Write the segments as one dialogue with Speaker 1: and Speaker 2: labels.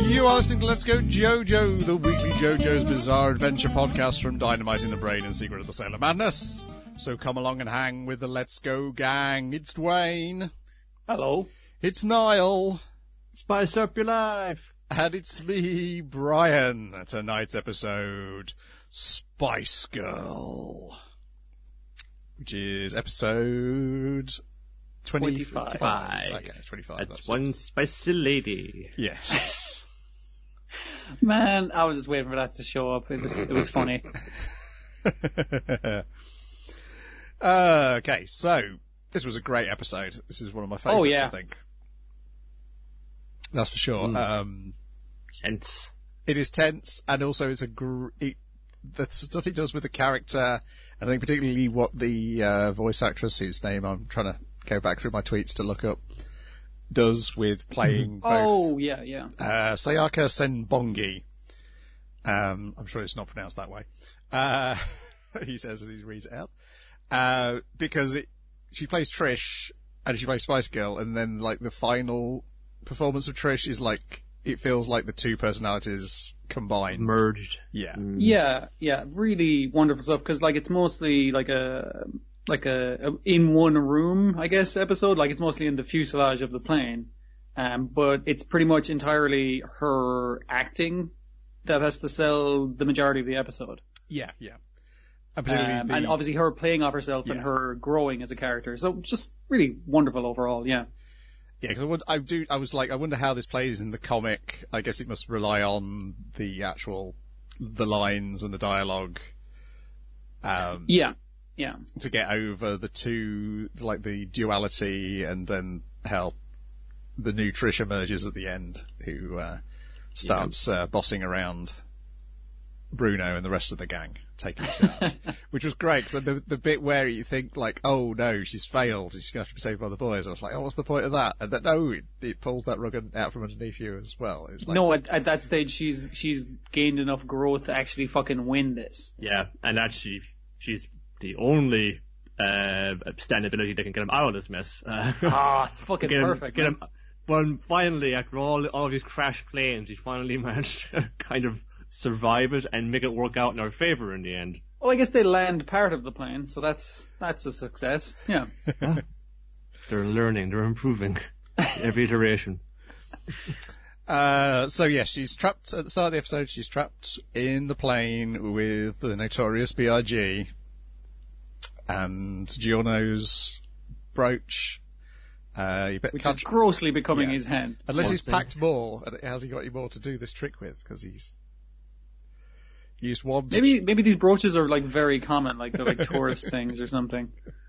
Speaker 1: You are listening to Let's Go JoJo, the weekly JoJo's Bizarre Adventure podcast from Dynamite in the Brain and Secret of the Sailor Madness. So come along and hang with the Let's Go gang. It's Dwayne.
Speaker 2: Hello.
Speaker 1: It's Niall.
Speaker 2: Spice up your life.
Speaker 1: And it's me, Brian. Tonight's episode, Spice Girl, which is episode 25. Okay, 25.
Speaker 2: That's one spicy lady.
Speaker 1: Yes.
Speaker 3: Man, I was just waiting for that to show up. It was funny.
Speaker 1: Okay, so this was a great episode. This is one of my favourites, I think. That's for sure.
Speaker 2: Tense.
Speaker 1: It is tense, and also it's the stuff he does with the character, and I think particularly what the voice actress, whose name I'm trying to go back through my tweets to look up, does with playing both.
Speaker 3: Oh, yeah.
Speaker 1: Sayaka Senbongi. I'm sure it's not pronounced that way. He says as he reads it out. Because she plays Trish, and she plays Spice Girl, and then, like, the final performance of Trish is like, it feels like the two personalities combined.
Speaker 2: Merged.
Speaker 1: Yeah.
Speaker 3: Yeah, really wonderful stuff, because, like, it's mostly like a in one room, I guess, episode. Like, it's mostly in the fuselage of the plane. But it's pretty much entirely her acting that has to sell the majority of the episode.
Speaker 1: Yeah. And
Speaker 3: obviously her playing off herself and her growing as a character. So just really wonderful overall, yeah.
Speaker 1: Yeah, because I wonder how this plays in the comic. I guess it must rely on the lines and the dialogue.
Speaker 3: Yeah.
Speaker 1: To get over the two, like the duality, and then how the new Trish emerges at the end, who starts bossing around Bruno and the rest of the gang, taking charge, which was great. Because the bit where you think like, oh no, she's failed, she's going to have to be saved by the boys. I was like, oh, what's the point of that? And then it pulls that rug out from underneath you as well. It's like,
Speaker 3: no, at that stage she's gained enough growth to actually fucking win this.
Speaker 2: Yeah, and actually she's the only stand ability that can get him out of this mess.
Speaker 3: It's fucking perfect.
Speaker 2: Well, finally, after all of these crashed planes, he finally managed to kind of survive it and make it work out in our favour in the end.
Speaker 3: Well, I guess they land part of the plane, so that's a success. Yeah.
Speaker 2: They're learning, they're improving every iteration.
Speaker 1: So yes, she's trapped at the start of the episode. She's trapped in the plane with the notorious B.I.G. and Giorno's brooch.
Speaker 3: Which is grossly becoming his hand.
Speaker 1: Unless he's packed more. Has he got any more to do this trick with? Because he's used one.
Speaker 3: Maybe these brooches are like very common, like they're like tourist things or something.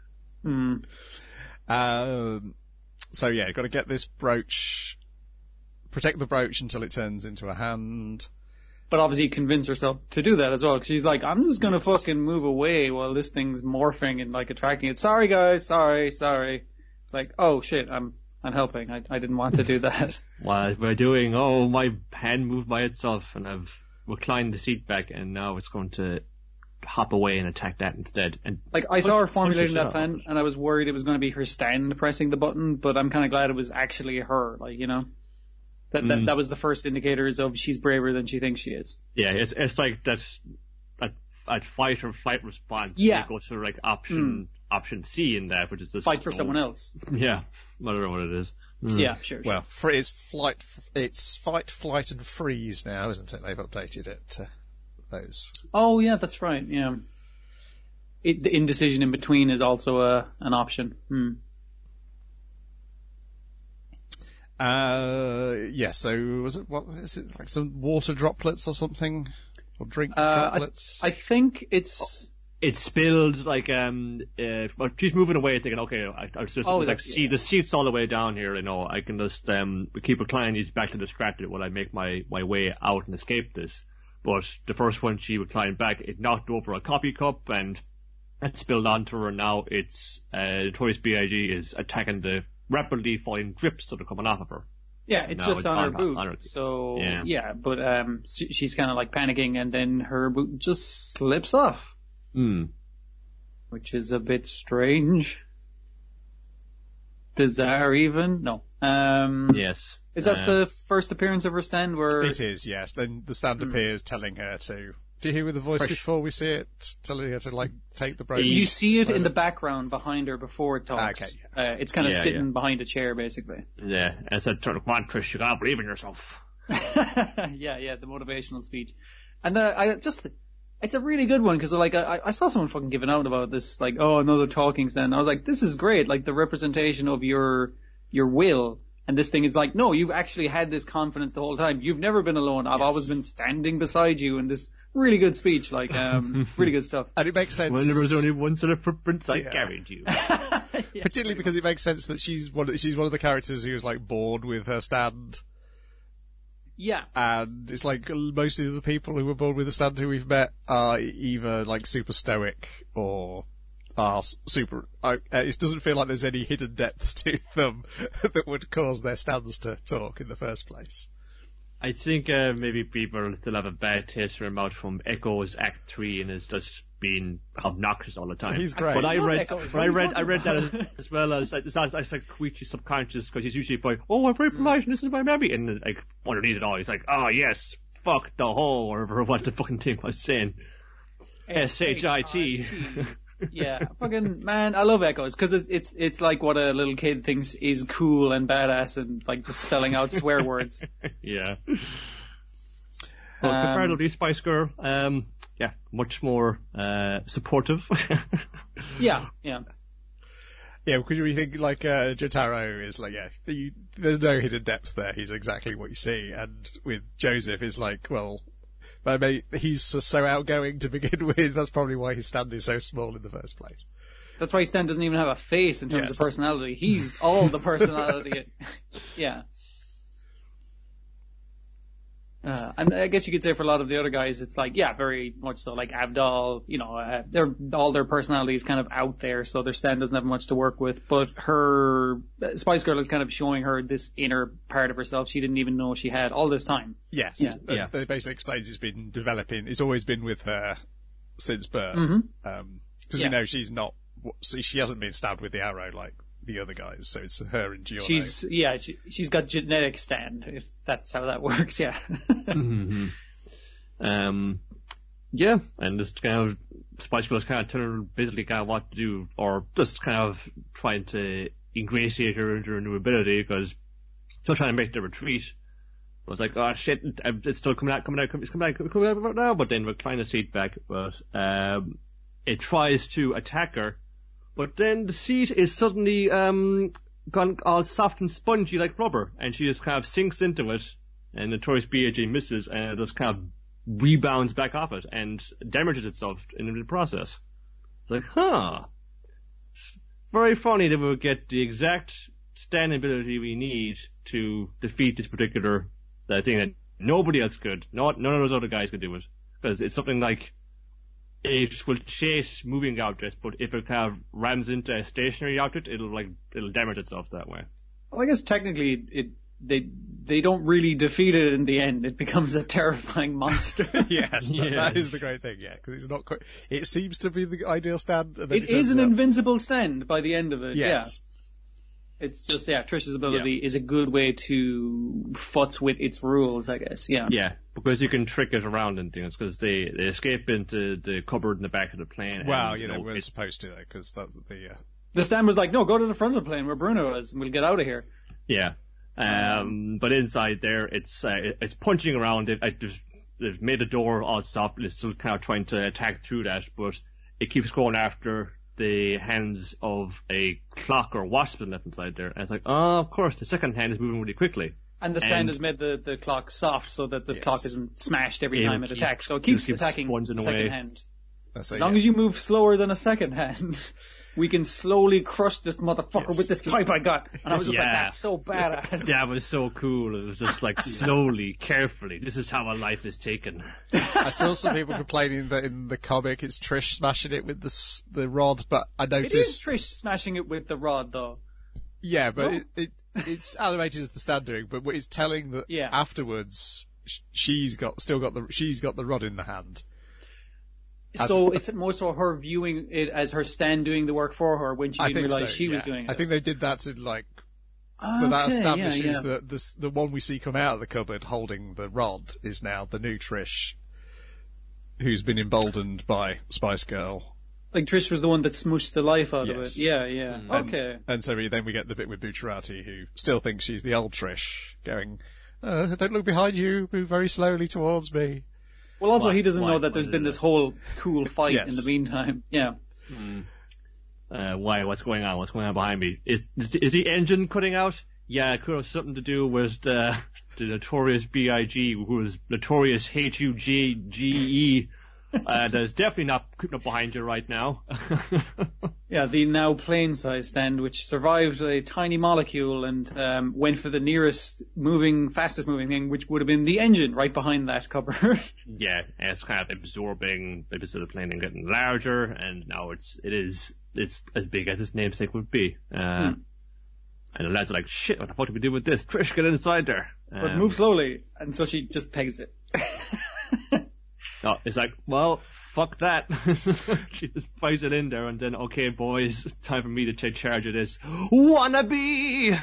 Speaker 1: So yeah, got to get this brooch, protect the brooch until it turns into a hand.
Speaker 3: But obviously convince herself to do that as well, because she's like, I'm just gonna fucking move away while this thing's morphing and like attracting it. Sorry guys, sorry. It's like, oh shit, I'm helping. I didn't want to do that.
Speaker 2: What we're doing, my hand moved by itself and I've reclined the seat back and now it's going to hop away and attack that instead. And
Speaker 3: like, I saw her formulating that plan and I was worried it was going to be her stand pressing the button, but I'm kind of glad it was actually her, like, you know? That was the first indicators of she's braver than she thinks she is.
Speaker 2: Yeah, it's like that fight or flight response.
Speaker 3: Yeah.
Speaker 2: You go to like option C in that, which is just
Speaker 3: fight for someone else.
Speaker 2: Yeah, I don't know what it is.
Speaker 3: Yeah, sure.
Speaker 1: Well, it's fight, flight, and freeze now, isn't it? They've updated it to those. Oh
Speaker 3: yeah, that's right. Yeah, the indecision in between is also an option.
Speaker 1: Yeah. So was it like some water droplets or something, or drink droplets?
Speaker 3: I think it's.
Speaker 2: It spilled like she's moving away thinking, okay, I just see the seats all the way down here, you know, I can just keep reclining these back to distracted while I make my way out and escape this. But the first one she reclined back, it knocked over a coffee cup and it spilled onto her, and now it's Notorious B.I.G. is attacking the rapidly falling drips that are coming off of her.
Speaker 3: Yeah, it's just on her boot. So yeah, but she's kind of like panicking, and then her boot just slips off. Which is a bit strange. the Tsar even? No.
Speaker 2: Yes.
Speaker 3: Is that the first appearance of her stand where...
Speaker 1: It is, yes. Then the stand appears telling her to... Do you hear with the voice before we see it? Telling her to, like, take the brooch?
Speaker 3: You see it in the background behind her before it talks.
Speaker 1: Okay, yeah.
Speaker 3: It's kind of sitting behind a chair, basically.
Speaker 2: Yeah, and it said, come on, Trish, you gotta believe in yourself.
Speaker 3: yeah, the motivational speech. And it's a really good one, because, like, I saw someone fucking giving out about this, like, oh, another talking stand. I was like, this is great, like, the representation of your will. And this thing is like, no, you've actually had this confidence the whole time. You've never been alone. I've always been standing beside you. And this really good speech, like, really good stuff.
Speaker 1: And it makes sense.
Speaker 2: Well, there was only one set of footprints, I carried you.
Speaker 1: Particularly because it makes sense that she's one of the characters who was, like, bored with her stand.
Speaker 3: Yeah.
Speaker 1: And it's like, most of the people who were bored with the stand who we've met are either, like, super stoic or... super. It doesn't feel like there's any hidden depths to them that would cause their stands to talk in the first place.
Speaker 2: I think maybe people still have a bad taste in their mouth from Echo's Act 3 and is just being obnoxious all the time.
Speaker 1: He's great.
Speaker 2: But I read that as well as it's like Koichi's subconscious, because he's usually like, oh, I'm very polite and this is my maybe, and like underneath it all, he's like, oh yes, fuck the whole, or what the fucking thing was saying. S-H-I-T.
Speaker 3: Yeah, fucking man, I love Echoes, because it's like what a little kid thinks is cool and badass, and like just spelling out swear words.
Speaker 2: Yeah. Well, comparatively, Spice Girl, much more supportive.
Speaker 3: Yeah.
Speaker 1: Yeah, because we think, like, Jotaro is like, there's no hidden depths there. He's exactly what you see. And with Joseph, it's like, well, he's so outgoing to begin with. That's probably why his stand is so small in the first place.
Speaker 3: That's why Stan doesn't even have a face in terms of personality. He's all the personality. Yeah. And I guess you could say for a lot of the other guys, it's like, very much so, like Abdal, all their personalities kind of out there, so their stand doesn't have much to work with. But her, Spice Girl is kind of showing her this inner part of herself she didn't even know she had all this time.
Speaker 1: Yes. Yeah. It basically explains it's been developing, it's always been with her since birth. Because we know she's not, she hasn't been stabbed with the arrow like the other guys, so it's her and Giorno.
Speaker 3: She's got genetic stand, if that's how that works, yeah.
Speaker 2: Mm-hmm. And just kind of Spice Girls kind of telling her basically kind of what to do, or just kind of trying to ingratiate her into her new ability, because still trying to make the retreat. I was like, oh shit, it's still coming out now, but then we're trying to see it back, but it tries to attack her. But then the seat is suddenly gone all soft and spongy like rubber, and she just kind of sinks into it, and Notorious B.I.G. misses, and it just kind of rebounds back off it, and damages itself in the process. It's like, it's very funny that we'll get the exact stand ability we need to defeat this particular thing that nobody else could. None of those other guys could do it. Because it's something like, it will chase moving objects, but if it kind of rams into a stationary object, it'll damage itself that way.
Speaker 3: Well, I guess technically they don't really defeat it in the end. It becomes a terrifying monster.
Speaker 1: Yes, that is the great thing. Yeah, because it's not quite. It seems to be the ideal stand. And then
Speaker 3: it is an invincible stand by the end of it.
Speaker 1: Yes.
Speaker 3: Yeah. It's just, Trish's ability is a good way to futz with its rules, I guess, yeah.
Speaker 2: Yeah, because you can trick it around and things, because they escape into the cupboard in the back of the plane.
Speaker 1: Well, we're supposed to, though, because that's the...
Speaker 3: The stand was like, no, go to the front of the plane where Bruno is, and we'll get out of here.
Speaker 2: Yeah. But inside there, it's punching around. They've made the door all soft, and it's still kind of trying to attack through that, but it keeps going after the hands of a clock or watch been left inside there. And it's like, oh, of course, the second hand is moving really quickly.
Speaker 3: And the stand has made the clock soft so that the clock isn't smashed every time it attacks. So it keeps attacking the second hand. As long as you move slower than a second hand, we can slowly crush this motherfucker with this pipe I got. And I was just like, that's so badass.
Speaker 2: Yeah, it was so cool. It was just like slowly, carefully. This is how a life is taken.
Speaker 1: I saw some people complaining that in the comic it's Trish smashing it with the rod, but I noticed...
Speaker 3: It is Trish smashing it with the rod, though.
Speaker 1: Yeah, but it's animated as the stand doing, but it's telling that afterwards she's got the rod in the hand.
Speaker 3: So it's more so her viewing it as her Stan doing the work for her when she didn't realize she was doing it.
Speaker 1: I think they did that to so that establishes that the one we see come out of the cupboard holding the rod is now the new Trish, who's been emboldened by Spice Girl.
Speaker 3: Like Trish was the one that smooshed the life out of it. Yeah. Okay.
Speaker 1: And so then we get the bit with Bucciarati, who still thinks she's the old Trish, going, don't look behind you, move very slowly towards me.
Speaker 3: Well, also he doesn't know that there's been this whole cool fight in the meantime. Yeah.
Speaker 2: Why? What's going on? What's going on behind me? Is the engine cutting out? Yeah, it could have something to do with the notorious B.I.G., who was notorious H-U-G-G-E. There's definitely not creeping up behind you right now.
Speaker 3: Yeah, the now plane-sized stand, which survived a tiny molecule and went for the fastest moving thing, which would have been the engine right behind that cupboard.
Speaker 2: Yeah, and it's kind of absorbing the bits of the plane and getting larger, and now it's as big as its namesake would be. And the lads are like, shit, what the fuck do we do with this? Trish, get inside there.
Speaker 3: But move slowly, and so she just pegs it.
Speaker 2: No, it's like, well, fuck that. She just flies it in there, and then, okay, boys, time for me to take charge of this. Wannabe!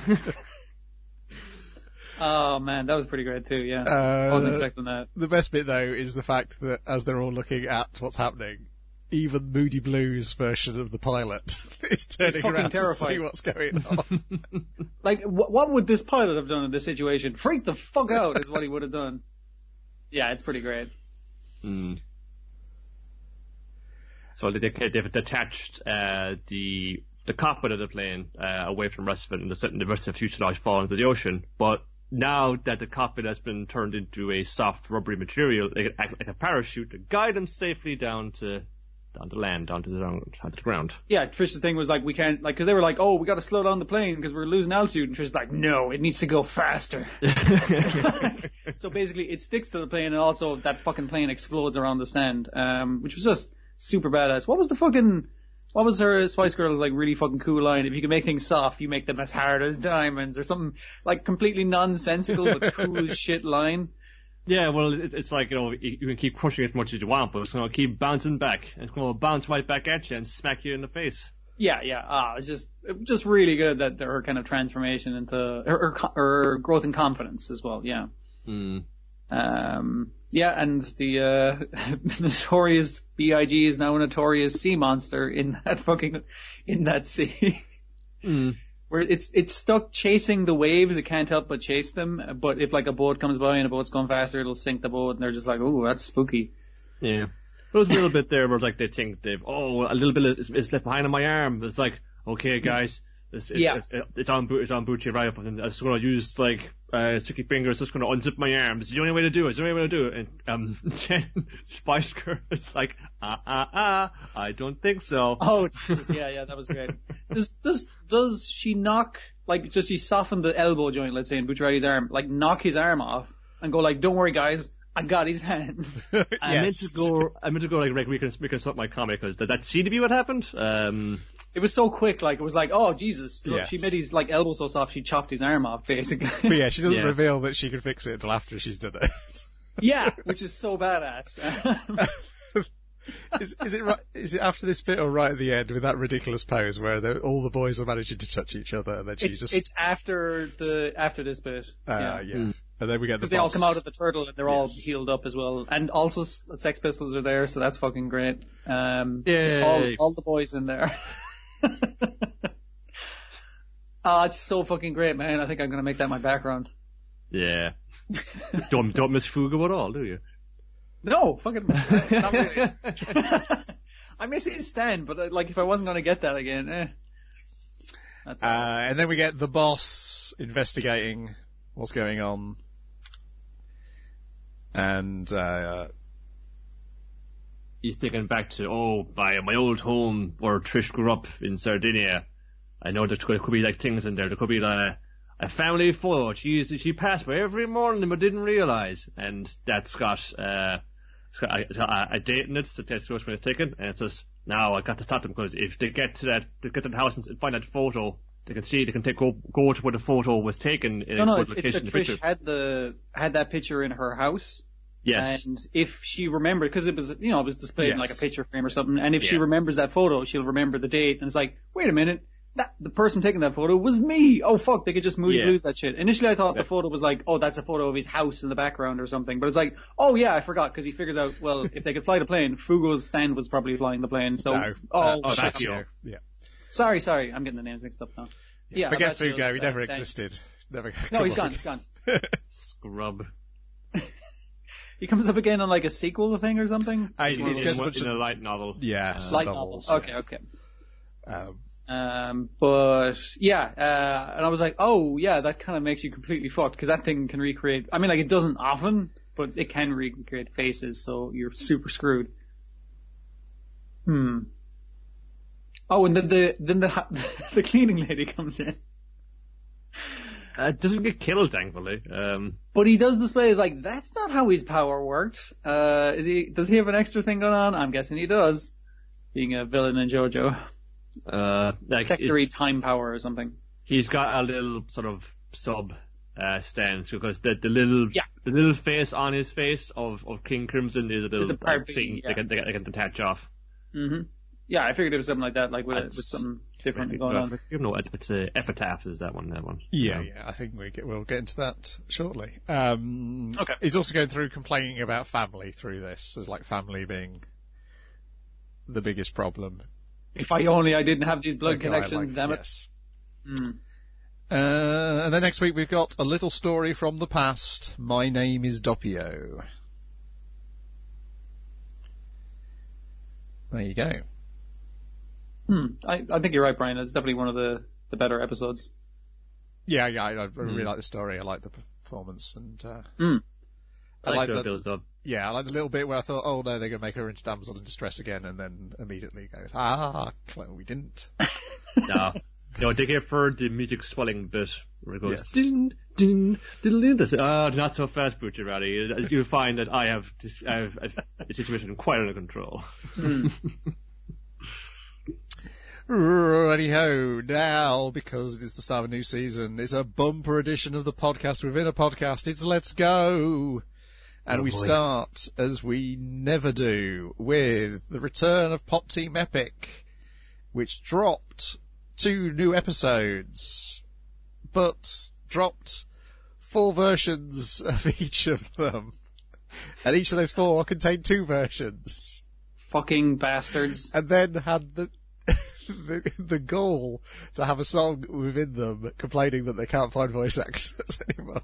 Speaker 3: Oh, man, that was pretty great, too, yeah. I wasn't expecting that.
Speaker 1: The best bit, though, is the fact that as they're all looking at what's happening, even Moody Blue's version of the pilot is turning around terrified to see what's going on.
Speaker 3: Like, what would this pilot have done in this situation? Freak the fuck out is what he would have done. Yeah, it's pretty great.
Speaker 2: So they've detached the cockpit of the plane away from the rest of it, and the rest of the fuselage fall into the ocean. But now that the cockpit has been turned into a soft, rubbery material, like a parachute to guide them safely down to land, down to the ground.
Speaker 3: Yeah, Trish's thing was like, we can't, like, because they were like, oh, we got to slow down the plane because we're losing altitude, and Trish's like, no, it needs to go faster. So basically, it sticks to the plane, and also that fucking plane explodes around the stand, which was just super badass. What was her Spice Girl, like, really fucking cool line? If you can make things soft, you make them as hard as diamonds, or something, like, completely nonsensical but cool as shit line.
Speaker 2: Yeah, well, it's like, you can keep crushing it as much as you want, but it's going to keep bouncing back. It's going to bounce right back at you and smack you in the face.
Speaker 3: Yeah. It's just really good that her kind of transformation into her growth in confidence as well. Yeah. Yeah, and the notorious B.I.G. is now a notorious sea monster in that sea. Where it's stuck chasing the waves, it can't help but chase them. But if like a boat comes by and a boat's going faster, it'll sink the boat, and they're just like, "Ooh, that's spooky."
Speaker 2: Yeah, there's a little bit there where like they think a little bit is left behind on my arm. It's like, okay, guys, it's on Bucciarati, and I'm just going to use like sticky fingers, just going to unzip my arm. This is the only way to do it. And Spice Girl is like, I don't think so.
Speaker 3: Oh Jesus, yeah, that was great. Does she knock, like, does she soften the elbow joint, let's say, in Bucciarati's arm, like knock his arm off and go like, don't worry guys, I got his hand.
Speaker 1: Yes.
Speaker 2: I meant to go like reconsult my comic, because that seemed to be what happened.
Speaker 3: It was so quick, like, it was like, oh Jesus, so she made his like elbow so soft she chopped his arm off, basically.
Speaker 1: But yeah, she doesn't reveal that she can fix it until after she's done it.
Speaker 3: Yeah, which is so badass.
Speaker 1: Is it right? Is it after this bit or right at the end with that ridiculous pose where all the boys are managing to touch each other, and then
Speaker 3: it's after this bit. Yeah.
Speaker 1: And then we get
Speaker 3: because they all come out of the turtle and they're all healed up as well, and also Sex Pistols are there, so that's fucking great. All the boys in there. It's so fucking great, man. I think I'm gonna make that my background.
Speaker 2: Yeah. Don't miss Fugo at all, do you?
Speaker 3: No, fucking not really. I miss his stand, but like if I wasn't going to get that again, That's
Speaker 1: and then we get the boss investigating what's going on, and
Speaker 2: he's taken back to my old home where Trish grew up in Sardinia. I know there could be like things in there. There could be like a family photo she passed by every morning but didn't realise, and that's got a date in it, so that's when it's taken, and it's just, now I got to stop them, because if they get to the house and find that photo, they can go to where the photo was taken in a good location.
Speaker 3: It's that Trish had that picture in her house,
Speaker 2: Yes.
Speaker 3: And if she remembered, because it was, it was displayed in like a picture frame or something, and if she
Speaker 2: Yeah.
Speaker 3: remembers that photo, she'll remember the date, and it's like, wait a minute, the person taking that photo was me. Oh fuck, they could just Moody Blues that shit. Initially I thought the photo was like, oh, that's a photo of his house in the background or something, but it's like, oh yeah, I forgot, because he figures out, well, if they could fly the plane, Fugo's stand was probably flying the plane, so,
Speaker 2: that's you.
Speaker 1: Yeah.
Speaker 3: Sorry, I'm getting the names mixed up now. Yeah,
Speaker 1: forget Fugo, he never existed. Never.
Speaker 3: No, he's gone.
Speaker 2: Scrub.
Speaker 3: He comes up again on like a sequel thing or something?
Speaker 2: In a light novel.
Speaker 1: Yeah,
Speaker 3: light
Speaker 1: novels.
Speaker 3: Novel. Okay. But yeah, and I was like, oh yeah, that kind of makes you completely fucked, because that thing can recreate, I mean, like, it doesn't often, but it can recreate faces, so you're super screwed. Oh, and then the cleaning lady comes in.
Speaker 2: Doesn't get killed, thankfully.
Speaker 3: But he does display as like, that's not how his power worked. Does he have an extra thing going on? I'm guessing he does. Being a villain in JoJo. Secondary time power or something.
Speaker 2: He's got a little sort of sub stance, because the little face on his face of King Crimson is a little thing they can detach off.
Speaker 3: Mm-hmm. Yeah, I figured it was something like that, like with something different going on.
Speaker 2: It's a epitaph, is that one?
Speaker 1: Yeah, I think we'll get into that shortly.
Speaker 3: Okay.
Speaker 1: He's also going through complaining about family through this, as like family being the biggest problem.
Speaker 3: If I didn't have these blood connections, damn it.
Speaker 1: Yes. And then next week we've got A Little Story from the Past. My Name is Doppio. There you go.
Speaker 3: I think you're right, Brian. It's definitely one of the better episodes.
Speaker 1: Yeah, I really like the story. I like the performance, and
Speaker 2: I like the build-up.
Speaker 1: Yeah, I like the little bit where I thought, oh no, they're going to make her into damsel in distress again, and then immediately goes, we didn't.
Speaker 2: No, they gave her the music swelling bit where it goes,
Speaker 1: yes.
Speaker 2: Din, din, din, din, din. Not so fast, Bucciarati. You find that I have the situation quite under control.
Speaker 1: Righty-ho, now, because it is the start of a new season, it's a bumper edition of the podcast within a podcast. It's Let's Go! And we start, as we never do, with the return of Pop Team Epic, which dropped 2 new episodes, but dropped 4 versions of each of them. And each of those 4 contained 2 versions.
Speaker 3: Fucking bastards.
Speaker 1: And then had the goal to have a song within them complaining that they can't find voice actors anymore.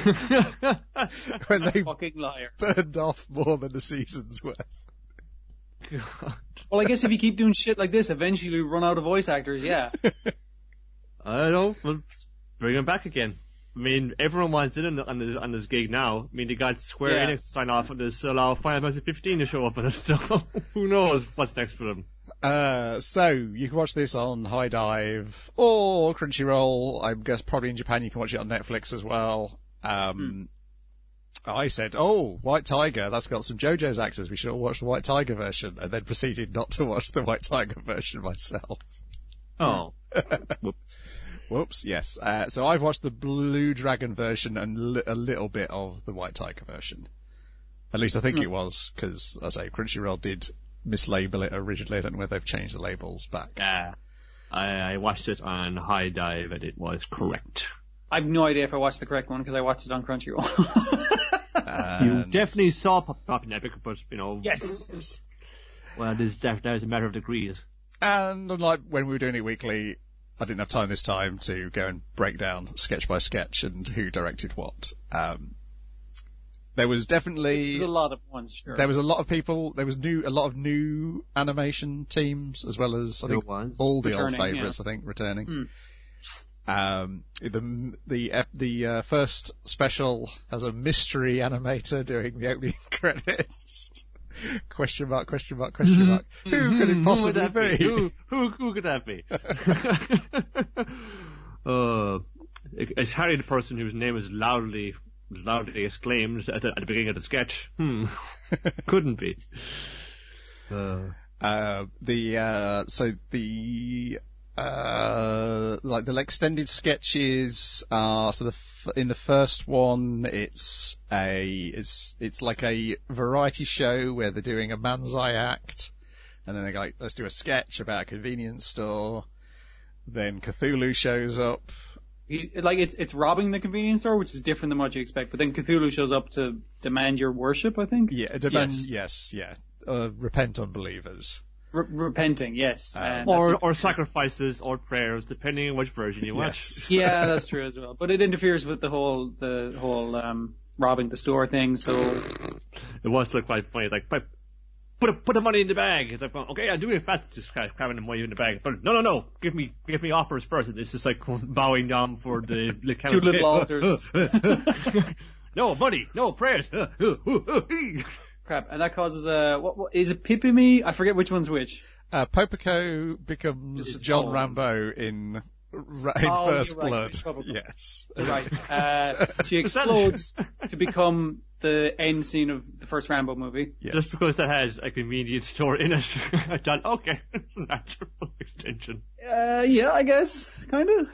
Speaker 1: When they
Speaker 3: fucking liar.
Speaker 1: Burned off more than a season's worth.
Speaker 2: God.
Speaker 3: Well, I guess if you keep doing shit like this, eventually you run out of voice actors, yeah.
Speaker 2: I don't know. We'll bring them back again. I mean, everyone wants in on this gig now. I mean, they got Square Enix to sign off on this, allow Final Fantasy 15 to show up and stuff. Who knows what's next for them?
Speaker 1: So you can watch this on High Dive or Crunchyroll. I guess probably in Japan you can watch it on Netflix as well. I said, White Tiger, that's got some JoJo's actors, we should all watch the White Tiger version, and then proceeded not to watch the White Tiger version myself.
Speaker 2: Oh.
Speaker 1: Whoops, yes. So I've watched the Blue Dragon version and a little bit of the White Tiger version. At least I think it was, because, as I say, Crunchyroll did mislabel it originally. I don't know whether they've changed the labels back.
Speaker 2: I watched it on High Dive and it was correct.
Speaker 3: I have no idea if I watched the correct one because I watched it on Crunchyroll.
Speaker 2: You definitely saw Pop Team Epic, but,
Speaker 3: Yes.
Speaker 2: Well, there's a matter of degrees.
Speaker 1: And unlike when we were doing it weekly, I didn't have time this time to go and break down sketch by sketch and who directed what. There was definitely...
Speaker 3: There's a lot of ones, sure.
Speaker 1: There was a lot of people, there was a lot of new animation teams, as well as, I think, all the old favourites, I think, returning. The first special has a mystery animator doing the opening credits. Question mark. Who could it possibly be?
Speaker 2: Who could that be? It's Harry, the person whose name is loudly exclaimed at the beginning of the sketch. Couldn't be.
Speaker 1: Like the extended sketches are in the first one it's like a variety show where they're doing a manzai act, and then they go like, let's do a sketch about a convenience store. Then Cthulhu shows up.
Speaker 3: It's robbing the convenience store, which is different than what you expect. But then Cthulhu shows up to demand your worship, I think.
Speaker 1: Yeah, yes. Repent, unbelievers.
Speaker 3: Repenting, yes.
Speaker 2: Or sacrifices or prayers, depending on which version you watch.
Speaker 3: Yeah, that's true as well. But it interferes with the whole robbing the store thing. So
Speaker 2: it was look quite funny. Like, put the money in the bag. It's like, okay, I'll do it fast. Just cramming the money in the bag. But no, give me offers first. And it's just like bowing down for the
Speaker 3: two little altars.
Speaker 2: No money, no prayers.
Speaker 3: Crap, and that causes what is it, Pipimi? I forget which one's which.
Speaker 1: Popico becomes John Rambo in First Blood. Yes.
Speaker 3: Right. She explodes to become the end scene of the first Rambo movie.
Speaker 2: Yes. Just because that has a convenience store in it. I thought, okay, it's a natural extension.
Speaker 3: Yeah, I guess. Kinda.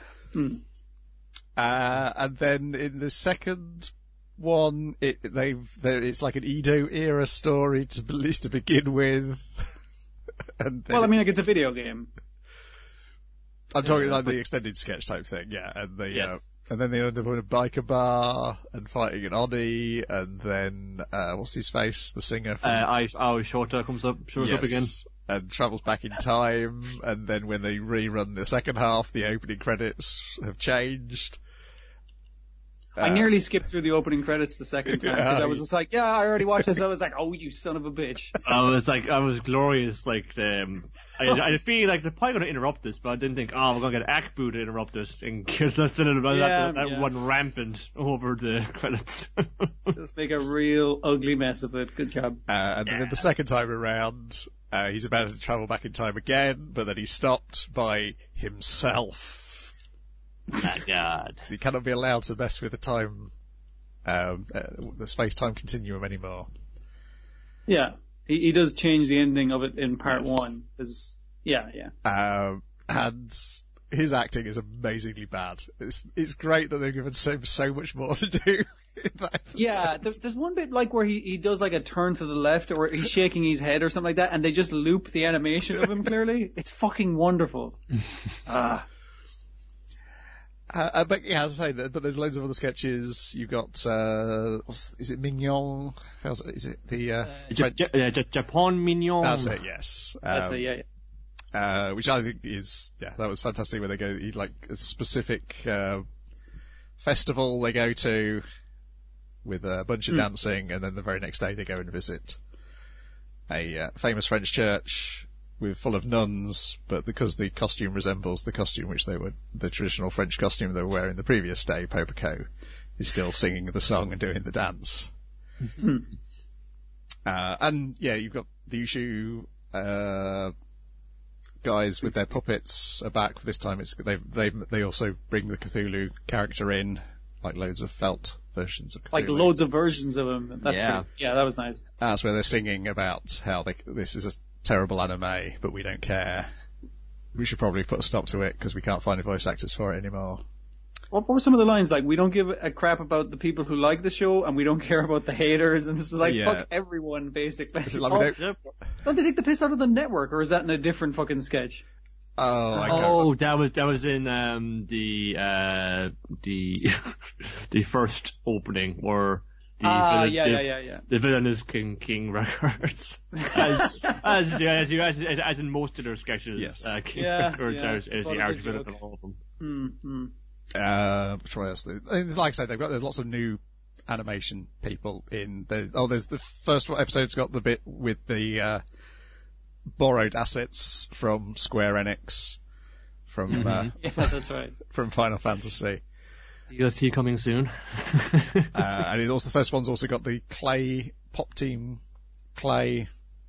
Speaker 1: And then in the second one, it's like an Edo era story at least to begin with. And
Speaker 3: well, I mean, like it's a video game.
Speaker 1: I'm talking like the extended sketch type thing, yeah. And and then they end up in a biker bar and fighting an Oni, and then what's his face, the singer from
Speaker 2: Ao Shota shows up again.
Speaker 1: And travels back in time, and then when they rerun the second half, the opening credits have changed.
Speaker 3: I nearly skipped through the opening credits the second time because I was just like, I already watched this. I was like, oh, you son of a bitch.
Speaker 2: I was glorious. Like, I feel like they're probably going to interrupt this, but I didn't think, we're going to get Akbu to interrupt it and kill that run rampant over the credits.
Speaker 3: Just make a real ugly mess of it. Good job.
Speaker 1: And then the second time around, he's about to travel back in time again, but then he's stopped by himself.
Speaker 2: My God.
Speaker 1: He cannot be allowed to mess with the time, the space-time continuum anymore.
Speaker 3: Yeah, he does change the ending of it in part one. And
Speaker 1: his acting is amazingly bad. It's great that they've given him so much more to do.
Speaker 3: Yeah, there's one bit like where he does like a turn to the left, or he's shaking his head or something like that, and they just loop the animation of him clearly. It's fucking wonderful.
Speaker 1: But yeah, as I say, but there's loads of other sketches. You've got, is it Mignon? Is it the,
Speaker 2: Japan Mignon?
Speaker 1: That's it, yes.
Speaker 3: That's it, yeah.
Speaker 1: Which I think is, that was fantastic where they go, like, a specific, festival they go to with a bunch of dancing, and then the very next day they go and visit a famous French church full of nuns, but because the costume resembles the costume which the traditional French costume they were wearing the previous day, Popico is still singing the song and doing the dance. And yeah, you've got the Ushu guys with their puppets are back. This time they also bring the Cthulhu character in, like loads of felt versions of Cthulhu.
Speaker 3: Like loads of versions of him. That's cool. Yeah, that was nice.
Speaker 1: That's where they're singing about how this is a terrible anime, but we don't care. We should probably put a stop to it because we can't find the voice actors for it anymore.
Speaker 3: What were some of the lines like? We don't give a crap about the people who like the show, and we don't care about the haters, and this is like, fuck everyone, basically.
Speaker 1: Is it like
Speaker 3: don't they take the piss out of the network, or is that in a different fucking sketch?
Speaker 2: That was in the first opening where the villain is King Records, as in most of their sketches.
Speaker 1: Yes.
Speaker 2: King Records is the arch villain in all of them.
Speaker 1: Like I said, there's lots of new animation people in. There's the first episode's got the bit with the borrowed assets from Square Enix, from
Speaker 3: that's right,
Speaker 1: from Final Fantasy.
Speaker 2: You'll see coming soon.
Speaker 1: And the first one's also got the Clay Pop Team Clay.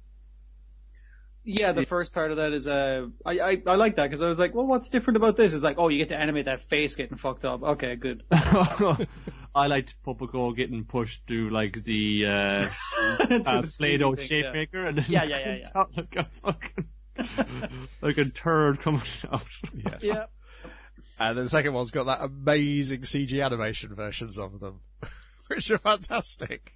Speaker 3: Yeah, the first part of that is I like that because I was like, well, what's different about this? It's like, you get to animate that face getting fucked up. Okay, good.
Speaker 2: I liked Popico getting pushed through like the Play-Doh shape maker, and then
Speaker 3: yeah.
Speaker 2: Like a fucking Like a turd coming out.
Speaker 1: Yes.
Speaker 3: Yeah.
Speaker 1: And then the second one's got that amazing CG animation versions of them, which are fantastic.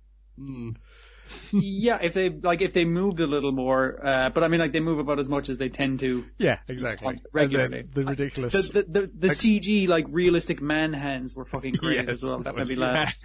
Speaker 3: Yeah, if they moved a little more, but I mean, like, they move about as much as they tend to.
Speaker 1: Yeah, exactly.
Speaker 3: Regularly.
Speaker 1: And then the ridiculous.
Speaker 3: The CG, like, realistic man hands were fucking great as well. That made me laugh.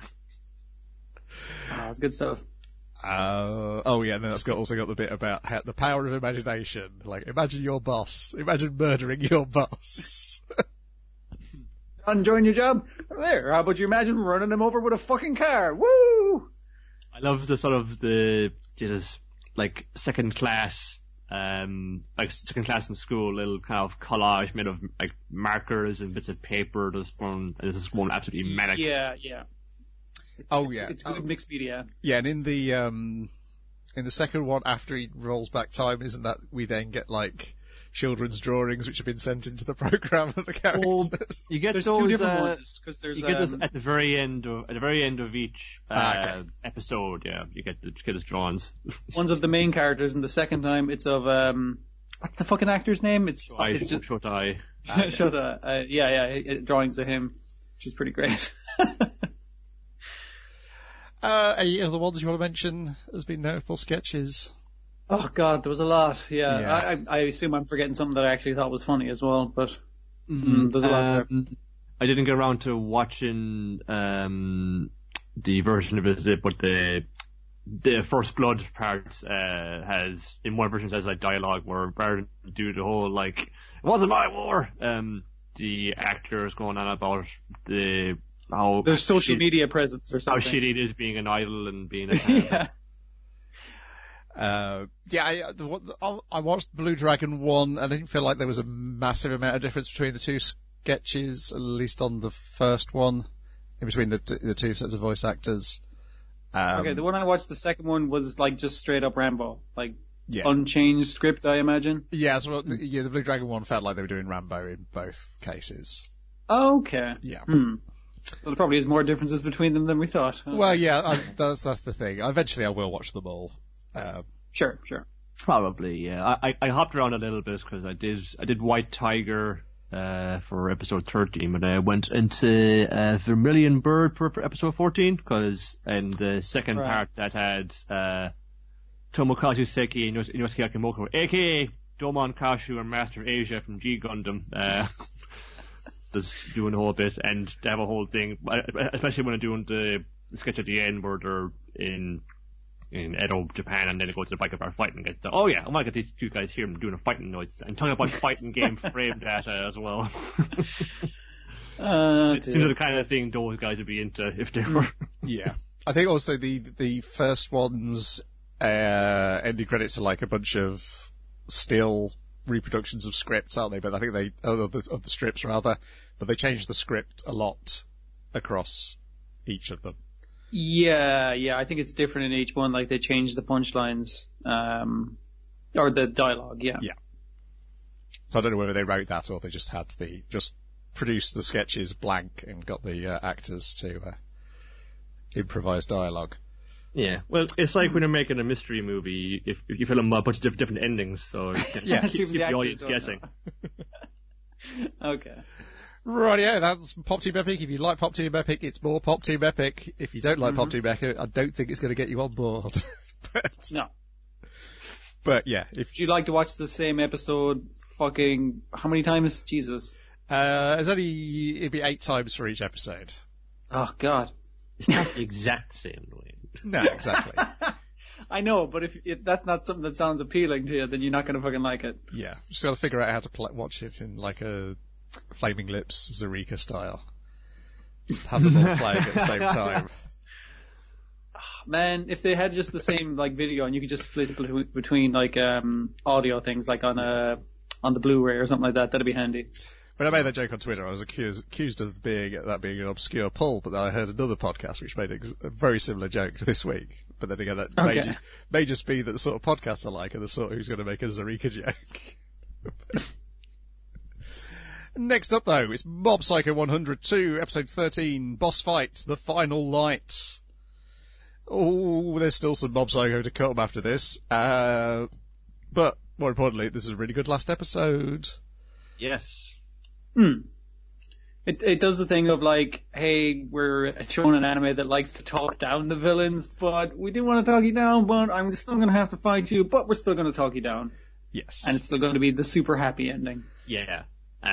Speaker 3: It's good stuff.
Speaker 1: Oh yeah, and then that's also got the bit about the power of imagination. Like, imagine your boss. Imagine murdering your boss.
Speaker 3: Enjoying your job? There, how about you imagine running him over with a fucking car? Woo!
Speaker 2: I love the sort of like second class in school, little kind of collage made of like markers and bits of paper. There's this one absolutely manic.
Speaker 3: Yeah. It's good mixed media.
Speaker 1: Yeah, and in the second one, after he rolls back time, isn't that we then get like children's drawings which have been sent into the program of the characters?
Speaker 2: Well, you get
Speaker 3: there's
Speaker 2: those,
Speaker 3: two different ones because there's
Speaker 2: you get those at the very end of each episode. Yeah, you get his drawings.
Speaker 3: One's of the main characters, and the second time it's of what's the fucking actor's name? It's
Speaker 2: Shotai.
Speaker 3: Shota. Yeah, drawings of him, which is pretty great.
Speaker 1: Any other ones you want to mention as being notable sketches?
Speaker 3: Oh god, there was a lot. Yeah. I assume I'm forgetting something that I actually thought was funny as well, but there's a lot there.
Speaker 2: I didn't get around to watching the version of it, but the First Blood part has, in one version, has like dialogue where rather than do the whole like it wasn't my war, the actor is going on about how
Speaker 3: there's social media presence or something.
Speaker 2: How shitty it is being an idol and being a
Speaker 1: I watched Blue Dragon 1 and I didn't feel like there was a massive amount of difference between the two sketches, at least on the first one, in between the two sets of voice actors.
Speaker 3: Okay, the one I watched, the second one, was like just straight up Rambo, like unchanged script, I imagine.
Speaker 1: Yeah, so the Blue Dragon 1 felt like they were doing Rambo in both cases.
Speaker 3: Okay.
Speaker 1: Yeah.
Speaker 3: Well, there probably is more differences between them than we thought. Okay.
Speaker 1: Well, yeah, that's the thing. Eventually I will watch them all.
Speaker 3: Sure.
Speaker 2: Probably, yeah. I hopped around a little bit because I did White Tiger for episode 13, but I went into Vermilion Bird for episode 14 because in the second part that had Tomokazu Seki and Inosuke Akimoto, aka Domon Kashu and Master Asia from G Gundam, just doing the whole bit, and to have a whole thing, especially when I'm doing the sketch at the end where they're in Edo, Japan, and then they go to the bike bar fighting against them. Oh yeah, I want to get these two guys here doing a fighting noise and talking about fighting game frame data as well. Seems like the kind of thing those guys would be into if they were.
Speaker 1: Yeah. I think also the first one's ending credits are like a bunch of still reproductions of scripts, aren't they? But I think of the strips rather, but they changed the script a lot across each of them.
Speaker 3: Yeah, I think it's different in each one, like they changed the punchlines, or the dialogue, yeah.
Speaker 1: Yeah. So I don't know whether they wrote that or they just produced the sketches blank and got the actors to improvise dialogue.
Speaker 2: Yeah, well, it's like when you're making a mystery movie, if you film a bunch of different endings, so keep the audience guessing.
Speaker 3: Okay.
Speaker 1: Right, yeah, that's Pop Team Epic. If you like Pop Team Epic, it's more Pop Team Epic. If you don't like Pop Team Epic, I don't think it's going to get you on board.
Speaker 3: No.
Speaker 1: But yeah,
Speaker 3: Would you like to watch the same episode fucking how many times? Jesus.
Speaker 1: It'd be 8 times for each episode.
Speaker 3: Oh god.
Speaker 2: It's not the exact same way.
Speaker 1: No, exactly.
Speaker 3: I know, but if that's not something that sounds appealing to you, then you're not going to fucking like it.
Speaker 1: Yeah, just got to figure out how to watch it in like a Flaming Lips Zarika style. Just have them all playing at the same time.
Speaker 3: Man, if they had just the same like video and you could just flip between like audio things like on the Blu-ray or something like that, that'd be handy.
Speaker 1: When I made that joke on Twitter, I was accused of being an obscure pull, but then I heard another podcast which made a very similar joke this week. But then again, that may just be that the sort of podcasts I like are the sort who's going to make a Zarika joke. Next up, though, it's Mob Psycho 102, episode 13, Boss Fight, The Final Light. Oh, there's still some Mob Psycho to come after this. But more importantly, this is a really good last episode.
Speaker 2: Yes.
Speaker 3: It does the thing of like, hey, we're showing an anime that likes to talk down the villains, but we do want to talk you down, but I'm still going to have to fight you, but we're still going to talk you down.
Speaker 1: Yes.
Speaker 3: And it's still going to be the super happy ending.
Speaker 2: Yeah.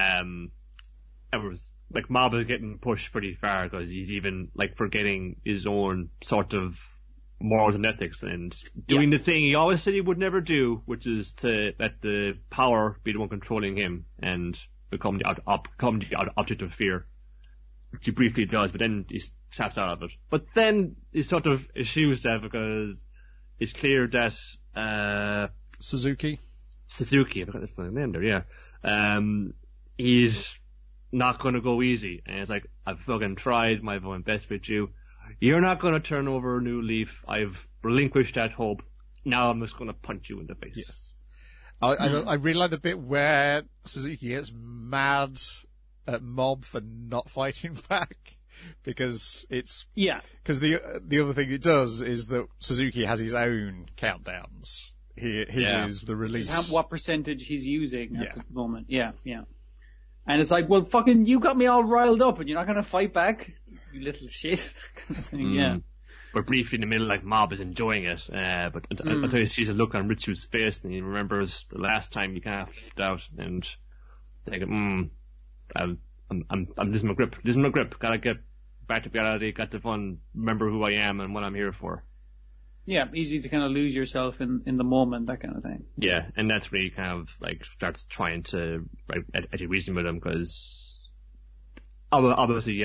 Speaker 2: Like, Mob is getting pushed pretty far because he's even, like, forgetting his own sort of morals and ethics and doing the thing he always said he would never do, which is to let the power be the one controlling him and become the object of fear. Which he briefly does, but then he snaps out of it. But then he's sort of eschews that because it's clear that
Speaker 1: Suzuki,
Speaker 2: I forgot the fucking name there, yeah. He's not going to go easy. And it's like, I've fucking tried my best with you. You're not going to turn over a new leaf. I've relinquished that hope. Now I'm just going to punch you in the face.
Speaker 1: Yes. I really like the bit where Suzuki gets mad at Mob for not fighting back. Because because the other thing it does is that Suzuki has his own countdowns. His is the release.
Speaker 3: What percentage he's using at the moment. Yeah. And it's like, well, fucking, you got me all riled up and you're not going to fight back? You little shit. Yeah.
Speaker 2: But briefly in the middle, like, Mob is enjoying it. But until he sees a look on Ritsu's face and he remembers the last time he kind of flipped out and thinking, I'm losing my grip. Gotta get back to reality, got to fun, remember who I am and what I'm here for.
Speaker 3: Yeah, easy to kind of lose yourself in the moment, that kind of thing.
Speaker 2: Yeah, and that's where he kind of, like, starts trying to, like, actually reason with him, because obviously,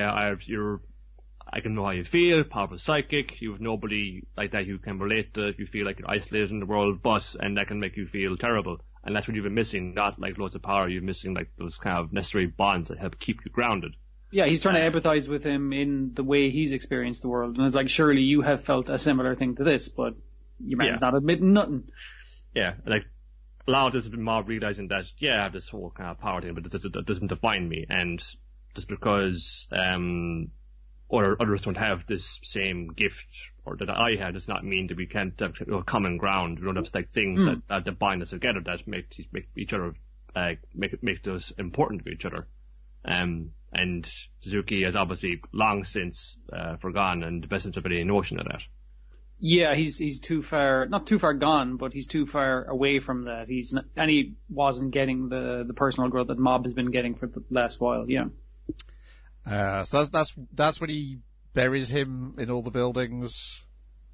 Speaker 2: I can know how you feel, powerful psychic, you have nobody like that you can relate to, you feel like you're isolated in the world, and that can make you feel terrible. And that's what you've been missing, not like loads of power, you're missing like those kind of necessary bonds that help keep you grounded.
Speaker 3: Yeah, he's trying to empathize with him in the way he's experienced the world. And it's like, surely you have felt a similar thing to this, but your man's not admitting nothing.
Speaker 2: Yeah, like, a lot of this has been more realizing that, I have this whole kind of power thing, but that doesn't define me. And just because, others don't have this same gift, or that I have, does not mean that we can't have a common ground. We don't have like things that bind us together that make each other, make us important to each other. And Suzuki has obviously long since forgone, and the best of any notion of that.
Speaker 3: Yeah, he's too far, not too far gone, but he's too far away from that. And he wasn't getting the personal growth that Mob has been getting for the last while. Yeah.
Speaker 1: So that's when he buries him in all the buildings.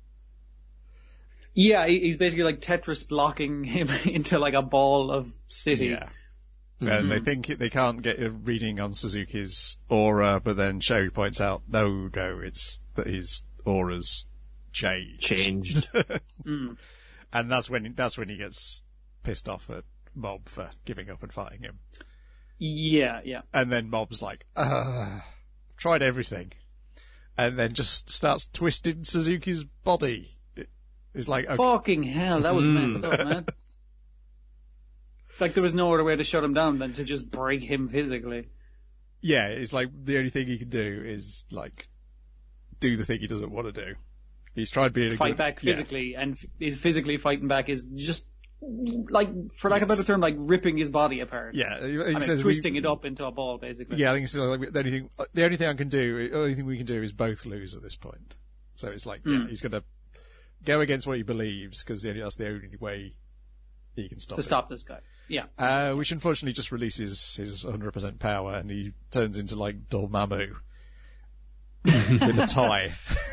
Speaker 3: Yeah, he's basically like Tetris blocking him into like a ball of city.
Speaker 1: Yeah. And they think they can't get a reading on Suzuki's aura, but then Sherry points out, no, it's that his aura's changed. And that's when he gets pissed off at Mob for giving up and fighting him.
Speaker 3: Yeah.
Speaker 1: And then Mob's like, tried everything. And then just starts twisting Suzuki's body. It's like, okay.
Speaker 3: Fucking hell, that was messed up, man. Like, there was no other way to shut him down than to just break him physically.
Speaker 1: Yeah, it's like, the only thing he can do is, like, do the thing he doesn't want to do. He's tried being
Speaker 3: fight back physically, and his physically fighting back is just, like, for lack of a better term, like, ripping his body apart.
Speaker 1: Yeah.
Speaker 3: He says twisting it up into a ball, basically.
Speaker 1: Yeah, I think it's like, the only thing we can do is both lose at this point. So it's like, he's gonna go against what he believes, because that's the only way he can stop
Speaker 3: this guy. Yeah.
Speaker 1: Which unfortunately just releases his 100% power, and he turns into like Dormammu with a tie.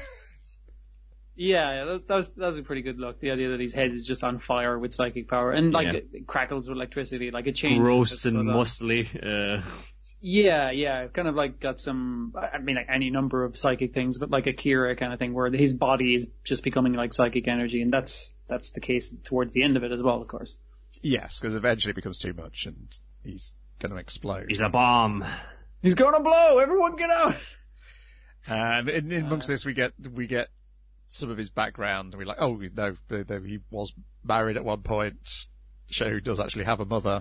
Speaker 3: Yeah, that was a pretty good look. The idea that his head is just on fire with psychic power, and like it crackles with electricity, like it changes.
Speaker 2: Gross and muscly.
Speaker 3: Yeah, kind of like got some, I mean, like any number of psychic things, but like Akira kind of thing, where his body is just becoming like psychic energy, and that's the case towards the end of it as well, of course.
Speaker 1: Yes, because eventually it becomes too much, and he's going to explode.
Speaker 2: He's a bomb.
Speaker 3: He's going to blow. Everyone get out.
Speaker 1: And in amongst this, we get some of his background, and we're like, oh no, he was married at one point. Sho does actually have a mother.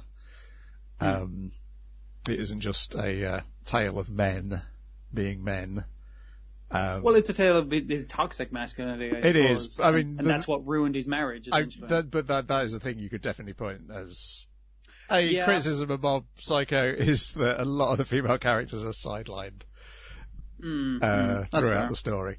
Speaker 1: It isn't just a tale of men being men.
Speaker 3: Well, it's a tale of his toxic masculinity, I suppose.
Speaker 1: Is. I mean,
Speaker 3: and that's what ruined his marriage, essentially.
Speaker 1: But that is the thing you could definitely point as a criticism of Mob Psycho is that a lot of the female characters are sidelined throughout the story.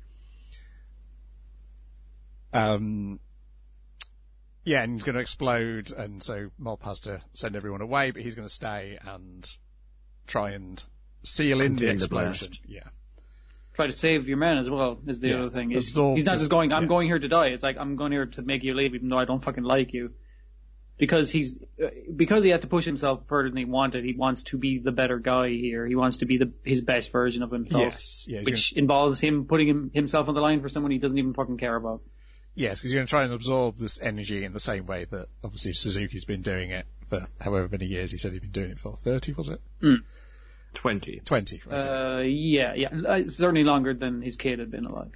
Speaker 1: And he's going to explode, and so Mob has to send everyone away, but he's going to stay and try and seal in the explosion.
Speaker 3: Try to save your men as well is the other thing. He's not just going, I'm going here to die. It's like, I'm going here to make you leave even though I don't fucking like you. Because he had to push himself further than he wanted. He wants to be the better guy here. He wants to be his best version of himself. Which involves him putting himself on the line for someone he doesn't even fucking care about.
Speaker 1: Yes, because he's going to try and absorb this energy in the same way that obviously Suzuki's been doing it for however many years. He said he'd been doing it for 30, was it?
Speaker 2: 20.
Speaker 1: 20.
Speaker 3: Okay. Certainly longer than his kid had been alive.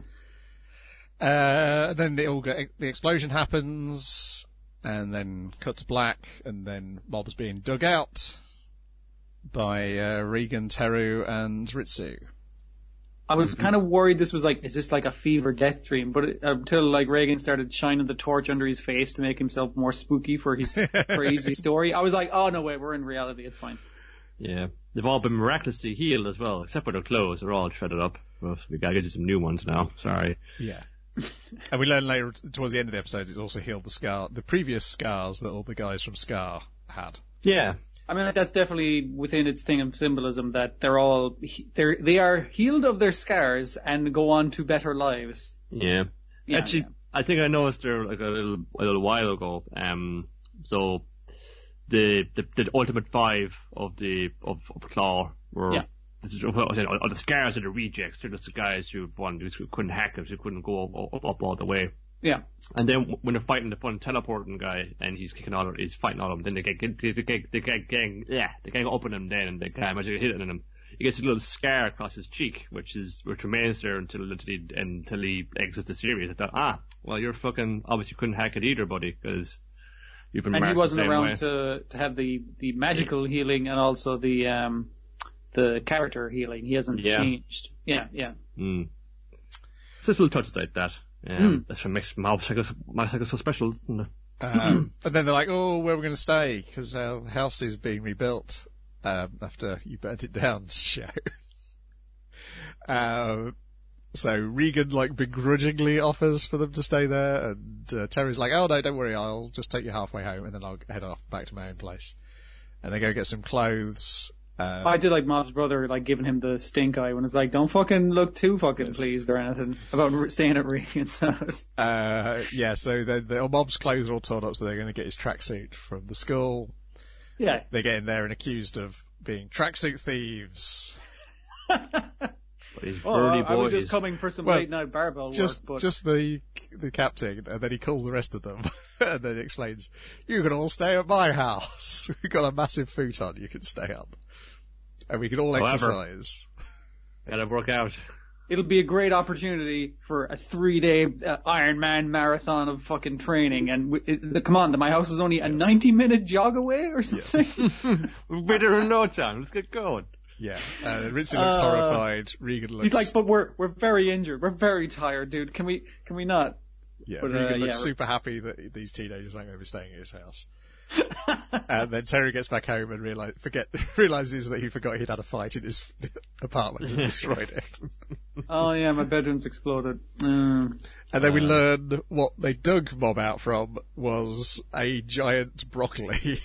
Speaker 1: Then the explosion happens, and then cut to black, and then Mob's being dug out by Regan, Teru, and Ritsu.
Speaker 3: I was kind of worried this was is this like a fever death dream? But until Regan started shining the torch under his face to make himself more spooky for his crazy story, I was like, oh no, wait, we're in reality, it's fine.
Speaker 2: Yeah, they've all been miraculously healed as well, except for their clothes. They're all shredded up. Well, we gotta get you some new ones now. Sorry.
Speaker 1: Yeah. And we learn later, towards the end of the episode, it's also healed the previous scars that all the guys from Scar had.
Speaker 2: Yeah.
Speaker 3: I mean, that's definitely within its thing of symbolism that they are healed of their scars and go on to better lives.
Speaker 2: Yeah. Actually, I think I noticed there a little while ago. So the ultimate 5 of Claw were all the scars are the rejects. They're just the guys who couldn't hack it, who couldn't go up all the way.
Speaker 3: Yeah.
Speaker 2: And then when they're fighting the fun teleporting guy and he's fighting all of them, then the gang open him then, and the guy magic hitting him. He gets a little scar across his cheek, which remains there until he exits the series. I thought, well, you're fucking obviously couldn't hack it either, buddy, because you've been. And
Speaker 3: he wasn't around
Speaker 2: way.
Speaker 3: to have the magical healing and also the character healing. He hasn't changed. Yeah.
Speaker 2: Mm. It's just little touches like that. That's what makes Mob Psycho so special, isn't it?
Speaker 1: And then they're like, oh, where are we going to stay? Because our house is being rebuilt after you burnt it down, show. So Regan, begrudgingly offers for them to stay there, and Terry's like, oh, no, don't worry, I'll just take you halfway home, and then I'll head off back to my own place. And they go get some clothes.
Speaker 3: I did like Mob's brother, giving him the stink eye when it's like, don't fucking look too fucking pleased or anything about staying at Regan's house.
Speaker 1: So the Mob's clothes are all torn up, so they're going to get his tracksuit from the school.
Speaker 3: Yeah.
Speaker 1: They get in there and accused of being tracksuit thieves.
Speaker 3: I was just coming for some late night barbell work.
Speaker 1: Just the captain, and then he calls the rest of them, and then he explains, you can all stay at my house. We've got a massive futon you can stay on. And we can all exercise.
Speaker 2: Gotta work out.
Speaker 3: It'll be a great opportunity for a 3-day Iron Man marathon of fucking training. And come on, my house is only a 90-minute jog away or something.
Speaker 2: We'll be there in no time. Let's get going.
Speaker 1: Yeah. Ritsu looks horrified. Regan looks.
Speaker 3: He's like, but we're very injured. We're very tired, dude. Can we not?
Speaker 1: Yeah. But, Regan looks super happy that these teenagers aren't going to be staying at his house. And then Terry gets back home and realizes that he forgot he'd had a fight in his apartment and destroyed it.
Speaker 3: Oh yeah, my bedroom's exploded.
Speaker 1: And then we learn what they dug Mob out from was a giant broccoli.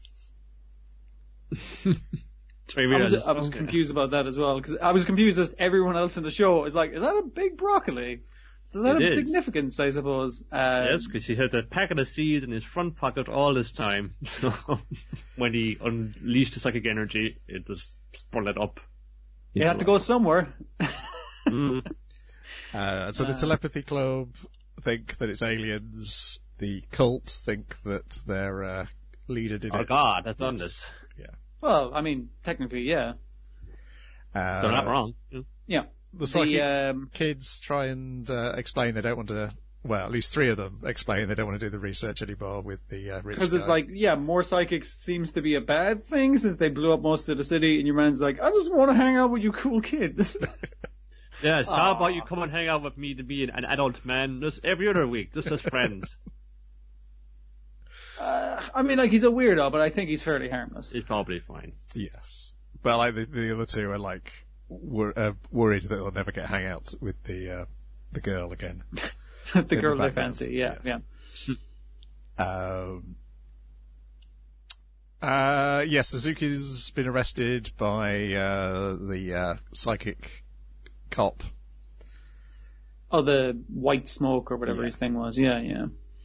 Speaker 3: I was confused about that as well, because I was confused as everyone else in the show is like, is that a big broccoli? Does that have significance, I suppose?
Speaker 2: Yes, because he had a packet of seeds in his front pocket all this time. So when he unleashed the psychic energy, it just sprung it up.
Speaker 3: It had to go somewhere.
Speaker 1: So the Telepathy Club think that it's aliens. The cult think that their leader did it.
Speaker 2: Oh God, has done this.
Speaker 1: Yeah.
Speaker 3: Well, I mean, technically, yeah.
Speaker 2: They're not wrong.
Speaker 3: Yeah.
Speaker 1: The psychic kids try and explain they don't want to. Well, at least 3 of them explain they don't want to do the research anymore with the rich guy.
Speaker 3: Because it's more psychics seems to be a bad thing since they blew up most of the city, and your man's like, I just want to hang out with you cool kids.
Speaker 2: Yeah, how about you come and hang out with me to be an adult man just every other week, just as friends.
Speaker 3: I mean, like, he's a weirdo, but I think he's fairly harmless.
Speaker 2: He's probably fine.
Speaker 1: Yes. But like the other two are like worried that they'll never get hangouts with the girl again.
Speaker 3: The girl they fancy, yeah.
Speaker 1: Suzuki's been arrested by the psychic cop.
Speaker 3: Oh, the white smoke or whatever his thing was. Yeah.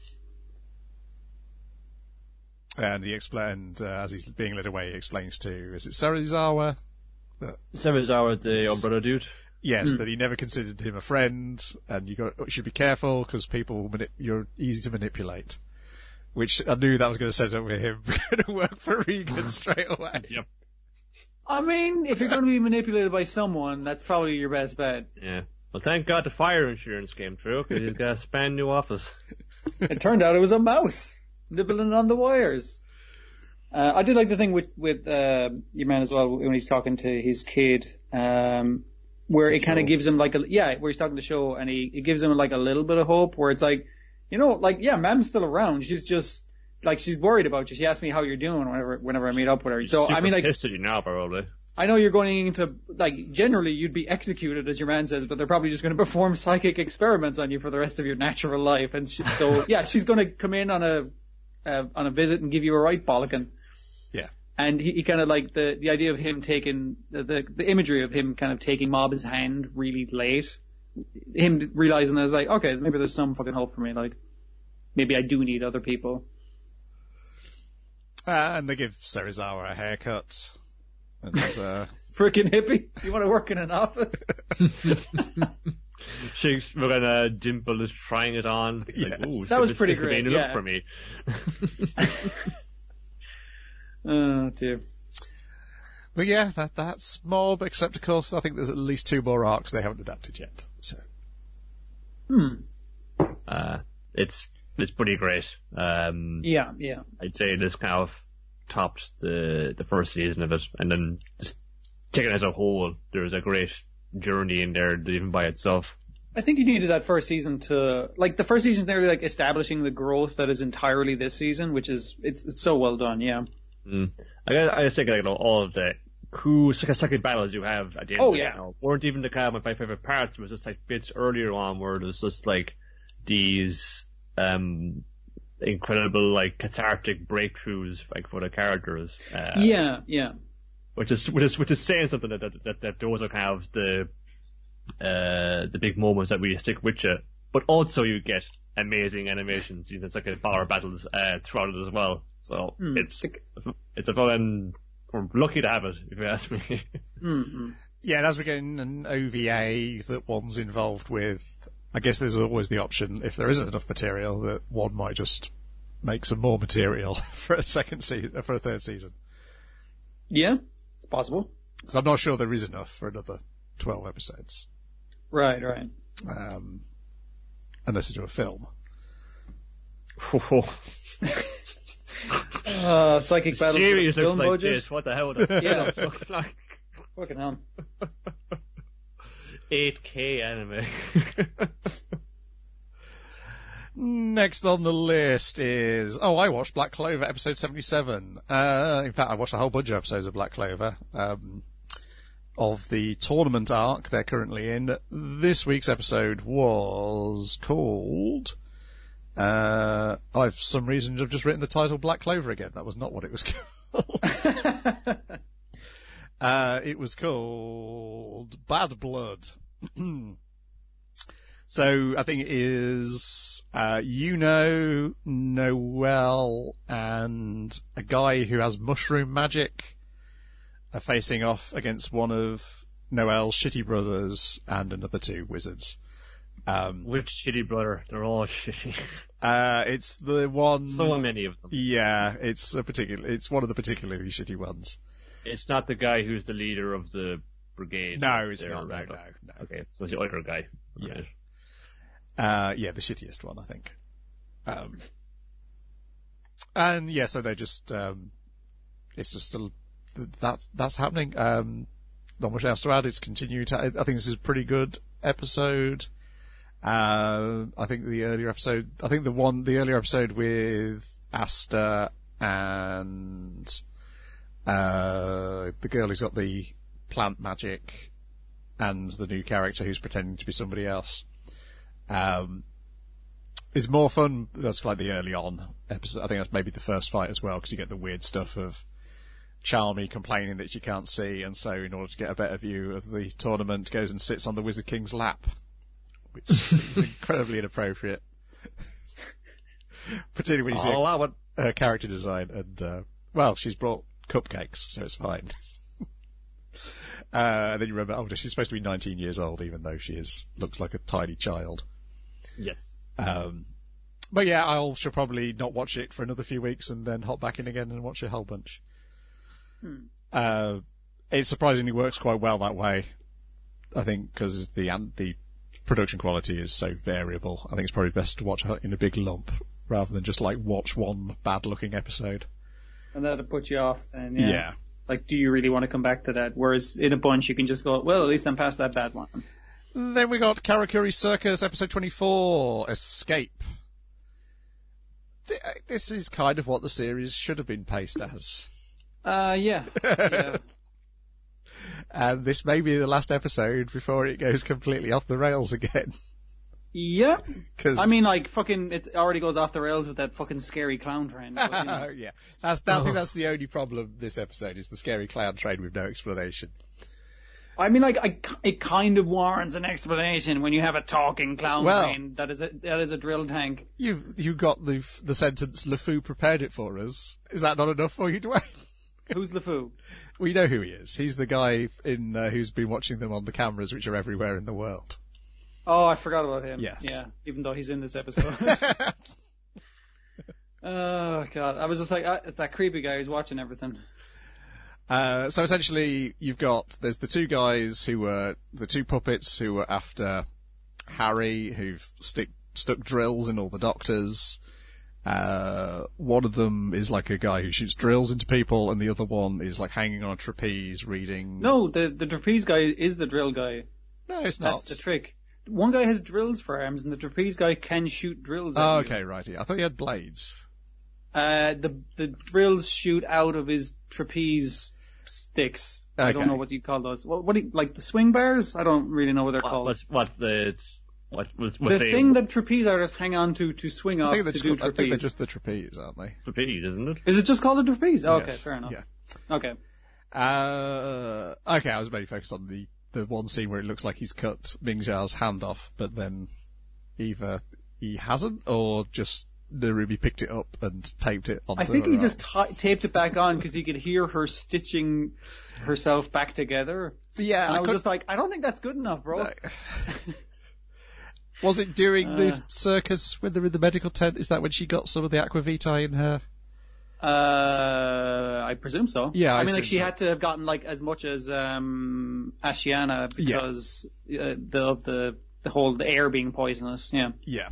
Speaker 1: And he explained, as he's being led away, he explains to, is it Serizawa?
Speaker 2: Serizawa, the umbrella dude?
Speaker 1: Yes, that he never considered him a friend, and you should be careful because you're easy to manipulate. Which I knew that was going to set up with him going to work for Regan straight away.
Speaker 2: Yep.
Speaker 3: I mean, if you're going to be manipulated by someone, that's probably your best bet.
Speaker 2: Yeah. Well, thank God the fire insurance came through because he's got a span new office.
Speaker 3: It turned out it was a mouse nibbling on the wires. I did like the thing with your man as well when he's talking to his kid, where it kind of gives him like where he's talking to Show and it gives him like a little bit of hope where it's like, Mam's still around. She's just like, she's worried about you. She asked me how you're doing whenever I meet up with her. So I mean, like,
Speaker 2: pissed at you now, probably.
Speaker 3: I know you're going into, like, generally you'd be executed, as your man says, but they're probably just going to perform psychic experiments on you for the rest of your natural life. And she's going to come in on a visit and give you a right bollocking.
Speaker 1: Yeah.
Speaker 3: And he kind of like the idea of him taking the imagery of him kind of taking Mob's hand really late, him realizing that it's like, okay, maybe there's some fucking hope for me. Like, maybe I do need other people.
Speaker 1: And they give Serizawa a haircut. And,
Speaker 3: frickin' hippie. You want to work in an office?
Speaker 2: She's fucking Dimple is trying it on.
Speaker 1: Yeah.
Speaker 2: Like, ooh,
Speaker 3: that was pretty great.
Speaker 2: Enough for me.
Speaker 3: Oh dear.
Speaker 1: But yeah, that's Mob, except of course I think there's at least 2 more arcs they haven't adapted yet. So.
Speaker 2: It's pretty great.
Speaker 3: Yeah.
Speaker 2: I'd say this kind of topped the first season of it, and then just taken as a whole, there's a great journey in there even by itself.
Speaker 3: I think you needed that first season to, like, the first season's nearly like establishing the growth that is entirely this season, which is, it's so well done, yeah.
Speaker 2: I just think, like, all of the cool second battles you have at the end of it, weren't even the kind of my favorite parts. It was just like bits earlier on where there's just like these incredible, like, cathartic breakthroughs, like, for the characters.
Speaker 3: Yeah.
Speaker 2: Which is saying something that those are kind of the big moments that really stick with you. But also you get amazing animations, it's like power battles throughout it as well. So it's a fun. We're lucky to have it, if you ask me.
Speaker 3: Mm-hmm.
Speaker 1: Yeah, and as we're getting an OVA that one's involved with, I guess there's always the option, if there isn't enough material, that one might just make some more material for a third season.
Speaker 3: Yeah, it's possible.
Speaker 1: Because I'm not sure there is enough for another 12 episodes.
Speaker 3: Right.
Speaker 1: Unless you do a film.
Speaker 3: Psychic battle.
Speaker 2: Series looks like this. What the hell?
Speaker 3: Yeah. Fucking hell.
Speaker 2: 8K anime.
Speaker 1: Next on the list is... I watched Black Clover episode 77. In fact, I watched a whole bunch of episodes of Black Clover. Of the tournament arc they're currently in. This week's episode was called... I, for some reason, have just written the title Black Clover again. That was not what it was called. It was called Bad Blood. So I think it is Noel, and a guy who has mushroom magic are facing off against one of Noel's shitty brothers and another 2 wizards.
Speaker 2: Which shitty brother? They're all shitty.
Speaker 1: It's the one...
Speaker 2: So many of them.
Speaker 1: Yeah, it's one of the particularly shitty ones.
Speaker 2: It's not the guy who's the leader of the brigade.
Speaker 1: No, it's not. No.
Speaker 2: Okay, so it's the other guy.
Speaker 1: Yeah.
Speaker 2: Right.
Speaker 1: The shittiest one, I think. And yeah, so they just, it's just that's happening. not much else to add. It's continued. I think this is a pretty good episode. I think the earlier episode with Asta and the girl who's got the plant magic and the new character who's pretending to be somebody else is more fun. That's like the early on episode. I think that's maybe the first fight as well, because you get the weird stuff of Charmy complaining that she can't see, and so in order to get a better view of the tournament, goes and sits on the Wizard King's lap, which seems incredibly inappropriate. Particularly when you see her character design, and she's brought cupcakes, so it's fine. And then you remember, she's supposed to be 19 years old, even though she looks like a tiny child.
Speaker 2: Yes.
Speaker 1: But yeah, I shall probably not watch it for another few weeks and then hop back in again and watch a whole bunch. It surprisingly works quite well that way, I think, because the production quality is so variable. I think it's probably best to watch it in a big lump rather than just like watch one bad-looking episode. And
Speaker 3: that'll put you off then, yeah. Like, do you really want to come back to that? Whereas in a bunch you can just go, well, at least I'm past that bad one.
Speaker 1: Then we got Karakuri Circus, episode 24, Escape. This is kind of what the series should have been paced as.
Speaker 3: Yeah.
Speaker 1: And this may be the last episode before it goes completely off the rails again.
Speaker 3: Yeah. I mean, like, fucking, it already goes off the rails with that fucking scary clown train. But, you know.
Speaker 1: Yeah. I think that's the only problem this episode, is the scary clown train with no explanation.
Speaker 3: I mean, like, it kind of warrants an explanation when you have a talking clown train that is a drill tank.
Speaker 1: You got the sentence, LeFou prepared it for us. Is that not enough for you, Dwayne?
Speaker 3: Who's LeFou?
Speaker 1: We know who he is. He's the guy who's been watching them on the cameras, which are everywhere in the world.
Speaker 3: Oh, I forgot about him.
Speaker 1: Yes.
Speaker 3: Yeah, even though he's in this episode. Oh, God. I was just like, it's that creepy guy who's watching everything.
Speaker 1: So essentially, there's the two guys the two puppets who were after Harry, who've stuck drills in all the doctors. One of them is like a guy who shoots drills into people, and the other one is like hanging on a trapeze reading.
Speaker 3: No, the trapeze guy is the drill guy.
Speaker 1: No, it's not.
Speaker 3: That's the trick. One guy has drills for arms, and the trapeze guy can shoot drills at you.
Speaker 1: Okay, righty. I thought he had blades.
Speaker 3: The drills shoot out of his trapeze sticks. Okay. I don't know what you call those. What like the swing bars? I don't really know what they're called.
Speaker 2: What's the
Speaker 3: thing that trapeze artists hang on to swing off to do trapeze?
Speaker 1: I think they're just the trapeze, aren't they?
Speaker 2: Trapeze, isn't it?
Speaker 3: Is it just called a trapeze? Oh,
Speaker 1: yes.
Speaker 3: Okay, fair enough.
Speaker 1: Yeah.
Speaker 3: Okay.
Speaker 1: Okay, I was mainly focused on the one scene where it looks like he's cut Ming Xiao's hand off, but then either he hasn't, or just Narumi picked it up and taped it onto
Speaker 3: I think
Speaker 1: her
Speaker 3: he
Speaker 1: arm.
Speaker 3: just taped it back on because he could hear her stitching herself back together.
Speaker 1: Yeah,
Speaker 3: and I was just like, I don't think that's good enough, bro.
Speaker 1: No. Was it during the circus when they were in the medical tent? Is that when she got some of the aquavitae in her?
Speaker 3: I presume so.
Speaker 1: Yeah,
Speaker 3: I mean, like, she had to have gotten like as much as Ashiana because the whole air being poisonous. Yeah.
Speaker 1: Yeah.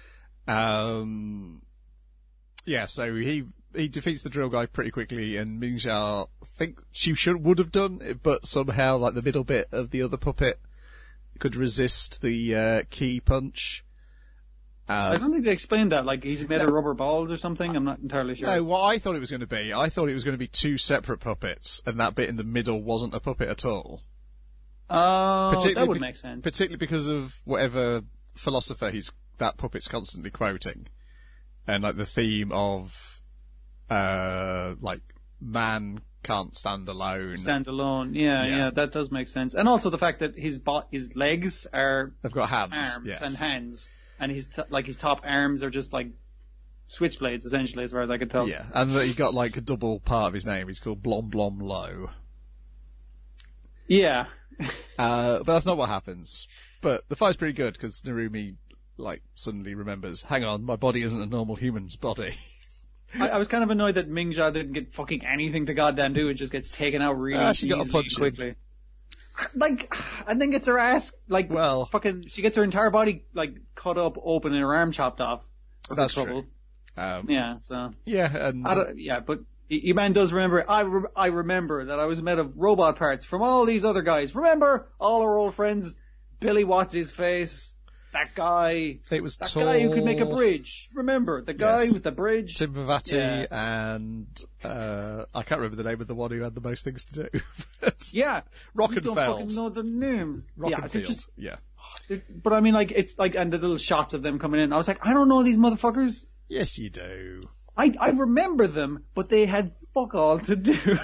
Speaker 1: So he defeats the drill guy pretty quickly, and Ming Xiao thinks she would have done, but somehow, like, the middle bit of the other puppet could resist the key punch.
Speaker 3: I don't think they explained that. Like, he's made of rubber balls or something. I'm not entirely sure.
Speaker 1: No, what I thought it was going to be, two separate puppets, and that bit in the middle wasn't a puppet at all.
Speaker 3: Oh, that would make sense.
Speaker 1: Particularly because of whatever philosopher that puppet's constantly quoting. And, like, the theme of, like, man can't stand alone.
Speaker 3: Stand alone, yeah, that does make sense. And also the fact that his legs
Speaker 1: they've got
Speaker 3: arms and hands. And his top arms are just like switchblades, essentially, as far as I could tell.
Speaker 1: Yeah, and he got like a double part of his name. He's called Blom Blom Lo.
Speaker 3: Yeah.
Speaker 1: But that's not what happens. But the fight's pretty good because Narumi like suddenly remembers, hang on, my body isn't a normal human's body.
Speaker 3: I was kind of annoyed that Ming Jia didn't get fucking anything to goddamn do. It just gets taken out really
Speaker 1: she got a punch
Speaker 3: quickly. Like, and then gets her ass, like, she gets her entire body, like, cut up, open, and her arm chopped off.
Speaker 1: That's true.
Speaker 3: Yeah, so.
Speaker 1: Yeah, and...
Speaker 3: but E-Man does remember. I remember that I was made of robot parts from all these other guys. Remember all our old friends, Billy What's-His-Face, that guy.
Speaker 1: It was
Speaker 3: that guy who could make a bridge. Remember the guy with the bridge?
Speaker 1: Tim Bavati and I can't remember the name of the one who had the most things to do.
Speaker 3: Yeah,
Speaker 1: Rockenfeld.
Speaker 3: Don't fucking know the names.
Speaker 1: Rockenfield. Yeah.
Speaker 3: But I mean, like, it's like, and the little shots of them coming in. I was like, I don't know these motherfuckers.
Speaker 1: Yes, you do.
Speaker 3: I remember them, but they had fuck all to do.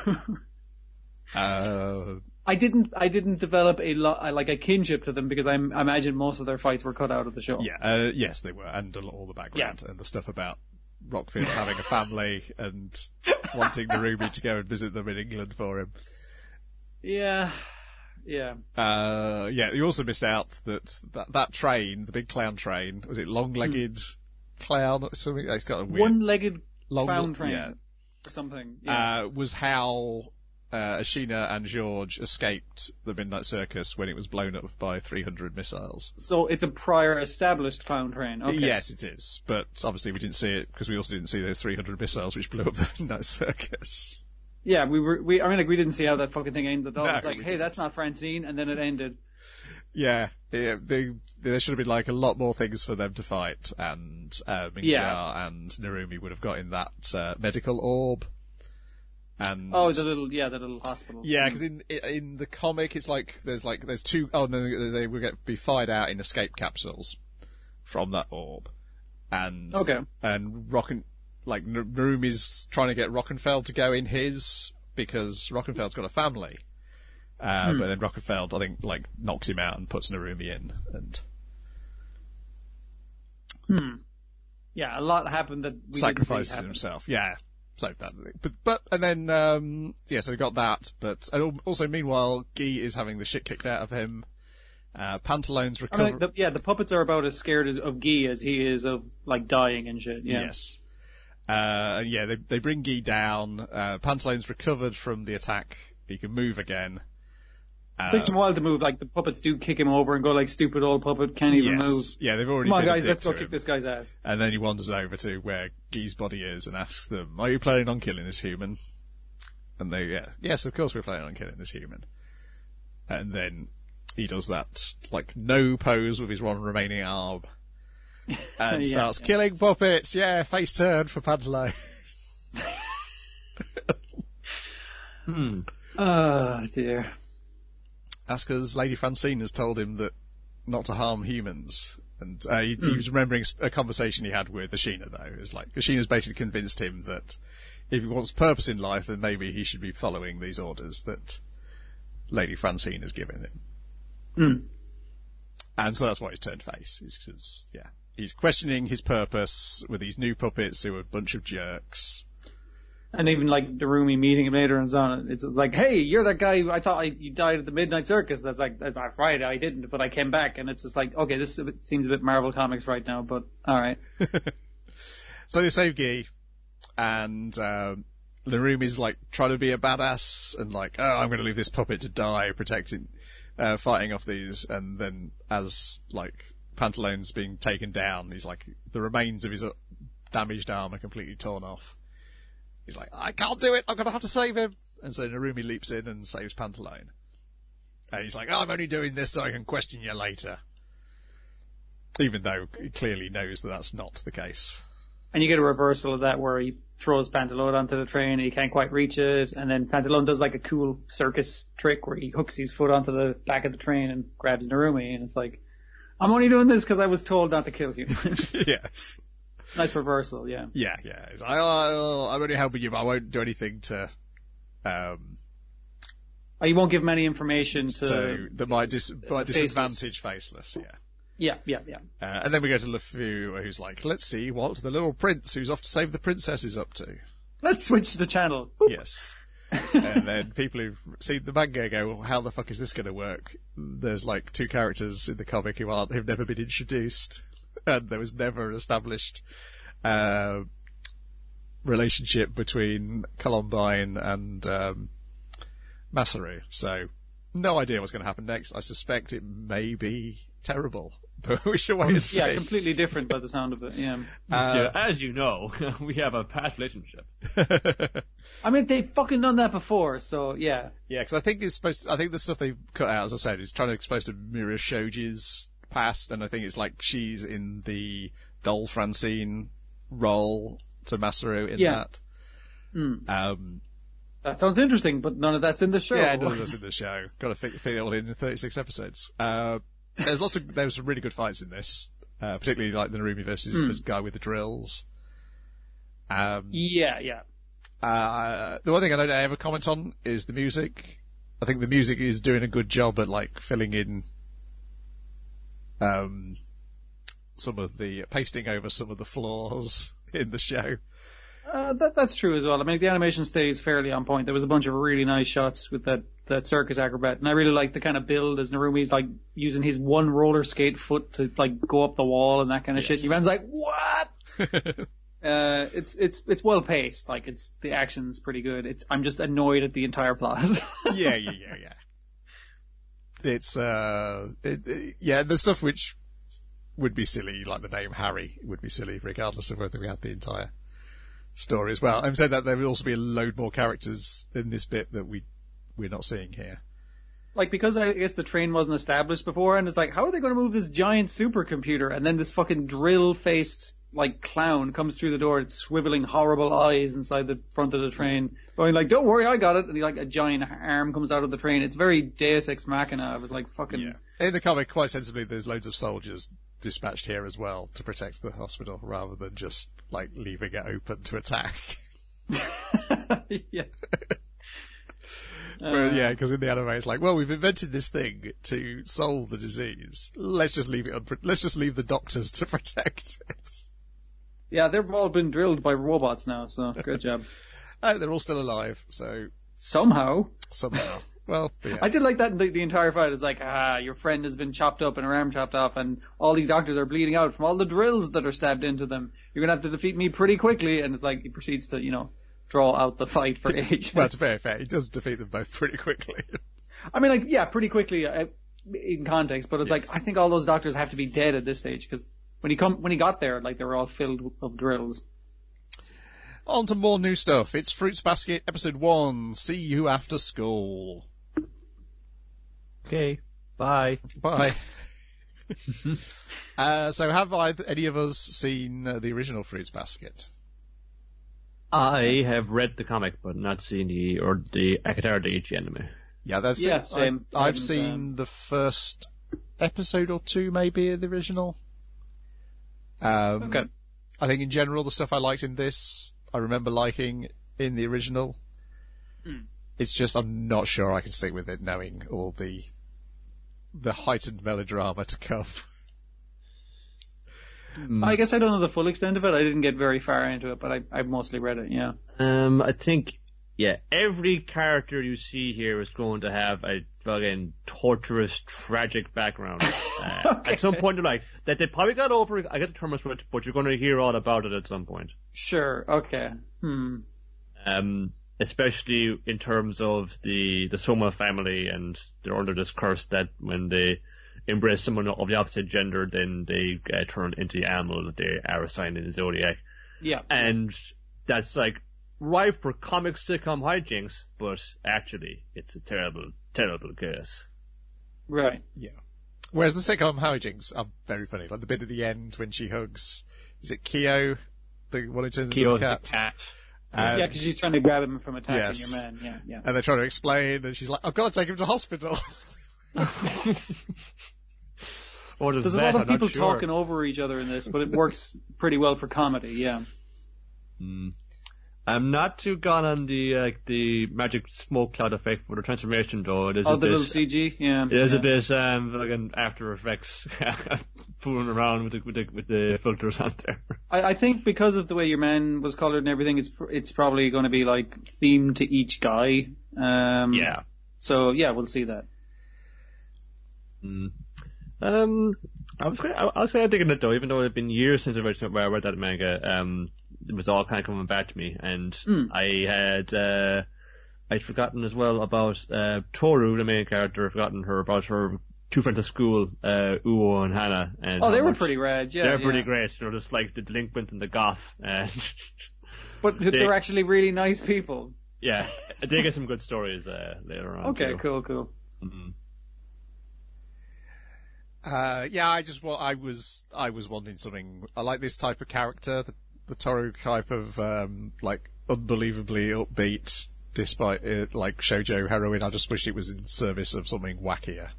Speaker 3: I didn't develop a kinship to them because I imagine most of their fights were cut out of the show.
Speaker 1: Yeah, yes, they were, and all the background and the stuff about Rockfield having a family and wanting Narumi to go and visit them in England for him.
Speaker 3: Yeah.
Speaker 1: You also missed out that train, the big clown train, was it long-legged clown or something? It's got a weird
Speaker 3: one-legged clown train or something. Yeah.
Speaker 1: Was how Ashina and George escaped the Midnight Circus when it was blown up by 300 missiles.
Speaker 3: So it's a prior established clown train. Okay.
Speaker 1: Yes, it is. But obviously we didn't see it because we also didn't see those 300 missiles which blew up the Midnight Circus.
Speaker 3: Yeah, we didn't see how that fucking thing ended at all. It's like, hey, that's not Francine, and then it ended.
Speaker 1: Yeah, there should have been like a lot more things for them to fight, and Mingyar and Narumi would have got in that medical orb. And
Speaker 3: the little hospital.
Speaker 1: Yeah, because in the comic it's like there's two. Oh, no, they will be fired out in escape capsules from that orb, and Narumi's trying to get Rockenfeld to go in his because Rockenfeld's got a family. But then Rockenfeld, I think, knocks him out and puts Narumi in, and
Speaker 3: yeah, a lot happened that we
Speaker 1: sacrifices
Speaker 3: didn't see
Speaker 1: himself. Yeah, so that. But and then so we got that. But and also meanwhile, Guy is having the shit kicked out of him. Pantaloon's recovering.
Speaker 3: The puppets are about as scared of Guy as he is of dying and shit. Yeah.
Speaker 1: Yes. They bring Guy down. Pantaloon's recovered from the attack. He can move again.
Speaker 3: It takes him a while to move. Like, the puppets do kick him over and go, stupid old puppet, can't even move.
Speaker 1: Yeah, they've already
Speaker 3: Come on, guys, let's go kick this guy's ass.
Speaker 1: And then he wanders over to where Guy's body is and asks them, are you planning on killing this human? And they, yes, of course we're planning on killing this human. And then he does that, no pose with his one remaining arm. And starts killing puppets. Yeah, face turn for Pantaloon.
Speaker 3: Oh, dear.
Speaker 1: That's because Lady Francine has told him that not to harm humans. And he was remembering a conversation he had with Ashina, though. It's like, Ashina's basically convinced him that if he wants purpose in life, then maybe he should be following these orders that Lady Francine has given him. And so that's why he's turned face. Is because, he's questioning his purpose with these new puppets who are a bunch of jerks.
Speaker 3: And even Narumi meeting him later and so on, it's like, hey, you're that guy who I thought you died at the Midnight Circus. That's right, I didn't, but I came back. And it's just like, okay, this seems a bit Marvel Comics right now, but alright.
Speaker 1: So they save Guy, and Narumi's trying to be a badass, and I'm going to leave this puppet to die, fighting off these, and then as Pantaloon's being taken down, he's the remains of his damaged arm are completely torn off. He's like, I can't do it, I'm gonna have to save him. And so Narumi leaps in and saves Pantaloon. And he's like, I'm only doing this so I can question you later. Even though he clearly knows that that's not the case.
Speaker 3: And you get a reversal of that where he throws Pantaloon onto the train and he can't quite reach it, and then Pantaloon does a cool circus trick where he hooks his foot onto the back of the train and grabs Narumi, and it's like, I'm only doing this because I was told not to kill humans.
Speaker 1: Yes.
Speaker 3: Nice reversal, yeah.
Speaker 1: Yeah. I'm only helping you, but I won't do anything to...
Speaker 3: you won't give him any information
Speaker 1: that might disadvantage Faceless,
Speaker 3: Yeah.
Speaker 1: And then we go to LeFou, who's like, let's see what the little prince who's off to save the princess is up to.
Speaker 3: Let's switch the channel.
Speaker 1: Yes. And then people who've seen the manga go, well, how the fuck is this going to work? There's two characters in the comic who've never been introduced. And there was never an established relationship between Columbine and Masaru. So, no idea what's going to happen next. I suspect it may be terrible. but we should wait and see.
Speaker 3: Yeah, completely different by the sound of it. Yeah.
Speaker 2: As you know, we have a past relationship.
Speaker 3: I mean, they've fucking done that before, so yeah.
Speaker 1: Yeah, because I think I think the stuff they've cut out, as I said, is trying to expose to mirror Shoji's past, and I think it's like she's in the doll Francine role to Masaru in that.
Speaker 3: That sounds interesting, but none of that's in the show.
Speaker 1: Yeah, none of that's in the show. Got to fit it all in 36 episodes. There's some really good fights in this, particularly like the Narumi versus the guy with the drills.
Speaker 3: Yeah.
Speaker 1: The one thing I don't ever comment on is the music. I think the music is doing a good job at like filling in some of the pasting over some of the flaws in the show.
Speaker 3: That's true as well. I mean, the animation stays fairly on point. There was a bunch of really nice shots with that circus acrobat, and I really like the kind of build as Narumi's like using his one roller skate foot to like go up the wall and that kind of shit. Your man's like, what? It's well paced. Like the action's pretty good. I'm just annoyed at the entire plot.
Speaker 1: Yeah. It's the stuff which would be silly, like the name Harry would be silly, regardless of whether we had the entire story as well. I'm saying that there will also be a load more characters in this bit that we're not seeing here.
Speaker 3: Like, because I guess the train wasn't established before, and it's like, how are they going to move this giant supercomputer? And then this fucking drill-faced, like, clown comes through the door, it's swiveling horrible eyes inside the front of the train, going like, don't worry, I got it. And he, like, a giant arm comes out of the train. It's very Deus Ex Machina. I was like, fucking...
Speaker 1: Yeah. In the comic, quite sensibly, there's loads of soldiers dispatched here as well to protect the hospital, rather than just, like, leaving it open to attack.
Speaker 3: Yeah.
Speaker 1: Because in the anime it's like, well, we've invented this thing to solve the disease. Let's just leave the doctors to protect it.
Speaker 3: Yeah, they've all been drilled by robots now, so good job.
Speaker 1: They're all still alive, so...
Speaker 3: Somehow.
Speaker 1: Well, yeah.
Speaker 3: I did like that the entire fight. It's like, your friend has been chopped up and her arm chopped off, and all these doctors are bleeding out from all the drills that are stabbed into them. You're gonna have to defeat me pretty quickly, and it's like, he proceeds to, draw out the fight for ages.
Speaker 1: Well, to be fair, he does defeat them both pretty quickly.
Speaker 3: I mean, pretty quickly in context, but it's like, I think all those doctors have to be dead at this stage, because when he got there, like, they were all filled with drills.
Speaker 1: On to more new stuff. It's Fruits Basket, Episode 1, See You After School.
Speaker 2: Okay, bye.
Speaker 1: Bye. So have any of us seen the original Fruits Basket?
Speaker 2: I have read the comic, but not seen the Akatara Daiichi anime.
Speaker 1: Yeah, that's it.
Speaker 3: Same.
Speaker 1: I've seen the first episode or two, maybe, of the original.
Speaker 3: Okay.
Speaker 1: I think in general, the stuff I liked in this, I remember liking in the original. It's just I'm not sure I can stick with it, knowing all the heightened melodrama to come.
Speaker 3: I guess I don't know the full extent of it. I didn't get very far into it, but I mostly read it, yeah.
Speaker 2: I think, every character you see here is going to have a fucking torturous, tragic background.
Speaker 3: Okay.
Speaker 2: At some point in life, that they probably got over, I get the term, but you're going to hear all about it at some point.
Speaker 3: Sure, okay.
Speaker 2: Especially in terms of the Soma family, and they're under this curse that when they embrace someone of the opposite gender, then they turn into the animal that they are assigned in the Zodiac.
Speaker 3: Yeah.
Speaker 2: And that's like ripe for comic sitcom hijinks, but actually it's a terrible, terrible curse.
Speaker 3: Right.
Speaker 1: Yeah. Whereas the sitcom hijinks are very funny. Like the bit at the end when she hugs, is it Kyo? The one who turns into a cat?
Speaker 2: The cat.
Speaker 3: Yeah, because she's trying to grab him from attacking your man. Yeah.
Speaker 1: And they're trying to explain, and she's like, I've got to take him to hospital.
Speaker 3: There's a lot of people talking over each other in this, but it works pretty well for comedy, yeah.
Speaker 2: I'm not too gone on the magic smoke cloud effect for the transformation, though.
Speaker 3: The little CG, yeah.
Speaker 2: It is a bit fucking After Effects fooling around with the filters on there.
Speaker 3: I think because of the way your man was colored and everything, it's probably going to be like themed to each guy.
Speaker 2: Yeah. So
Speaker 3: yeah, we'll see that.
Speaker 2: I was kind of digging it though, even though it had been years since I read that manga. It was all kind of coming back to me, and I'd forgotten as well about Toru, the main character. I'd forgotten about her two friends at school, Uo and Hannah. And
Speaker 3: they were pretty rad, yeah.
Speaker 2: They're pretty great. They're just like the delinquent and the goth.
Speaker 3: But they're actually really nice people.
Speaker 2: Yeah, they get some good stories later on.
Speaker 3: Okay,
Speaker 2: too.
Speaker 3: cool.
Speaker 2: Mm-hmm.
Speaker 1: I was wanting something. I like this type of character, the Toru type of like unbelievably upbeat, despite it like shoujo heroine. I just wish it was in service of something wackier.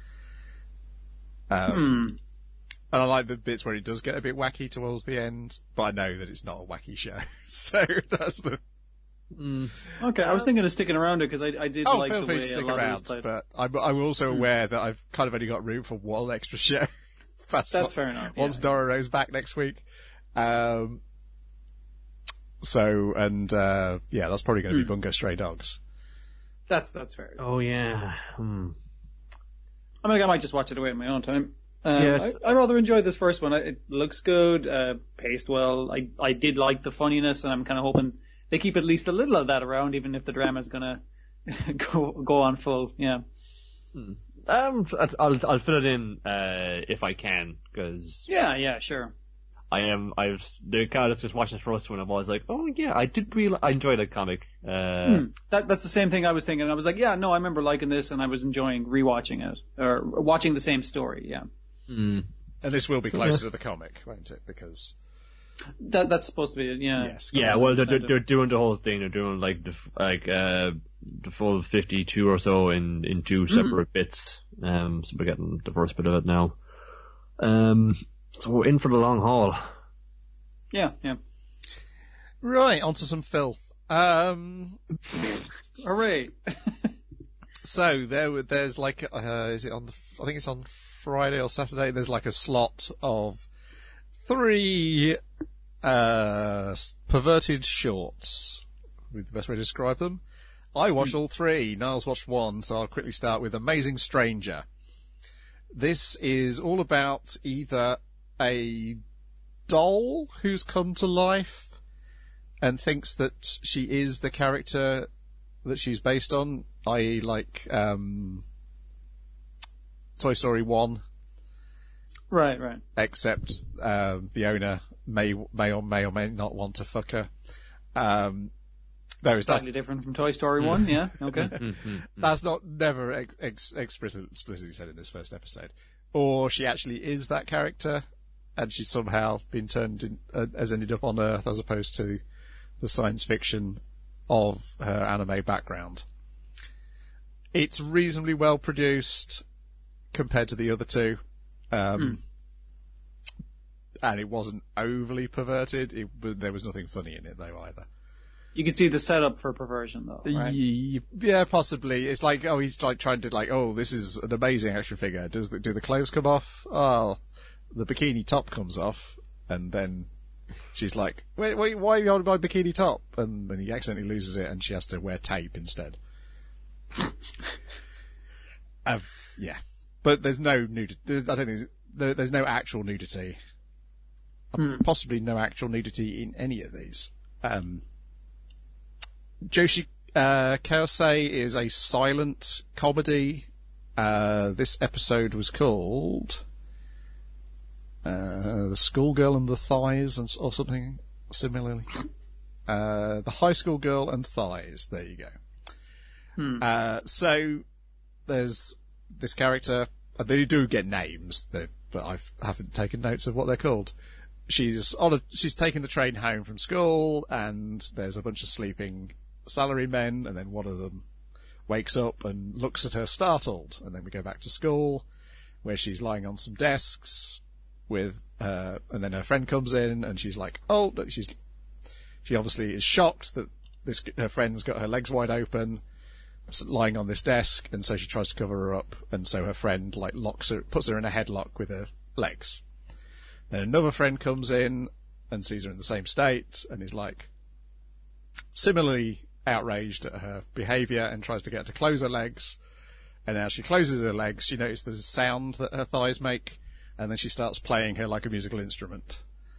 Speaker 1: And I like the bits where it does get a bit wacky towards the end, but I know that it's not a wacky show, so that's the.
Speaker 3: Okay, I was thinking of sticking around it because I did like
Speaker 1: feel
Speaker 3: the
Speaker 1: free
Speaker 3: way
Speaker 1: to stick
Speaker 3: a lot
Speaker 1: around,
Speaker 3: of this
Speaker 1: but I'm also aware that I've kind of only got room for one extra show. That's
Speaker 3: fair enough.
Speaker 1: Once Dororo's back next week. That's probably going to be Bungo Stray Dogs.
Speaker 3: That's fair.
Speaker 2: Oh yeah.
Speaker 3: I mean, I might just watch it away in my own time.
Speaker 2: Yes.
Speaker 3: I rather enjoyed this first one. It looks good, paced well. I did like the funniness, and I'm kind of hoping they keep at least a little of that around, even if the drama's gonna go on full. Yeah.
Speaker 2: I'll fill it in if I can, because
Speaker 3: yeah, sure.
Speaker 2: Just watching the first one, I was like, oh yeah, I enjoyed that comic.
Speaker 3: That's the same thing I was thinking. I was like, yeah, no, I remember liking this, and I was enjoying rewatching it or watching the same story. Yeah.
Speaker 1: And this will be closer to the comic, won't it? Because
Speaker 3: that's supposed to be it. Yeah.
Speaker 1: Yes.
Speaker 2: Yeah. Well, they're doing the whole thing. They're doing like the full 52 or so in two separate bits. So we're getting the first bit of it now. So we're in for the long haul.
Speaker 3: Yeah.
Speaker 1: Right, onto some filth.
Speaker 3: Hooray.
Speaker 1: So there's like, is it on I think it's on Friday or Saturday, there's like a slot of 3 perverted shorts, with the best way to describe them. I watched all 3. Niles watched 1, so I'll quickly start with Amazing Stranger. This is all about either a doll who's come to life and thinks that she is the character that she's based on, i.e. like Toy Story 1.
Speaker 3: Right.
Speaker 1: Except the owner may or may not want to fuck her.
Speaker 3: Slightly different from Toy Story 1, yeah, okay.
Speaker 1: That's never explicitly said in this first episode. Or she actually is that character, and she's somehow been has ended up on Earth as opposed to the science fiction of her anime background. It's reasonably well produced compared to the other two. And it wasn't overly perverted. There was nothing funny in it though either.
Speaker 3: You can see the setup for perversion though, right?
Speaker 1: Yeah, possibly. It's like, he's like trying to this is an amazing action figure. Do the clothes come off? Oh, the bikini top comes off, and then she's like, wait, why are you holding my bikini top? And then he accidentally loses it, and she has to wear tape instead. Yeah. But there's no nudity. I don't think there's no actual nudity. Possibly no actual nudity in any of these. Joshi Kaosei is a silent comedy. This episode was called The Schoolgirl and the Thighs, or something similarly. The High School Girl and Thighs. There you go. So there's this character. They do get names, but I haven't taken notes of what they're called. She's taking the train home from school, and there's a bunch of sleeping salarymen, and then one of them wakes up and looks at her startled, and then we go back to school, where she's lying on some desks with and then her friend comes in, and she's like, she obviously is shocked that her friend's got her legs wide open, lying on this desk, and so she tries to cover her up, and so her friend puts her in a headlock with her legs. Then another friend comes in and sees her in the same state and is like similarly outraged at her behaviour and tries to get her to close her legs. And as she closes her legs, she notices there's a sound that her thighs make, and then she starts playing her like a musical instrument.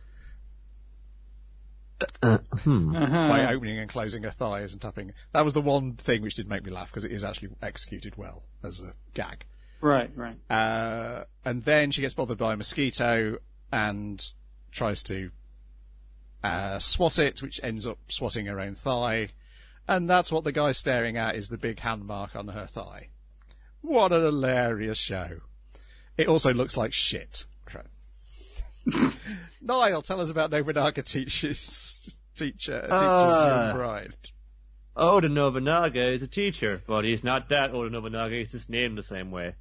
Speaker 1: By opening and closing her thighs and tapping. That was the one thing which did make me laugh, because it is actually executed well as a gag.
Speaker 3: Right.
Speaker 1: And then she gets bothered by a mosquito and tries to swat it, which ends up swatting her own thigh. And that's what the guy's staring at, is the big hand mark on her thigh. What an hilarious show. It also looks like shit. Niall, tell us about Nobunaga Teacher's Young Bride.
Speaker 2: Oda Nobunaga is a teacher, but he's not that Oda Nobunaga, he's just named the same way.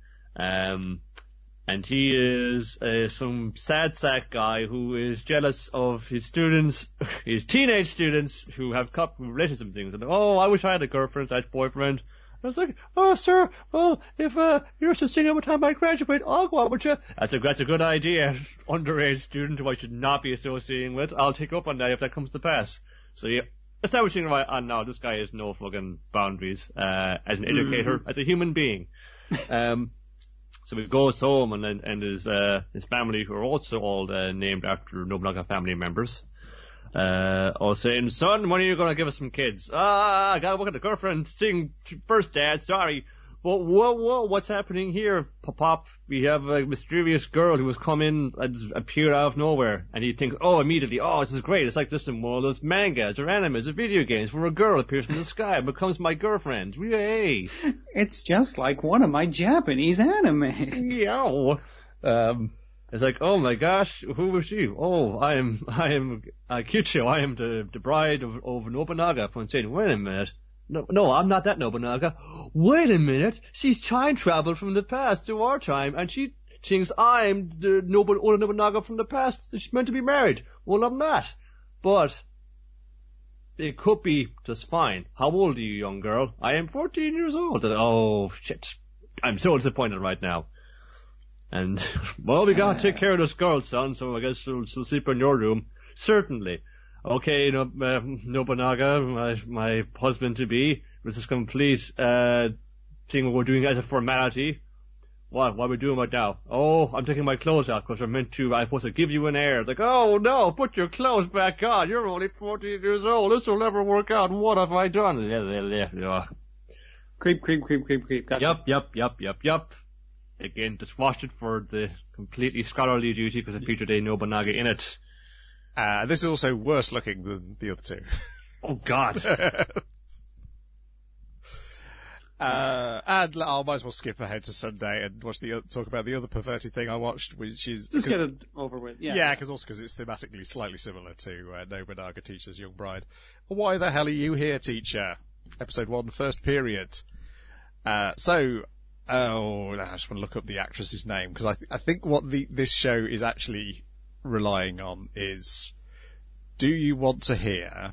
Speaker 2: And he is some sad sack guy who is jealous of his students, his teenage students, who have relationships and things. And, I wish I had a girlfriend/boyfriend. I was like, sir, well, if you're still seeing every time I graduate, I'll go out with you. That's a good idea. Underage student who I should not be associating with. I'll take up on that if that comes to pass. So yeah, establishing right on now, this guy has no fucking boundaries, as an educator, as a human being. So he goes home and his family, who are also all named after Nobunaga family members, all saying, son, when are you going to give us some kids? I got to work at the girlfriend thing first, Dad, sorry. But whoa, what's happening here, Pop? We have a mysterious girl who has come in and appeared out of nowhere. And he thinks, immediately, this is great. It's like this in one of those mangas or animes or video games where a girl appears from the sky and becomes my girlfriend. Yay!
Speaker 3: It's just like one of my Japanese anime.
Speaker 2: Yeah. It's like, oh my gosh, who was she? I am Kicho. I am the bride of Nobunaga. I'm saying, wait a minute. No, I'm not that Nobunaga. Wait a minute. She's time traveled from the past to our time, and she thinks I'm the Oda Nobunaga from the past. She's meant to be married. Well, I'm not. But it could be just fine. How old are you, young girl? I am 14 years old. Oh, shit. I'm so disappointed right now. And, well, we gotta take care of this girl, son, so I guess she'll sleep in your room. Certainly. Okay, Nobunaga, my husband-to-be, this is complete, thing we're doing as a formality. What are we doing right now? I'm taking my clothes out because I'm supposed to give you an heir. It's like, oh no, put your clothes back on. You're only 14 years old. This will never work out. What have I done?
Speaker 3: Creep. Gotcha.
Speaker 2: Yup. Again, just watched it for the completely scholarly duty because it featured a Nobunaga in it.
Speaker 1: This is also worse looking than the other two.
Speaker 2: Oh God.
Speaker 1: And I might as well skip ahead to Sunday and talk about the other perverted thing I watched, which is
Speaker 3: just get it over with.
Speaker 1: Yeah, because it's thematically slightly similar to Nobunaga Teacher's Young Bride. Why the hell are you here, teacher? Episode 1, first period. I just want to look up the actress's name because I think what this show is actually relying on is, do you want to hear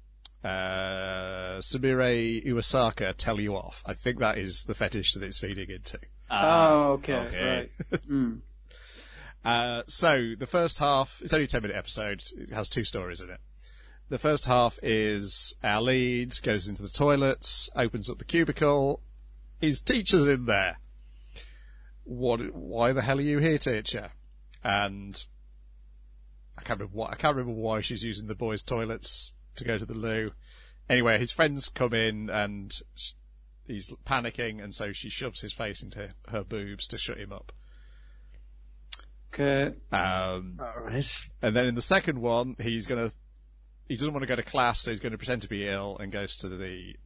Speaker 1: Sumire Iwasaka tell you off? I think that is the fetish that it's feeding into.
Speaker 3: Okay.
Speaker 1: Right. So the first half, it's only a 10-minute episode. It has 2 stories in it. The first half is our lead goes into the toilets, opens up the cubicle. His teacher's in there. Why the hell are you here, teacher? And I can't remember why she's using the boys' toilets to go to the loo. Anyway, his friends come in and he's panicking, and so she shoves his face into her boobs to shut him up.
Speaker 3: Okay.
Speaker 1: Alright. And then in the second one, he doesn't want to go to class, so he's going to pretend to be ill and goes to the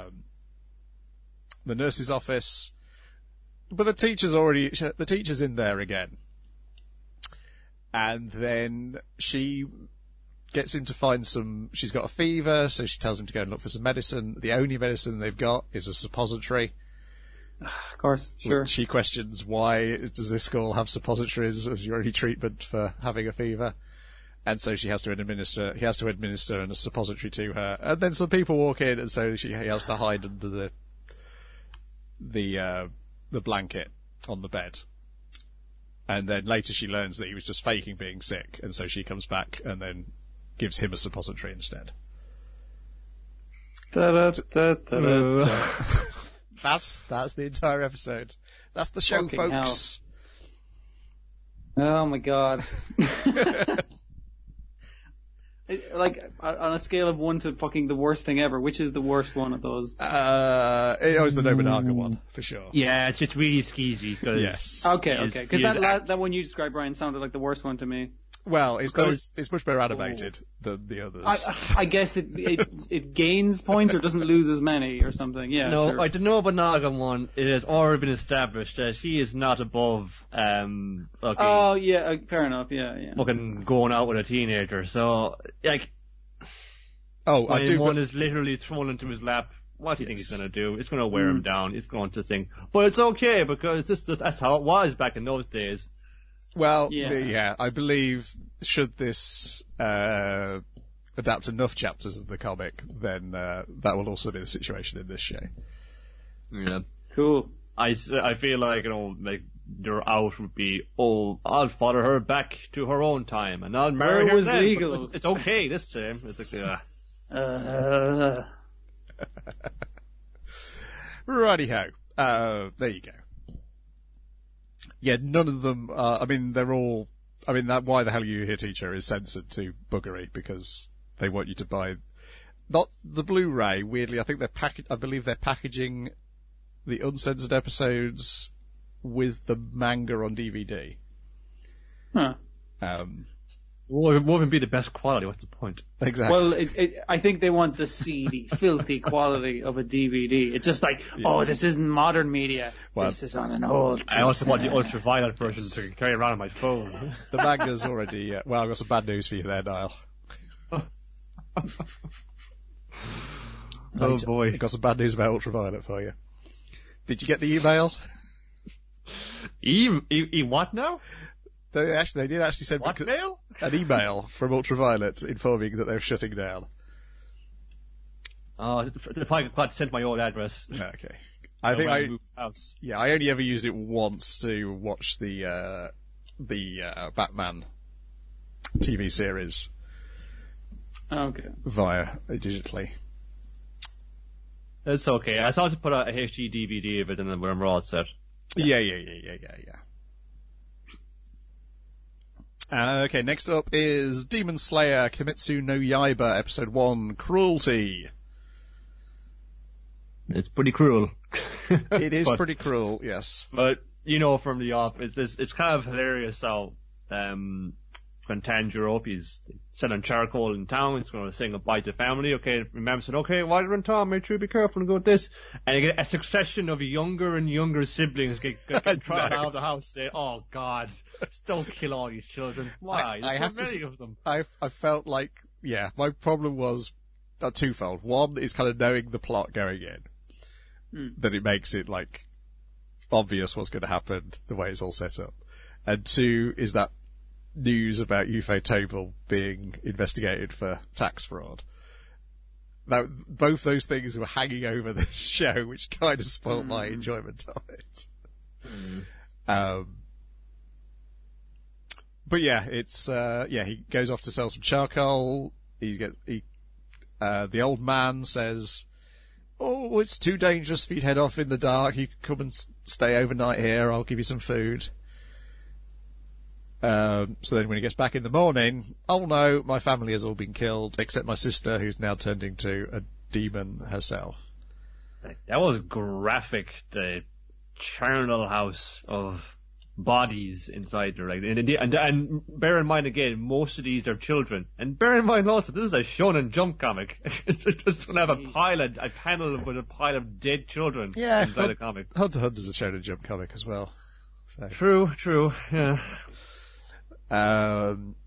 Speaker 1: nurse's office. But the teacher's in there again. And then she gets him to find she's got a fever, so she tells him to go and look for some medicine. The only medicine they've got is a suppository.
Speaker 3: Of course, sure.
Speaker 1: She questions, why does this school have suppositories as your only treatment for having a fever? And so he has to administer a suppository to her. And then some people walk in, and so he has to hide under the blanket on the bed. And then later she learns that he was just faking being sick, and so she comes back and then gives him a suppository instead. That's the entire episode. That's the show,
Speaker 3: fucking
Speaker 1: folks.
Speaker 3: Hell. Oh my God. Like, on a scale of 1 to fucking the worst thing ever, which is the worst one of those?
Speaker 1: It was the Nobunaga one, for sure.
Speaker 2: Yeah, it's really skeezy.
Speaker 1: Yes.
Speaker 3: Okay. Because that one you described, Brian, sounded like the worst one to me.
Speaker 1: Well, it's much better animated than the others.
Speaker 3: I guess it gains points or doesn't lose as many or something. Yeah.
Speaker 2: No,
Speaker 3: sure.
Speaker 2: I don't know about Nobunaga one. It has already been established that he is not above
Speaker 3: Oh yeah, fair enough. Yeah.
Speaker 2: fucking going out with a teenager. So like, when one is literally thrown into his lap, what do you think he's gonna do? It's gonna wear him down. It's going to sing, but it's okay because that's how it was back in those days.
Speaker 1: Well, I believe should this adapt enough chapters of the comic, then that will also be the situation in this show.
Speaker 2: Yeah,
Speaker 3: cool.
Speaker 2: I feel like like their out would be, I'll follow her back to her own time and I'll marry her. It was then, legal. It's okay this time. It's like,
Speaker 1: righty-ho. There you go. Yeah, none of them they're all... that Why the Hell Are You Here, Teacher is censored to buggery because they want you to buy... Not the Blu-ray, weirdly. I think I believe they're packaging the uncensored episodes with the manga on DVD.
Speaker 3: Huh.
Speaker 2: Well, it won't be the best quality. What's the point?
Speaker 1: Exactly.
Speaker 3: Well, I think they want the seedy, filthy quality of a DVD. It's just like, this isn't modern media. Well, this is on an old...
Speaker 2: I also want the ultraviolet version to carry around on my phone.
Speaker 1: The manga's already... I've got some bad news for you there, Niall.
Speaker 2: Oh, boy.
Speaker 1: I've got some bad news about ultraviolet for you. Did you get the email?
Speaker 2: What now?
Speaker 1: They did actually send an email from Ultraviolet informing that they're shutting down.
Speaker 2: Oh, if I could send my old address.
Speaker 1: Okay. I only ever used it once to watch the Batman TV series.
Speaker 3: Okay.
Speaker 1: Via digitally.
Speaker 2: It's okay. I thought to put a HD DVD of it and then we're all set.
Speaker 1: Yeah. Okay, next up is Demon Slayer Kimetsu no Yaiba, Episode 1, Cruelty.
Speaker 2: It's pretty cruel.
Speaker 1: It is pretty cruel, yes.
Speaker 2: But, from the off, it's kind of hilarious how, when Tanjiro, he's selling charcoal in town, he's going to say goodbye to family, okay, remember, said, okay, while you're in town, make sure you be careful and go with this. And you get a succession of younger and younger siblings get thrown out of the house, say, oh God, don't kill all these children. Why? There's so many of them.
Speaker 1: I felt like, my problem was twofold. One is kind of knowing the plot going in. That it makes it, obvious what's going to happen, the way it's all set up. And two is that news about Ufotable being investigated for tax fraud. Now, both those things were hanging over this show, which kind of spoiled my enjoyment of it. But it's he goes off to sell some charcoal. The old man says, "Oh, it's too dangerous for you to head off in the dark. You can come and stay overnight here. I'll give you some food." So then when he gets back in the morning, oh no, my family has all been killed, except my sister, who's now turned into a demon herself.
Speaker 2: That was graphic, the charnel house of bodies inside there. And bear in mind again, most of these are children. And bear in mind also, this is a Shonen Jump comic. It just don't have a panel with a pile of dead children inside the comic.
Speaker 1: Hunter x Hunter is a Shonen Jump comic as well. So.
Speaker 2: True, yeah.
Speaker 1: And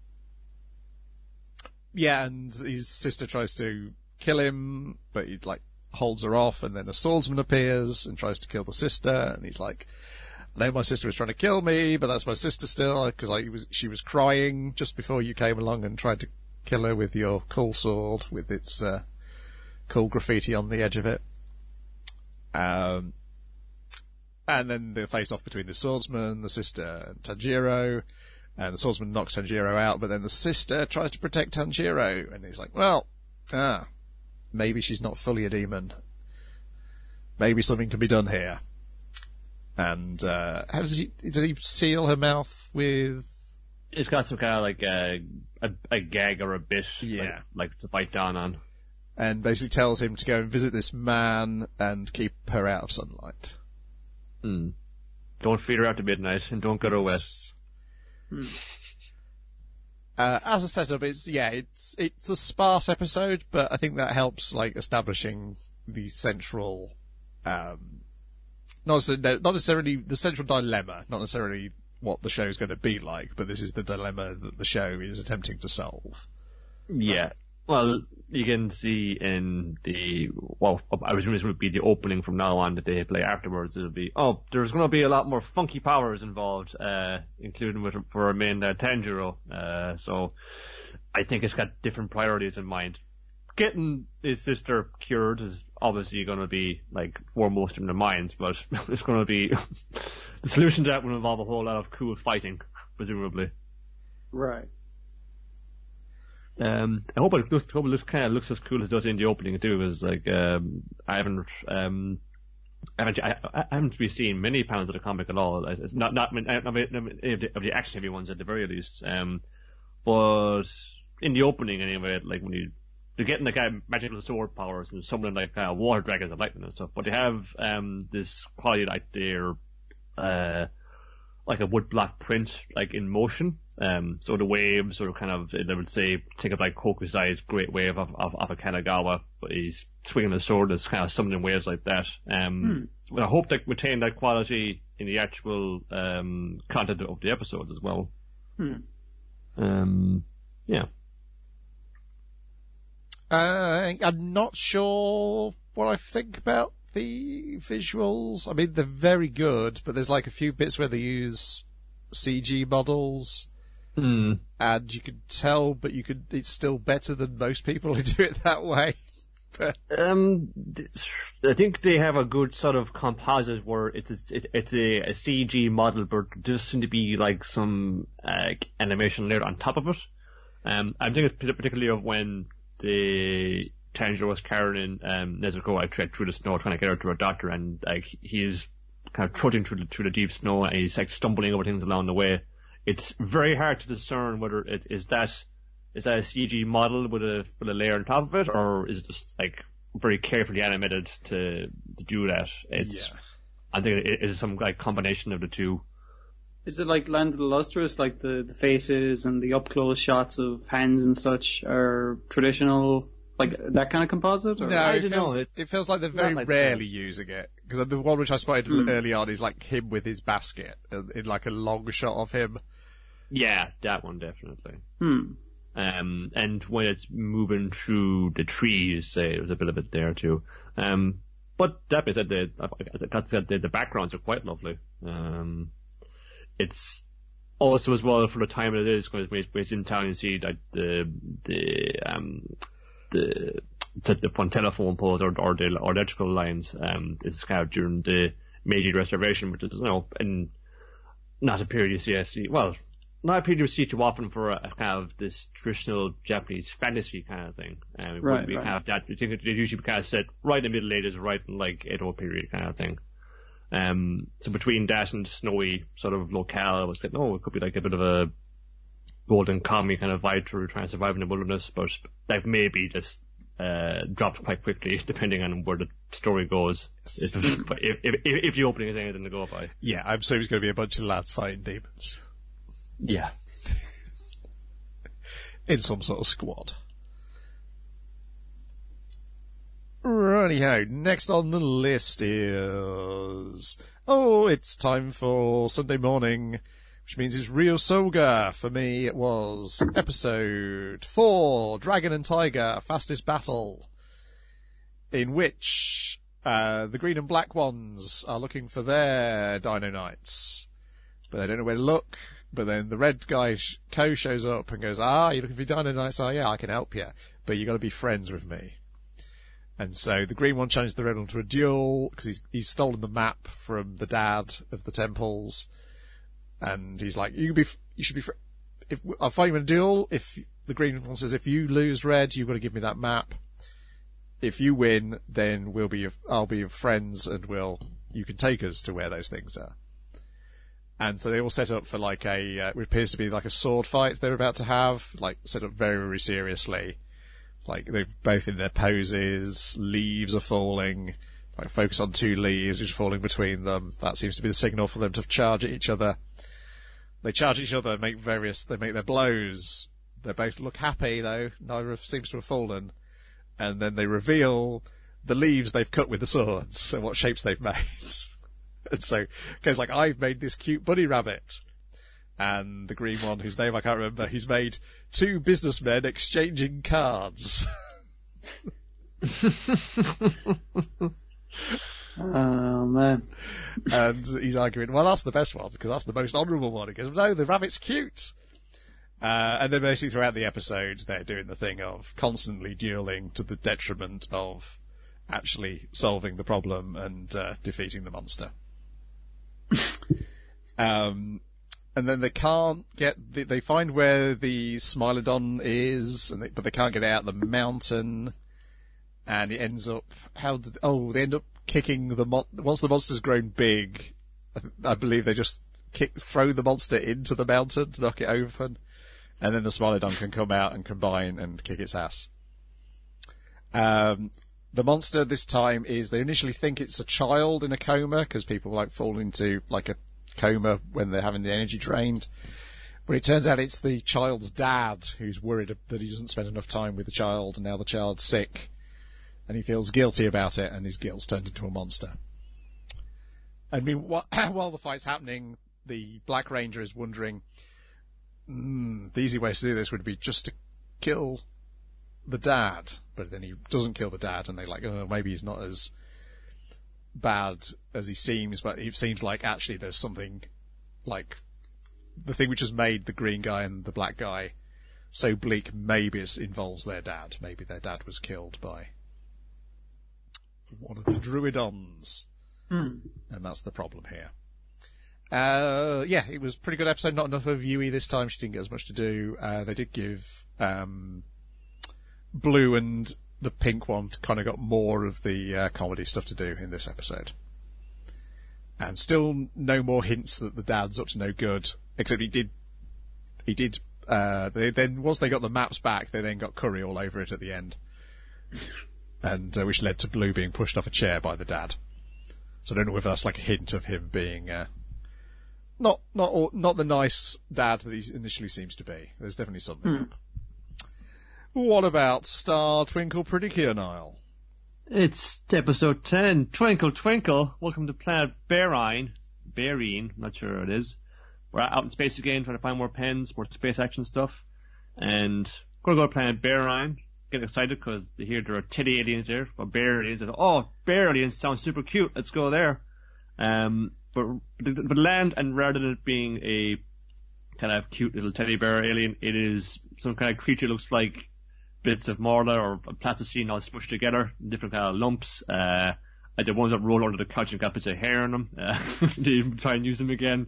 Speaker 1: his sister tries to kill him, but he holds her off, and then a swordsman appears and tries to kill the sister, and he's like, I know my sister was trying to kill me, but that's my sister still, because she was crying just before you came along and tried to kill her with your cool sword, with its cool graffiti on the edge of it. And then the face-off between the swordsman, the sister, and Tanjiro. And the swordsman knocks Tanjiro out, but then the sister tries to protect Tanjiro. And he's like, maybe she's not fully a demon. Maybe something can be done here. And how does he seal her mouth with
Speaker 2: It's got some kind of like a gag or a bit, like to bite down on.
Speaker 1: And basically tells him to go and visit this man and keep her out of sunlight.
Speaker 2: Don't feed her after midnight and don't get her wet.
Speaker 1: As a setup, it's a sparse episode, but I think that helps like establishing the central, not necessarily the central dilemma, not necessarily what the show's going to be like, but this is the dilemma that the show is attempting to solve.
Speaker 2: Yeah. Well, you can see in I was it would be the opening from now on that they play afterwards. It'll be, there's going to be a lot more funky powers involved, including for our main Tanjiro. So I think it's got different priorities in mind. Getting his sister cured is obviously going to be like foremost in their minds, but it's going to be the solution to that will involve a whole lot of cool fighting, presumably.
Speaker 3: Right.
Speaker 2: I hope it kind of looks as cool as it does in the opening too. Because like I haven't really seen many panels of the comic at all. It's not of the action heavy ones at the very least. But in the opening anyway, like when they're getting the kind of magical sword powers and summoning like water dragons and lightning and stuff. But they have this quality like they're like a woodblock print like in motion. So the waves sort of kind of, I would say, think of like Hokusai's great wave of a Kanagawa, but he's swinging the sword and it's kind of summoning waves like that. I hope they retain that quality in the actual content of the episodes as well. Yeah.
Speaker 1: I'm not sure what I think about the visuals. I mean, they're very good, but there's like a few bits where they use CG models. And you can tell, but it's still better than most people who do it that way. But
Speaker 2: I think they have a good sort of composite where it's a CG model, but there does seem to be like some animation layered on top of it. I'm thinking particularly of when the Tanjiro was carrying Nezuko through the snow, trying to get her to her doctor, and like he's kind of trudging through the deep snow, and he's like stumbling over things along the way. It's very hard to discern whether is that a CG model with a layer on top of it, or is it just like very carefully animated to do that? I think it is some like combination of the two.
Speaker 3: Is it like Land of the Lustrous, like the faces and the up close shots of hands and such are traditional, like that kind of composite? Or?
Speaker 1: No, it feels like they're very rarely using it, because the one which I spotted early on is like him with his basket in like a long shot of him.
Speaker 2: Yeah, that one definitely. And when it's moving through the trees, there's a bit of it there too. But that being said, the backgrounds are quite lovely. It's also as well for the time it is, when it's in town, you see like the telephone poles or the electrical lines. It's kind of during the Meiji Restoration, but there's and not a period you see. Well, not a period you see too often for a kind of this traditional Japanese fantasy kind of thing. It wouldn't be kind of that. You think they usually kind of set right in the Middle Ages, right in like Edo period kind of thing. So between that and snowy sort of locale, I was like, it could be like a bit of a golden commie kind of vibe to trying to survive in the wilderness, but that maybe just dropped quite quickly depending on where the story goes. If the opening is anything to go by.
Speaker 1: Yeah, I'm sure it's going to be a bunch of lads fighting demons.
Speaker 2: Yeah.
Speaker 1: In some sort of squad. Righty-ho, next on the list is... it's time for Sunday morning, which means it's Ryo Soga. For me, it was episode 4, Dragon and Tiger, Fastest Battle, in which the green and black ones are looking for their Dino Knights, but they don't know where to look. But then the red guy, Ko, shows up and goes, you're looking for Dino Knights? Oh yeah, I can help you, but you got to be friends with me. And so the green one challenged the red one to a duel, because he's stolen the map from the dad of the temples. And he's like, you should be I'll fight you in a duel. If the green one says, if you lose red, you've got to give me that map. If you win, then I'll be your friends, and you can take us to where those things are. And so they all set up for like what appears to be like a sword fight they're about to have, like set up very, very seriously. Like they're both in their poses, leaves are falling, like focus on 2 leaves which are falling between them. That seems to be the signal for them to charge at each other. They charge each other, they make their blows. They both look happy though, neither seems to have fallen. And then they reveal the leaves they've cut with the swords and what shapes they've made. And so, goes like, I've made this cute bunny rabbit. And the green one, whose name I can't remember, he's made 2 businessmen exchanging cards.
Speaker 3: Oh, man.
Speaker 1: And he's arguing, well, that's the best one, because that's the most honourable one. He goes, no, the rabbit's cute. And then basically throughout the episode, they're doing the thing of constantly duelling to the detriment of actually solving the problem and defeating the monster. And then they can't get, they find where the Smilodon is, but they can't get out the mountain, and it ends up, they end up kicking once the monster's grown big, I believe they just throw the monster into the mountain to knock it open, and then the Smilodon can come out and combine and kick its ass. The monster this time they initially think it's a child in a coma, because people like fall into like a coma when they're having the energy drained. But it turns out it's the child's dad who's worried that he doesn't spend enough time with the child, and now the child's sick. And he feels guilty about it, and his guilt's turned into a monster. I mean, while the fight's happening, the Black Ranger is wondering, the easy way to do this would be just to kill the dad. But then he doesn't kill the dad, and they're like, oh, maybe he's not as bad as he seems, but it seems like actually there's something, like, the thing which has made the green guy and the black guy so bleak, maybe it involves their dad. Maybe their dad was killed by one of the Druidons. And that's the problem here. Yeah, it was a pretty good episode. Not enough of Yui this time. She didn't get as much to do. They did give Blue and the pink one kind of got more of the comedy stuff to do in this episode. And still no more hints that the dad's up to no good, except he did, then once they got the maps back, they then got curry all over it at the end. And, which led to Blue being pushed off a chair by the dad. So I don't know if that's like a hint of him being, not the nice dad that he initially seems to be. There's definitely something up. What about Star Twinkle Pretty Niall?
Speaker 2: It's episode 10. Twinkle, twinkle. Welcome to planet Berine. I'm not sure what it is. We're out in space again, trying to find more pens, more space action stuff. And we're going to go to planet Berine. Get excited because they hear there are teddy aliens there, or bear aliens. Oh, bear aliens sound super cute. Let's go there. But land, and rather than it being a kind of cute little teddy bear alien, it is some kind of creature that looks like bits of mortar or plasticine all smushed together in different kind of lumps. Like the ones that roll under the couch and got bits of hair on them. They even try and use them again.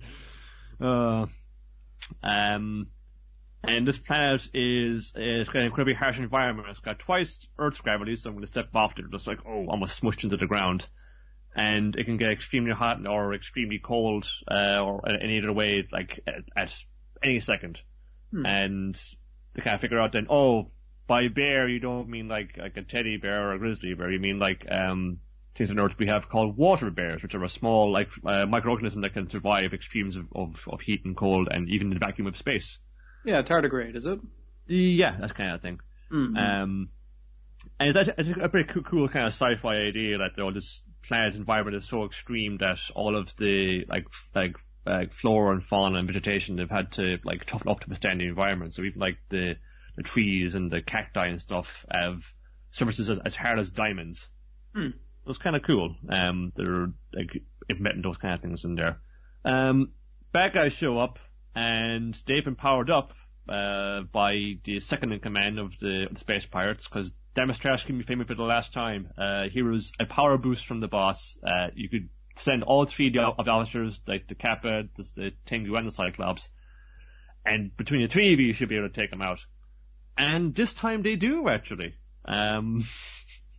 Speaker 2: And this planet is got an incredibly harsh environment. It's got twice Earth's gravity, so I'm going to step off there, just like, almost smushed into the ground. And it can get extremely hot or extremely cold, or any other way, like, at any second. And they kind of figure out then, by bear, you don't mean like a teddy bear or a grizzly bear. You mean like, things on Earth we have called water bears, which are a small, like, microorganism that can survive extremes of heat and cold and even in the vacuum of space.
Speaker 3: Yeah, tardigrade, is it?
Speaker 2: Yeah, that kind of thing. And it's a pretty cool kind of sci-fi idea that this planet environment is so extreme that all of the like flora and fauna and vegetation they've had to like toughen up to withstand the environment. So even like the trees and the cacti and stuff have surfaces as hard as diamonds. It's kind of cool. They're like emitting those kind of things in there. Bad guys show up. And they've been powered up by the second in command of the space pirates, because Damastras can be famous for the last time. Here was a power boost from the boss. You could send all three of the officers, like the Kappa, the Tengu, and the Cyclops, and between the three of you should be able to take them out. And this time they do, actually.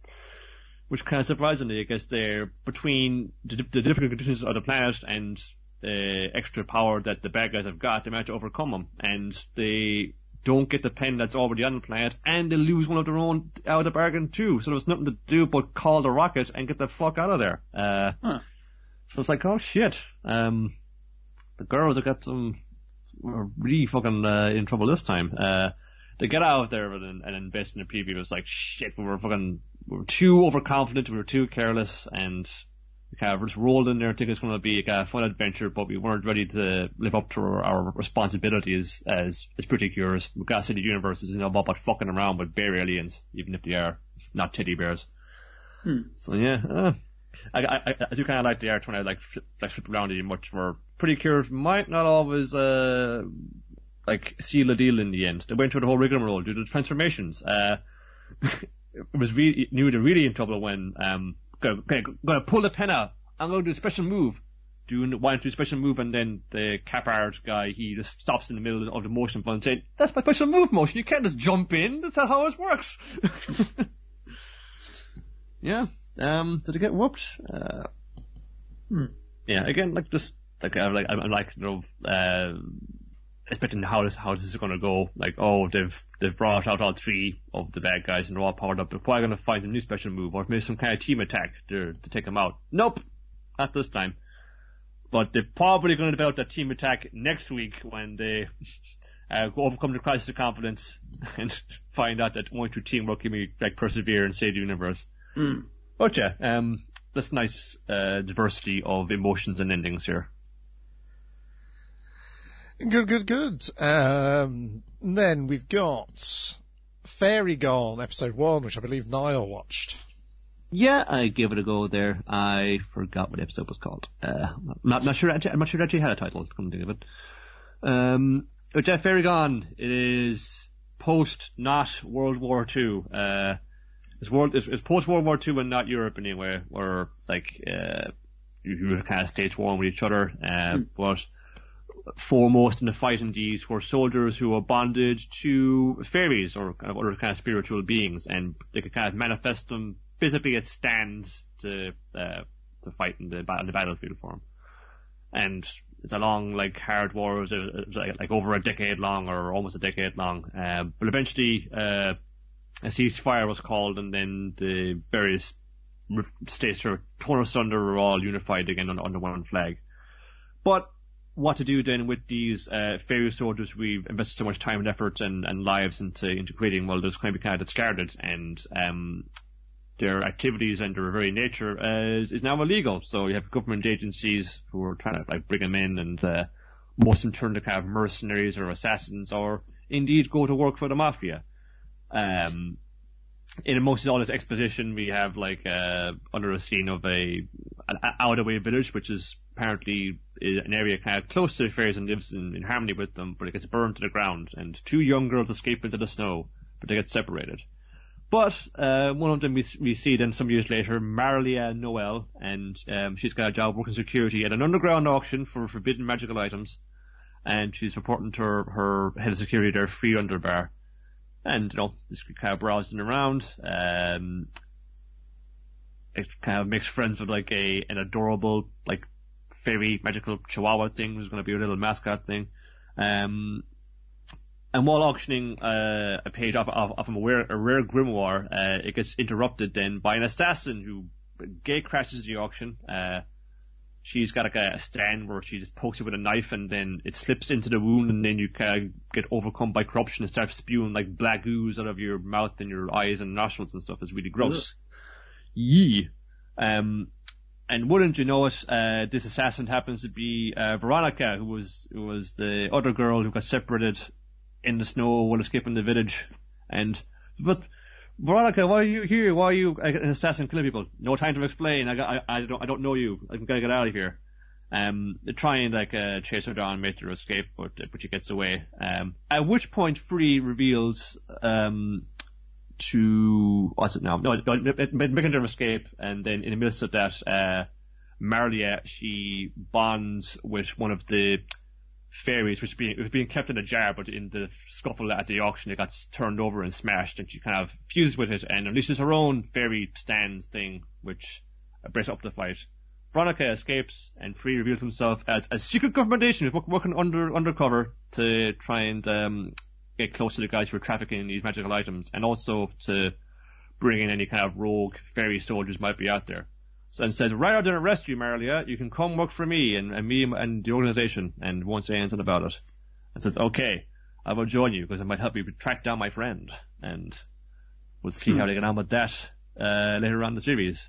Speaker 2: Which kind of surprisingly, I guess they're between the difficult conditions of the planet and extra power that the bad guys have got, they manage to overcome them, and they don't get the pen that's already on the planet, and they lose one of their own out of the bargain too. So there's nothing to do but call the rocket and get the fuck out of there. So it's like, oh shit. The girls have got were really fucking in trouble this time. They get out of there and invest in the preview. It's like, shit, we were too overconfident, we were too careless, and we kind of just rolled in there thinking it's going to be a fun adventure, but we weren't ready to live up to our responsibilities as pretty cures. We've got to see the universe is about fucking around with bear aliens, even if they are not teddy bears. So yeah, I do kind of like the art when I like flip around it much more. Pretty cures might not always like seal the deal in the end. They went through the whole rigmarole due to the transformations. It was really in trouble when gonna pull the pen out. I'm gonna do a special move. Want to do a special move, and then the cap art guy, he just stops in the middle of the motion and saying, "That's my special move motion. You can't just jump in. That's not how it works." Yeah. Did it get whooped? Yeah. Again, like just I'm like expecting how this is going to go. Like, oh, they've brought out all three of the bad guys and they're all powered up. They're probably going to find a new special move, or maybe some kind of team attack to take them out. Nope, not this time. But they're probably going to develop that team attack next week when they overcome the crisis of confidence and find out that only through teamwork can we like persevere and save the universe. But yeah, that's nice diversity of emotions and endings here.
Speaker 1: Good. Then we've got Fairy Gone, episode 1, which I believe Niall watched.
Speaker 2: Yeah, I gave it a go there. I forgot what the episode was called. I'm not sure it actually had a title, come to think of it. But yeah, Fairy Gone, it is post, not World War II. It's post World War II and not Europe anyway, where like you were kind of stage war with each other. But foremost in the fight indeed were soldiers who were bonded to fairies or kind of other kind of spiritual beings, and they could kind of manifest them physically as stands to fight in the battlefield for them. And it's a long, like, hard war. It was like over a decade long, or almost a decade long. But eventually, a ceasefire was called, and then the various states were torn asunder, were all unified again under one flag. But what to do then with these fairy soldiers we've invested so much time and effort and lives into creating? Well, there's going to be kind of discarded, and their activities and their very nature is now illegal. So you have government agencies who are trying to like bring them in, and most of them turn to kind of mercenaries or assassins, or indeed go to work for the mafia. In most of all this exposition, we have like under a scene of an out-of-way village, which is apparently an area kind of close to the fairies and lives in harmony with them, but it gets burned to the ground, and two young girls escape into the snow, but they get separated. But one of them we see then some years later, Marlia Noel, and she's got a job working security at an underground auction for forbidden magical items, and she's reporting to her head of security there, Free Underbar. And, you know, this kind of browsing around, it kind of makes friends with like an adorable, like, fairy magical chihuahua thing, who's going to be a little mascot thing. And while auctioning a page off a rare grimoire, it gets interrupted then by an assassin who gate crashes the auction. She's got like a stand where she just pokes it with a knife, and then it slips into the wound, and then you kind of get overcome by corruption and start spewing like black ooze out of your mouth and your eyes and nostrils and stuff. It's really gross. Yee. And wouldn't you know it, this assassin happens to be Veronica, who was the other girl who got separated in the snow while escaping the village. But Veronica, why are you here? Why are you an assassin killing people? No time to explain. I don't know you. I'm gonna get out of here. They try and like chase her down, make her escape, but she gets away. At which point, Free reveals to what's it now? No, making her escape, and then in the midst of that, Marlia, she bonds with one of the fairies, which was being kept in a jar, but in the scuffle at the auction it got turned over and smashed, and she kind of fuses with it and unleashes her own fairy stands thing, which breaks up the fight Veronica escapes, and Free reveals himself as a secret government agent who's working undercover to try and get close to the guys who are trafficking these magical items, and also to bring in any kind of rogue fairy soldiers might be out there. So, and says, rather than arrest you, Marlia, you can come work for me and me and the organization, and won't say anything about it. And says, okay, I will join you because it might help you track down my friend, and we'll see how they get on with that later on in the series.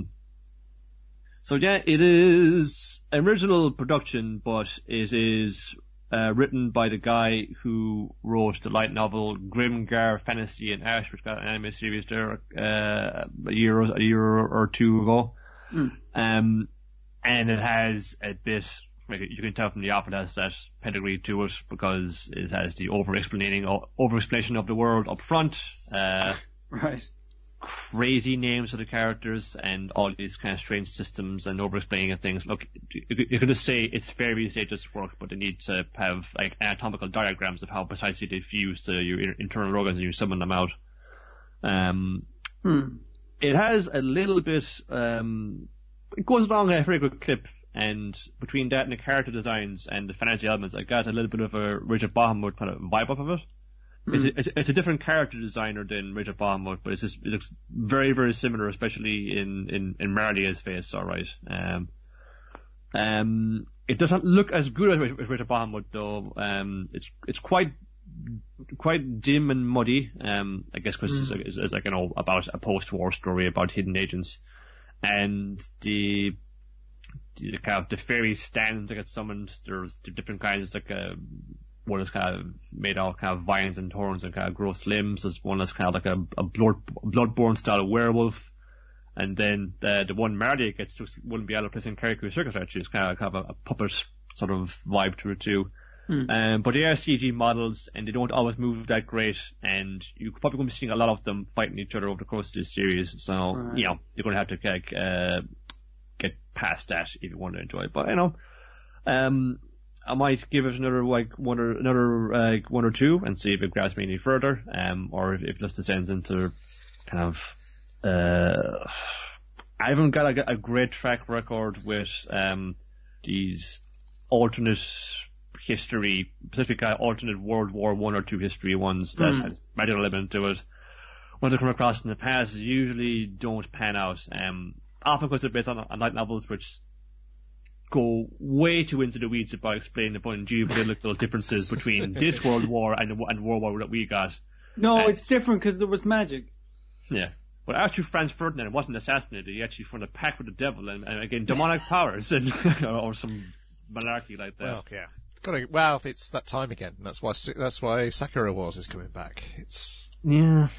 Speaker 2: So yeah, it is an original production, but it is written by the guy who wrote the light novel Grimgar Fantasy and Ash, which got an anime series there a year or two ago. And it has a bit, you can tell from the off, it has that pedigree to it because it has the over-explanation of the world up front.
Speaker 3: Right.
Speaker 2: Crazy names of the characters and all these kind of strange systems and over-explaining of things. Look, you can just say it's fairies, they just work, but they need to have like anatomical diagrams of how precisely they fuse to your internal organs and you summon them out. It has a little bit, it goes along a very good clip, and between that and the character designs and the fantasy elements, I got a little bit of a Richard Bahamut kind of vibe off of it. It's a different character designer than Richard Bahamut, but it looks very, very similar, especially in Marlia's face, alright. It doesn't look as good as Richard Bahamut, though. It's quite dim and muddy, I guess because it's like, about a post-war story about hidden agents. And the kind of the fairy stands that get summoned, there's different kinds, like one is kind of made out of kind of vines and thorns and kind of gross limbs. There's one that's kind of like a bloodborne style of werewolf. And then the one Marlia gets to wouldn't be able to place in Kariku Circus, actually. It's kind of have a puppet sort of vibe to it too. But they are CG models and they don't always move that great, and you're probably going to be seeing a lot of them fighting each other over the course of this series. So, you're going to have to get past that if you want to enjoy it. But, I might give it another one or two and see if it grabs me any further, or if it just descends into kind of, I haven't got a great track record with, these alternate history, specifically alternate World War I or II history ones that has magical element to it. Ones I've come across in the past usually don't pan out, often because they're based on light novels which go way too into the weeds about explaining the geopolitical differences between this World War and World War that we got.
Speaker 3: No, it's different because there was magic.
Speaker 2: Yeah. But Archduke Franz Ferdinand wasn't assassinated. He actually formed a pact with the devil and again, demonic powers and, or some malarkey like that.
Speaker 1: Well, yeah. Well, it's that time again. That's why Sakura Wars is coming back.
Speaker 2: Yeah.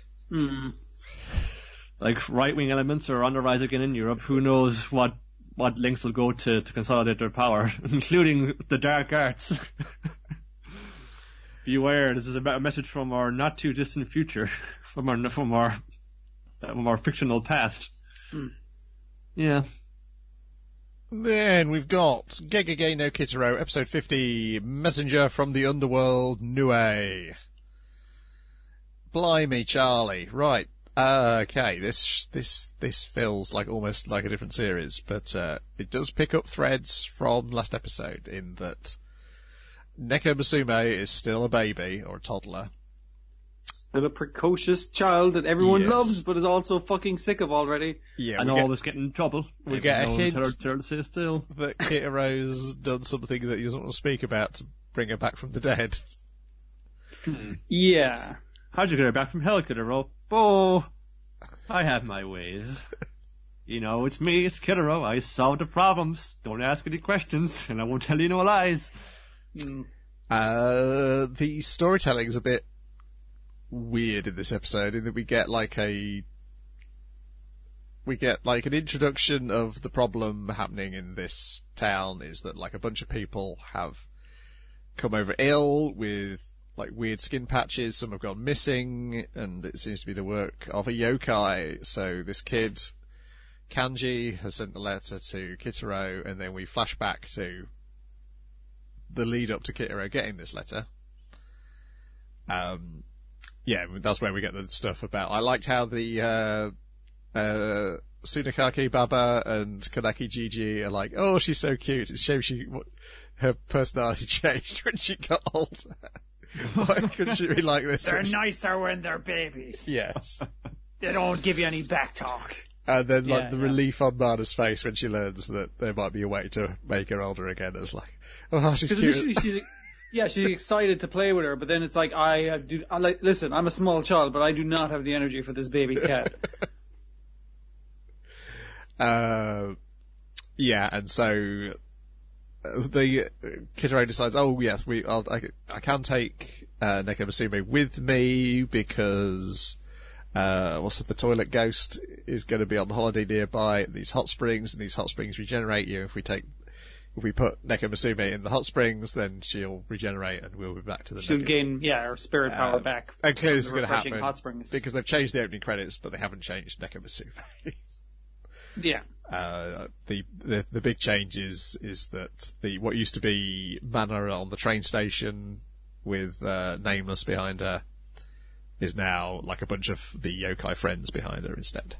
Speaker 2: Like right-wing elements are on the rise again in Europe. Who knows what lengths will go to consolidate their power, including the dark arts. Beware, this is a message from our not too distant future, from our fictional past. Yeah.
Speaker 1: Then we've got Gegege no Kitaro, episode 50, Messenger from the Underworld, Nue. Blimey, Charlie. Right. Okay, this feels like almost like a different series, but it does pick up threads from last episode in that Neko Musume is still a baby or a toddler.
Speaker 3: Still a precocious child that everyone loves, but is also fucking sick of already.
Speaker 2: Yeah, and always getting in trouble.
Speaker 1: We get a hint
Speaker 2: still
Speaker 1: that Kitaro's done something that he doesn't want to speak about to bring her back from the dead.
Speaker 3: Yeah.
Speaker 2: How'd you get her back from hell, Kitaro? Oh, I have my ways. It's me, it's Kitaro. I solve the problems. Don't ask any questions, and I won't tell you no lies.
Speaker 1: The storytelling's a bit weird in this episode, in that we get an introduction of the problem happening in this town, is that like a bunch of people have come over ill with like weird skin patches, some have gone missing, and it seems to be the work of a yokai. So this kid, Kanji, has sent a letter to Kitaro, and then we flash back to the lead up to Kitaro getting this letter. Yeah, that's where we get the stuff about. I liked how the Tsunekake Baba and Kaneki Gigi are like, oh, she's so cute. It's a shame her personality changed when she got older. Why couldn't she be like this?
Speaker 3: They're nicer when they're babies.
Speaker 1: Yes.
Speaker 3: They don't give you any back talk.
Speaker 1: And then, like, the relief on Mana's face when she learns that there might be a way to make her older again is like, oh, she's cute.
Speaker 3: Initially she's excited to play with her, but then it's like, listen, I'm a small child, but I do not have the energy for this baby cat.
Speaker 1: Yeah, and so the Kitaro decides, oh yes, I can take Neko Musume with me because the toilet ghost is going to be on holiday nearby at these hot springs, and these hot springs regenerate you. If we put Neko Musume in the hot springs, then she'll regenerate and we'll be back to the
Speaker 3: She'll gain, her spirit power back.
Speaker 1: And clearly this is going to happen
Speaker 3: hot springs.
Speaker 1: because they've changed the opening credits, but they haven't changed Neko Musume.
Speaker 3: Yeah.
Speaker 1: The big change is that what used to be Mana on the train station with Nameless behind her is now like a bunch of the yokai friends behind her instead.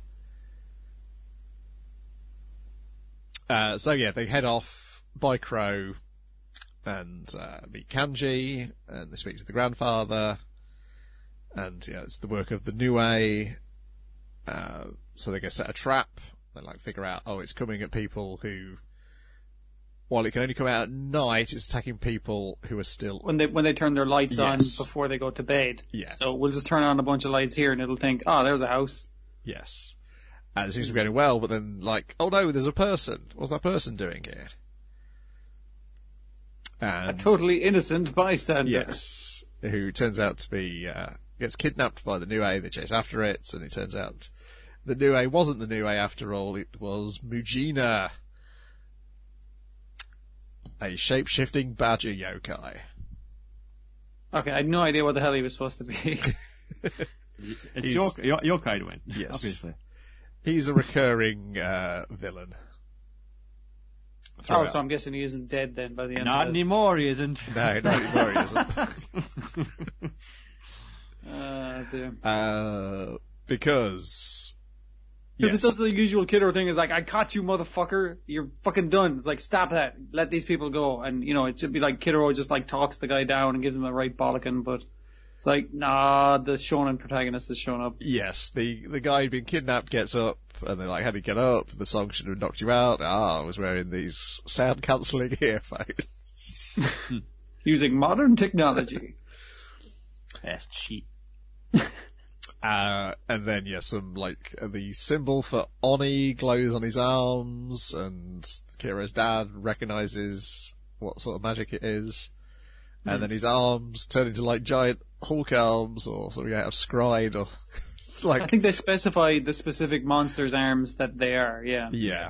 Speaker 1: They head off by Crow and meet Kanji, and they speak to the grandfather, and it's the work of the Nue. So they go set a trap. They figure out, it's coming at people who, while it can only come out at night, it's attacking people who are still
Speaker 3: when they turn their lights on before they go to bed.
Speaker 1: Yeah.
Speaker 3: So we'll just turn on a bunch of lights here, and it'll think, there's a house.
Speaker 1: Yes. And it seems to be going well, but then oh no, there's a person. What's that person doing here?
Speaker 3: And, a totally innocent bystander.
Speaker 1: Yes. Who turns out to be, gets kidnapped by the Nue. They chase after it, and it turns out the Nue wasn't the Nue after all, it was Mujina, a shape-shifting badger yokai.
Speaker 3: Okay, I had no idea what the hell he was supposed to be.
Speaker 2: It's yokai to win.
Speaker 1: Yes.
Speaker 2: Obviously.
Speaker 1: He's a recurring villain.
Speaker 3: So I'm guessing he isn't dead then by the end of it.
Speaker 2: Not anymore, he isn't.
Speaker 1: No, not anymore he isn't.
Speaker 3: Dear.
Speaker 1: Because
Speaker 3: it does the usual kidder thing, is like, I caught you, motherfucker, you're fucking done. It's like, stop that, let these people go. And, it should be like Kidoro just talks the guy down and gives him a right bollocking, but it's like, nah, the shonen protagonist has shown up.
Speaker 1: Yes, the guy who'd been kidnapped gets up, and they're like, how did he get up? The song should have knocked you out. I was wearing these sound-cancelling earphones.
Speaker 3: Using modern technology.
Speaker 2: That's cheap.
Speaker 1: And then, the symbol for Oni glows on his arms, and Kiro's dad recognizes what sort of magic it is. And then his arms turn into, giant Hulk arms, or something out of Scryed, or...
Speaker 3: I think they specify the specific monster's arms that they are, yeah.
Speaker 1: Yeah.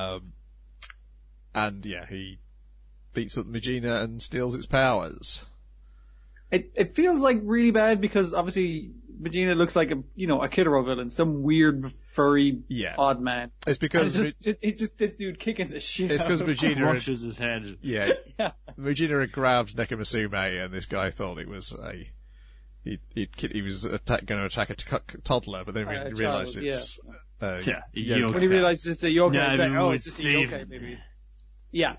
Speaker 1: He beats up Mujina and steals its powers.
Speaker 3: It feels really bad because obviously Mujina looks like a Kidoro villain, some weird furry odd man.
Speaker 1: It's because
Speaker 3: it's just this dude kicking the shit.
Speaker 1: It's because Mujina
Speaker 2: crushes his head.
Speaker 1: Yeah. Mujina had grabbed Neko Musume, and this guy thought it was he was going to attack a toddler, but then when he realised it's
Speaker 3: when he realised it's a yokai, it's just a yokai, maybe. Yeah.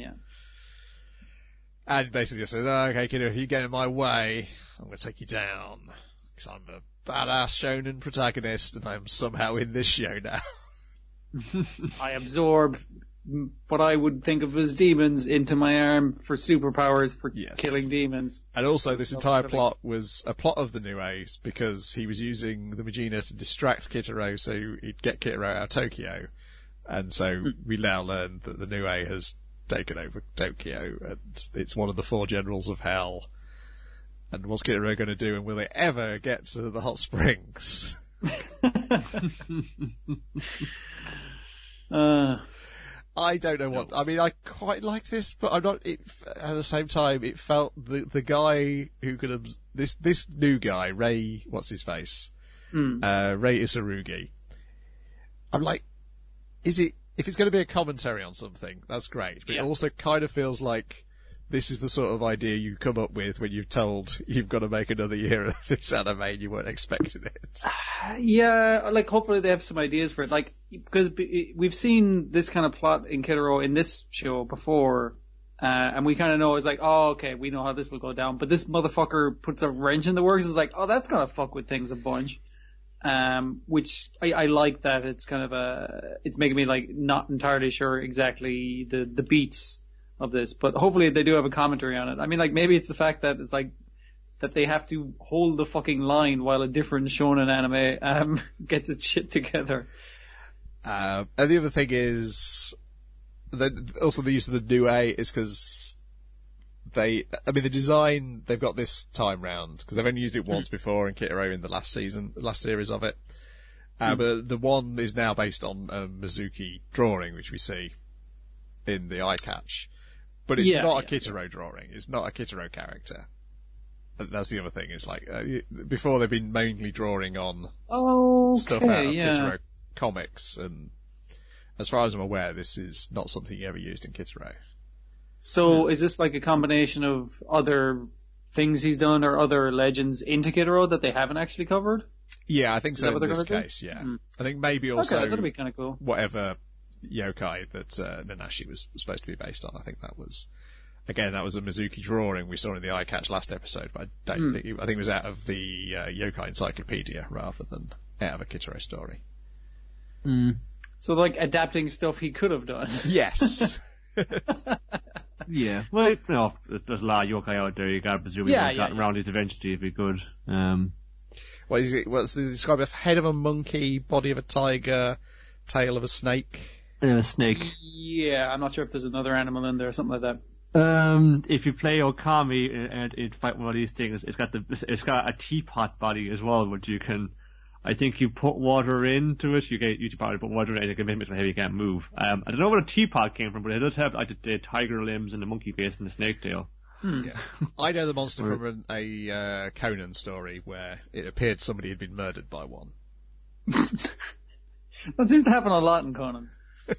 Speaker 1: And basically just says, okay, kiddo, if you get in my way, I'm going to take you down. Because I'm a badass shonen protagonist, and I'm somehow in this show now.
Speaker 3: I absorb what I would think of as demons into my arm for superpowers for killing demons.
Speaker 1: And also this entire plot was a plot of the Nue's, because he was using the Mujina to distract Kitaro so he'd get Kitaro out of Tokyo. And so we now learn that the Nue has taken over Tokyo, and it's one of the 4 generals of hell. And what's Kitaro going to do, and will they ever get to the hot springs? I don't know what. I mean, I quite like this, but I'm not. At the same time, it felt the guy who could have this new guy, Rei. What's his face? Rei Isarugi. I'm like, is it? If it's going to be a commentary on something, that's great. But it also kind of feels like this is the sort of idea you come up with when you're told you've got to make another year of this anime and you weren't expecting it.
Speaker 3: Yeah, like hopefully they have some ideas for it. Like, because we've seen this kind of plot in Kitaro in this show before, and we kind of know it's like, oh, okay, we know how this will go down. But this motherfucker puts a wrench in the works. It's like, oh, that's gonna fuck with things a bunch. Which I like that it's kind of it's making me like not entirely sure exactly the beats of this, but hopefully they do have a commentary on it. I mean, like, maybe it's the fact that it's like that they have to hold the fucking line while a different shonen anime gets its shit together.
Speaker 1: And the other thing is that also the use of the Nue is because the design they've got this time round because they've only used it once before in Kitaro in the last series of it. But the one is now based on a Mizuki drawing, which we see in the eye catch. But it's not a Kitaro drawing. It's not a Kitaro character. That's the other thing. It's like, before they've been mainly drawing on stuff out of Kitaro comics, and as far as I'm aware, this is not something you ever used in Kitaro.
Speaker 3: So is this like a combination of other things he's done or other legends into Kitaro that they haven't actually covered?
Speaker 1: Yeah, I think so in this case, yeah. I think maybe also
Speaker 3: that'd be kind of cool.
Speaker 1: Whatever yokai that Nanashi was supposed to be based on. I think that was a Mizuki drawing we saw in the eye catch last episode, but I don't think it was out of the yokai encyclopedia rather than out of a Kitaro story.
Speaker 3: So like adapting stuff he could have done.
Speaker 1: Yes.
Speaker 2: Yeah. Well, there's a lot of yokai out there. You gotta presume he's gotten around these eventually if he could.
Speaker 1: What is it? What's described as head of a monkey, body of a tiger, tail of a snake?
Speaker 2: A snake.
Speaker 3: Yeah, I'm not sure if there's another animal in there or something like that.
Speaker 2: If you play Okami and it fight one of these things, it's got a teapot body as well, which you can, I think you put water into it, you probably put water in it, and it can make it so heavy you can't move. I don't know where the teapot came from, but it does have like the tiger limbs and the monkey face and the snake tail.
Speaker 1: Yeah. I know the monster from a Conan story where it appeared somebody had been murdered by one.
Speaker 3: That seems to happen a lot in Conan.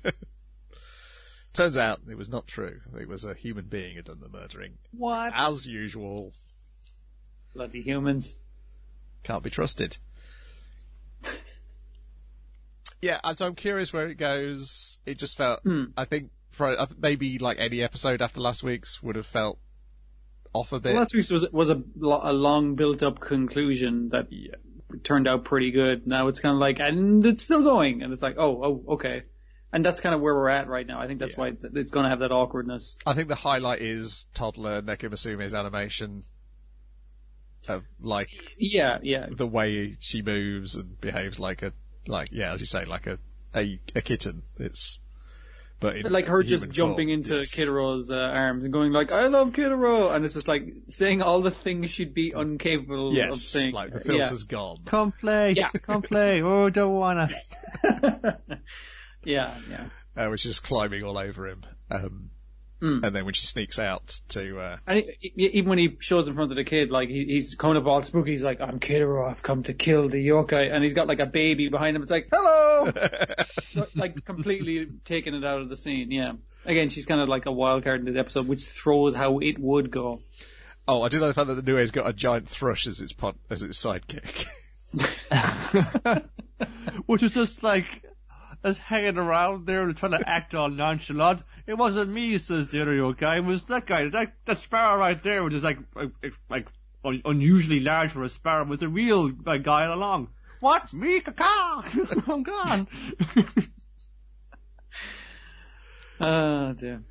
Speaker 1: Turns out it was not true. It was a human being who had done the murdering.
Speaker 3: What?
Speaker 1: As usual.
Speaker 3: Bloody humans.
Speaker 1: Can't be trusted. Yeah, so I'm curious where it goes. It just felt, I think, maybe like any episode after last week's would have felt off a bit.
Speaker 3: Well, last week's was a long built-up conclusion that turned out pretty good. Now it's kind of like, and it's still going, and it's like, oh, okay. And that's kind of where we're at right now. I think that's why it's going to have that awkwardness.
Speaker 1: I think the highlight is toddler Nekomusume's animation of like, the way she moves and behaves as you say, like a kitten. But like
Speaker 3: her just jumping into Kitaro's arms and going like, I love Kitaro, and it's just like saying all the things she'd be incapable of saying.
Speaker 1: Like the filter's gone.
Speaker 2: Come play, come play. Oh, don't wanna.
Speaker 3: Yeah.
Speaker 1: Which is climbing all over him. And then when she sneaks out to...
Speaker 3: And even when he shows in front of the kid, like, he's coming up all spooky, he's like, I'm Kitaro, I've come to kill the yokai, and he's got like a baby behind him, it's like, hello! So, like, completely taking it out of the scene, yeah. Again, she's kind of like a wild card in this episode, which throws how it would go.
Speaker 1: Oh, I do know the fact that the Nue's got a giant thrush as its sidekick.
Speaker 2: Which was just like... As hanging around there and trying to act all nonchalant. It wasn't me, says the other yokai. It was that guy. That sparrow right there, which is like unusually large for a sparrow, was a real guy all along. What? Me? Caca! I'm gone.
Speaker 3: Oh, dear.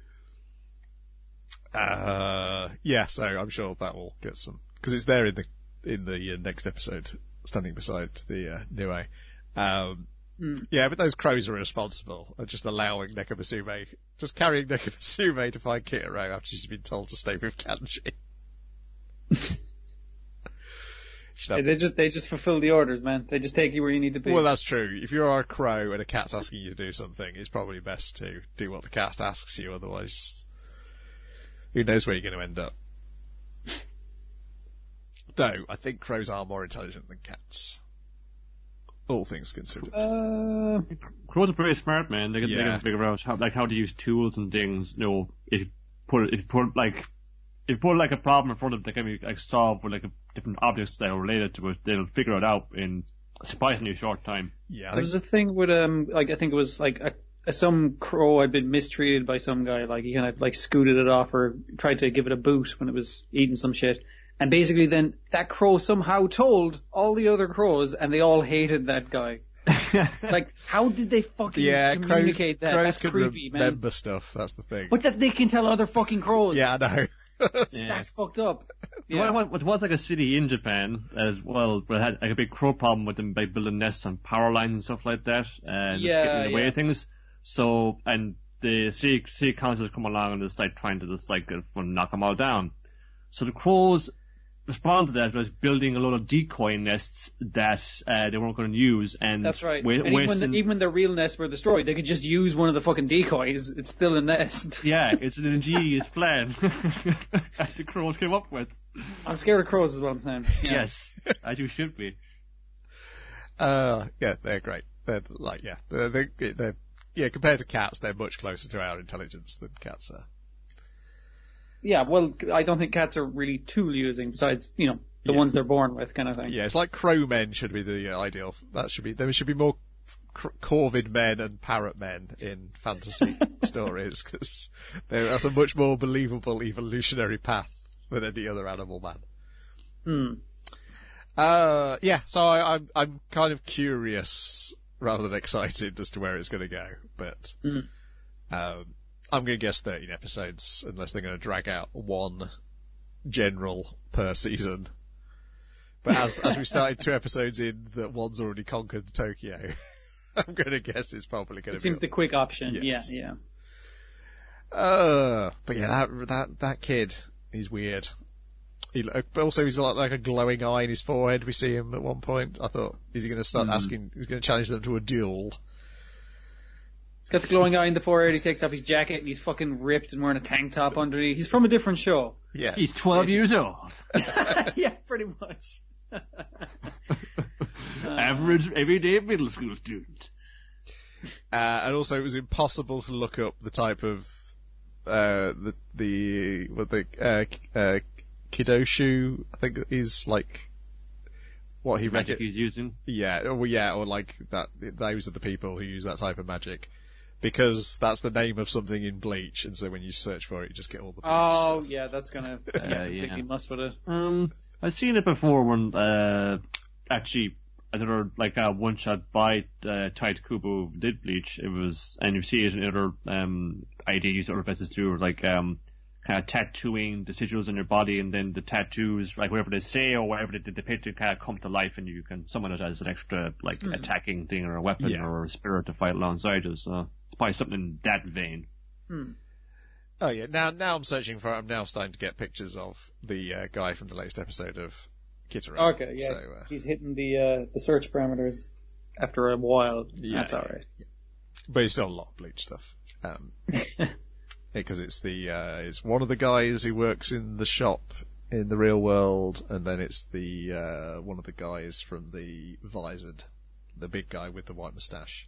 Speaker 1: So I'm sure that will get some, because it's there in the next episode, standing beside the Nue. Yeah, but those crows are responsible for just allowing Nekomusume, just carrying Nekomusume to find Kitaro after she's been told to stay with Kanji.
Speaker 3: They just fulfill the orders, man. They just take you where you need to be.
Speaker 1: Well, that's true. If you're a crow and a cat's asking you to do something, it's probably best to do what the cat asks you, otherwise who knows where you're going to end up. Though, I think crows are more intelligent than cats. All things considered.
Speaker 2: Crows are pretty smart, man. They can figure out how to use tools and things. If you put like if you put like a problem in front of them, they can be like solved with like different objects that are related to it. They'll figure it out in a surprisingly short time.
Speaker 1: Yeah,
Speaker 3: there was a thing with like I think it was like some crow had been mistreated by some guy. Like he kind of like scooted it off or tried to give it a boot when it was eating some shit. And basically, then that crow somehow told all the other crows, and they all hated that guy. Like, how did they fucking communicate that?
Speaker 1: Crows
Speaker 3: That's
Speaker 1: could
Speaker 3: creepy, man.
Speaker 1: remember stuff. That's the thing.
Speaker 3: But that they can tell other fucking crows.
Speaker 1: Yeah, I know.
Speaker 3: That's fucked up.
Speaker 2: Yeah. It was like a city in Japan as well, but it had like a big crow problem with them by building nests on power lines and stuff like that, and just getting in the way of things. So, and the city council come along and just like trying to just like knock them all down. So the crows respond to that by building a lot of decoy nests that they weren't going to use, and
Speaker 3: that's right. And even when the real nests were destroyed, they could just use one of the fucking decoys. It's still a nest.
Speaker 2: Yeah, it's an ingenious plan that the crows came up with.
Speaker 3: I'm scared of crows, is what I'm saying.
Speaker 2: Yeah. Yes, as you should be.
Speaker 1: Yeah, they're great. They're like, they're compared to cats, they're much closer to our intelligence than cats are.
Speaker 3: Yeah, well, I don't think cats are really tool using besides, the ones they're born with kind of thing.
Speaker 1: Yeah, it's like crow men should be the ideal. There should be more corvid men and parrot men in fantasy stories, because that's a much more believable evolutionary path than any other animal man. So I'm kind of curious rather than excited as to where it's going to go, but I'm going to guess 13 episodes, unless they're going to drag out one general per season. But as we started 2 episodes in, that one's already conquered Tokyo, I'm going to guess it's probably going to be...
Speaker 3: It seems the quick option,
Speaker 1: yes.
Speaker 3: Yeah.
Speaker 1: But yeah, that kid, he's weird. But also he's got like a glowing eye in his forehead. We see him at one point. I thought, is he going to start asking, he's going to challenge them to a duel?
Speaker 3: He's got the glowing eye in the forehead, he takes off his jacket, and he's fucking ripped and wearing a tank top underneath. He's from a different show.
Speaker 1: Yeah.
Speaker 2: He's 12 years old.
Speaker 3: Yeah, pretty much.
Speaker 2: Average, everyday middle school student.
Speaker 1: And also it was impossible to look up the type of, Kidoshu, I think is like, what he
Speaker 2: magic he's using.
Speaker 1: Yeah, or like that, those are the people who use that type of magic. Because that's the name of something in Bleach, and so when you search for it, you just get all the Bleach stuff.
Speaker 3: Yeah, that's gonna completely mess with it.
Speaker 2: I've seen it before when, actually, another, like, one-shot by, Tite Kubo did Bleach. It was, and you see it in other, IDs, other places too, like, kind of tattooing the sigils on your body, and then the tattoos, like, whatever they say or whatever they depict, it kind of come to life, and you can summon it as an extra, like, attacking thing or a weapon or a spirit to fight alongside it, so. Probably something in that vein.
Speaker 1: Oh yeah, now I'm searching for it. I'm now starting to get pictures of the guy from the latest episode of Kitaro.
Speaker 3: Okay, yeah. So, he's hitting the search parameters after a while. Yeah, that's alright. Yeah.
Speaker 1: But it's still a lot of Bleach stuff. Because it's one of the guys who works in the shop in the real world, and then it's the one of the guys from the Visored, the big guy with the white moustache.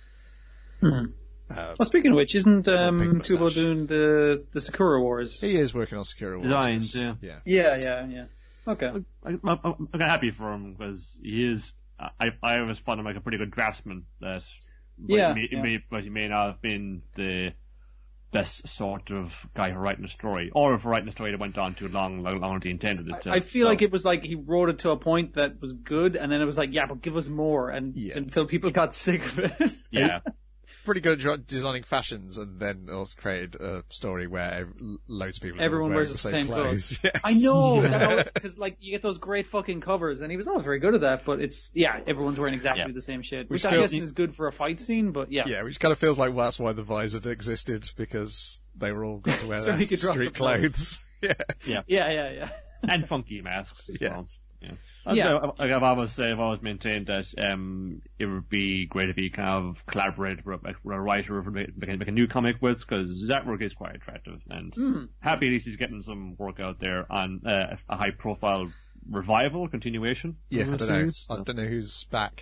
Speaker 3: Well, speaking of which, isn't Kubo doing the Sakura Wars?
Speaker 1: He is working on Sakura Wars.
Speaker 2: Designs,
Speaker 3: yeah. Okay.
Speaker 2: I'm happy for him because he is. I always found him like a pretty good draftsman. But he may not have been the best sort of guy for writing a story, or for writing a story that went on too long, longer than he intended it to.
Speaker 3: I feel like it was like he wrote it to a point that was good, and then it was like, yeah, but give us more, until people got sick of it.
Speaker 2: Yeah.
Speaker 1: Pretty good at designing fashions, and then also created a story where loads of people
Speaker 3: everyone wears the same
Speaker 1: clothes. Yes.
Speaker 3: I know, because like you get those great fucking covers, and he was always very good at that. But it's everyone's wearing exactly the same shit, which I guess is good for a fight scene. But which
Speaker 1: kind of feels like that's why the Visored existed, because they were all going to wear their street clothes.
Speaker 3: Yeah,
Speaker 2: and funky masks.
Speaker 3: Yeah.
Speaker 2: I've always maintained that it would be great if he kind of collaborated with a writer or make a new comic with, because that work is quite attractive, and happy at least he's getting some work out there on a high profile revival continuation.
Speaker 1: Yeah, I don't know who's back.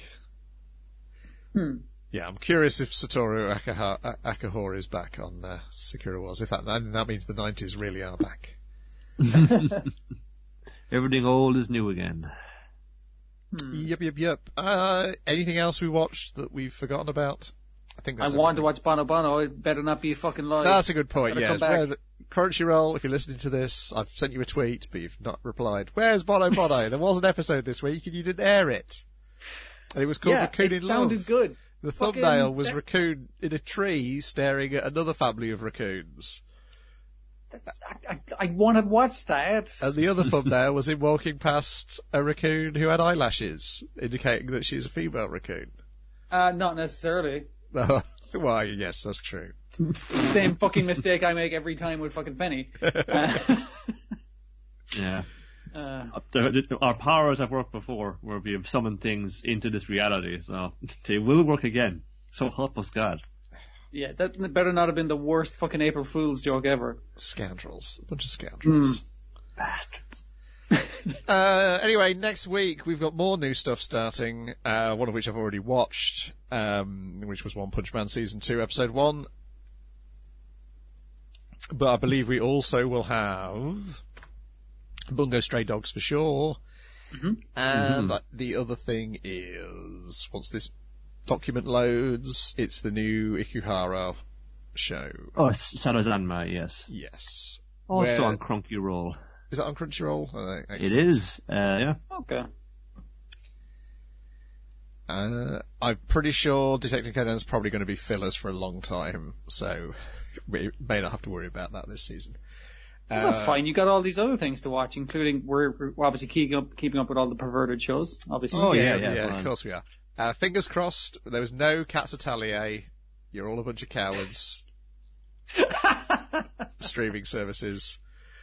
Speaker 1: Yeah, I'm curious if Satoru Akahori is back on Sakura Wars. If that means the 90s really are back.
Speaker 2: Everything old is new again.
Speaker 1: Yep. Anything else we watched that we've forgotten about? I
Speaker 3: want to watch Bono Bono. It better not be fucking live.
Speaker 1: That's a good point, yes. Crunchyroll, if you're listening to this, I've sent you a tweet, but you've not replied. Where's Bono Bono? There was an episode this week and you didn't air it. And it was called Raccoon in Love.
Speaker 3: It sounded good.
Speaker 1: The thumbnail was Raccoon in a tree staring at another family of raccoons.
Speaker 3: I want to watch that.
Speaker 1: And the other thumbnail was him walking past a raccoon who had eyelashes, indicating that she's a female raccoon.
Speaker 3: Not necessarily.
Speaker 1: Well, yes, that's true.
Speaker 3: Same fucking mistake I make every time with fucking Penny.
Speaker 2: Yeah. Our powers have worked before, where we have summoned things into this reality, so they will work again. So help us God.
Speaker 3: Yeah, that better not have been the worst fucking April Fool's joke ever.
Speaker 1: Scoundrels. A bunch of scoundrels.
Speaker 2: Bastards.
Speaker 1: Anyway, next week we've got more new stuff starting, one of which I've already watched, which was One Punch Man Season 2, Episode 1. But I believe we also will have Bungo Stray Dogs for sure. Mm-hmm. And the other thing is, once this document loads, it's the new Ikuhara show.
Speaker 2: Oh, it's Sarazanma, yes.
Speaker 1: Yes.
Speaker 2: Also on Crunchyroll.
Speaker 1: Is that on Crunchyroll?
Speaker 2: It is, yeah.
Speaker 3: Okay.
Speaker 1: I'm pretty sure Detective Conan's probably going to be fillers for a long time, so we may not have to worry about that this season.
Speaker 3: Well, that's fine. You got all these other things to watch, including we're obviously keeping up with all the perverted shows. Obviously.
Speaker 1: Oh yeah, of course we are. Fingers crossed. There was no Cats Atelier. You're all a bunch of cowards. Streaming services.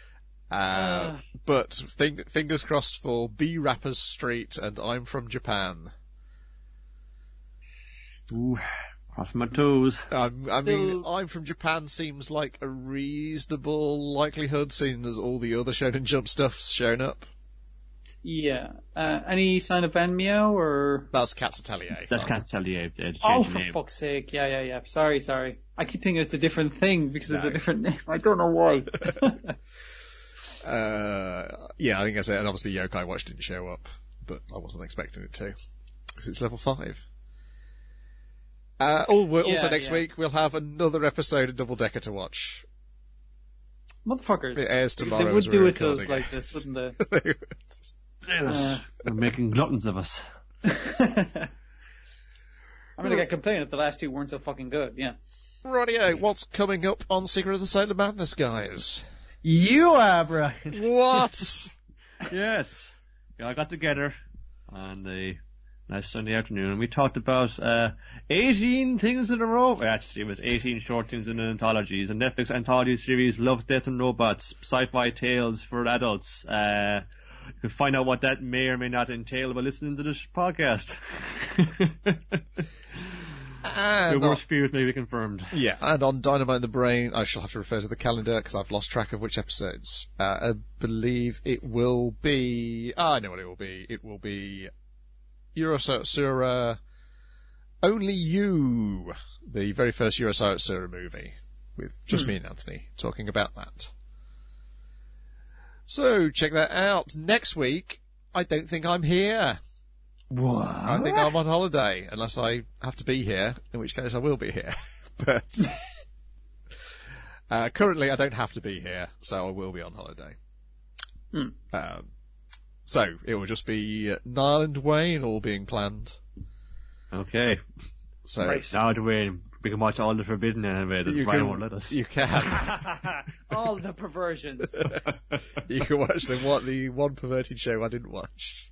Speaker 1: But fingers crossed for B Rappers Street and I'm From Japan.
Speaker 2: Ooh, cross my toes.
Speaker 1: I mean, I'm From Japan seems like a reasonable likelihood, seeing as all the other Shonen Jump stuff's shown up.
Speaker 3: Yeah. Any sign of Van Meow or?
Speaker 1: That's Cats Atelier.
Speaker 2: That's Cats Atelier.
Speaker 3: Oh, for fuck's sake! Yeah. Sorry. I keep thinking it's a different thing because of the different name. I don't know why.
Speaker 1: Yeah, I think that's it. And obviously Yokai Watch didn't show up, but I wasn't expecting it to, because it's level 5. Also next week we'll have another episode of Double Decker to watch.
Speaker 3: Motherfuckers.
Speaker 1: It airs tomorrow.
Speaker 3: They would do it to us like this, wouldn't they?
Speaker 2: Yes. They're making gluttons of us.
Speaker 3: I'm gonna get complaining if the last two weren't so fucking good, yeah.
Speaker 1: Radio, what's coming up on Secret of the Solar Madness, guys?
Speaker 2: You are, Brian.
Speaker 1: What?
Speaker 2: Yes. We all got together on a nice Sunday afternoon and we talked about 18 things in a row. Well, actually, it was 18 short things in an anthology. The Netflix anthology series Love, Death and Robots, sci-fi tales for adults. You can find out what that may or may not entail by listening to this podcast. Your worst fears may be confirmed.
Speaker 1: Yeah, and on Dynamite in the Brain, I shall have to refer to the calendar because I've lost track of which episodes. I believe it will be... I know what it will be. It will be Urosura Only You, the very first Urosura movie, with just me and Anthony talking about that. So, check that out. Next week, I don't think I'm here.
Speaker 2: What?
Speaker 1: I think I'm on holiday, unless I have to be here, in which case I will be here. But currently I don't have to be here, so I will be on holiday. So it will just be Niall and Dwayne all being planned.
Speaker 2: Okay.
Speaker 1: So
Speaker 2: right. Now Dwayne, we can watch all the forbidden anime that Brian won't let us.
Speaker 1: You can.
Speaker 3: All the perversions.
Speaker 1: You can watch the one perverted show I didn't watch.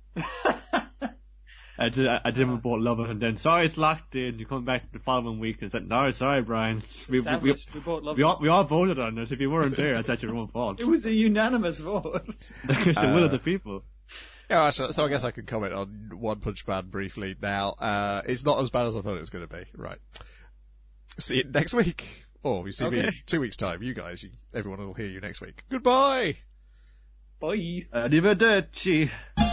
Speaker 2: I did bought Love It, and then sorry it's locked in. You come back the following week and said, no, sorry, Brian. We all voted on this. If you weren't there, that's your own fault.
Speaker 3: It was a unanimous vote.
Speaker 2: It's the will of the people.
Speaker 1: Yeah, so I guess I could comment on One Punch Man briefly now. It's not as bad as I thought it was going to be. Right. See you next week. Or we see me in 2 weeks' time. You guys, everyone will hear you next week. Goodbye!
Speaker 3: Bye!
Speaker 2: Arrivederci!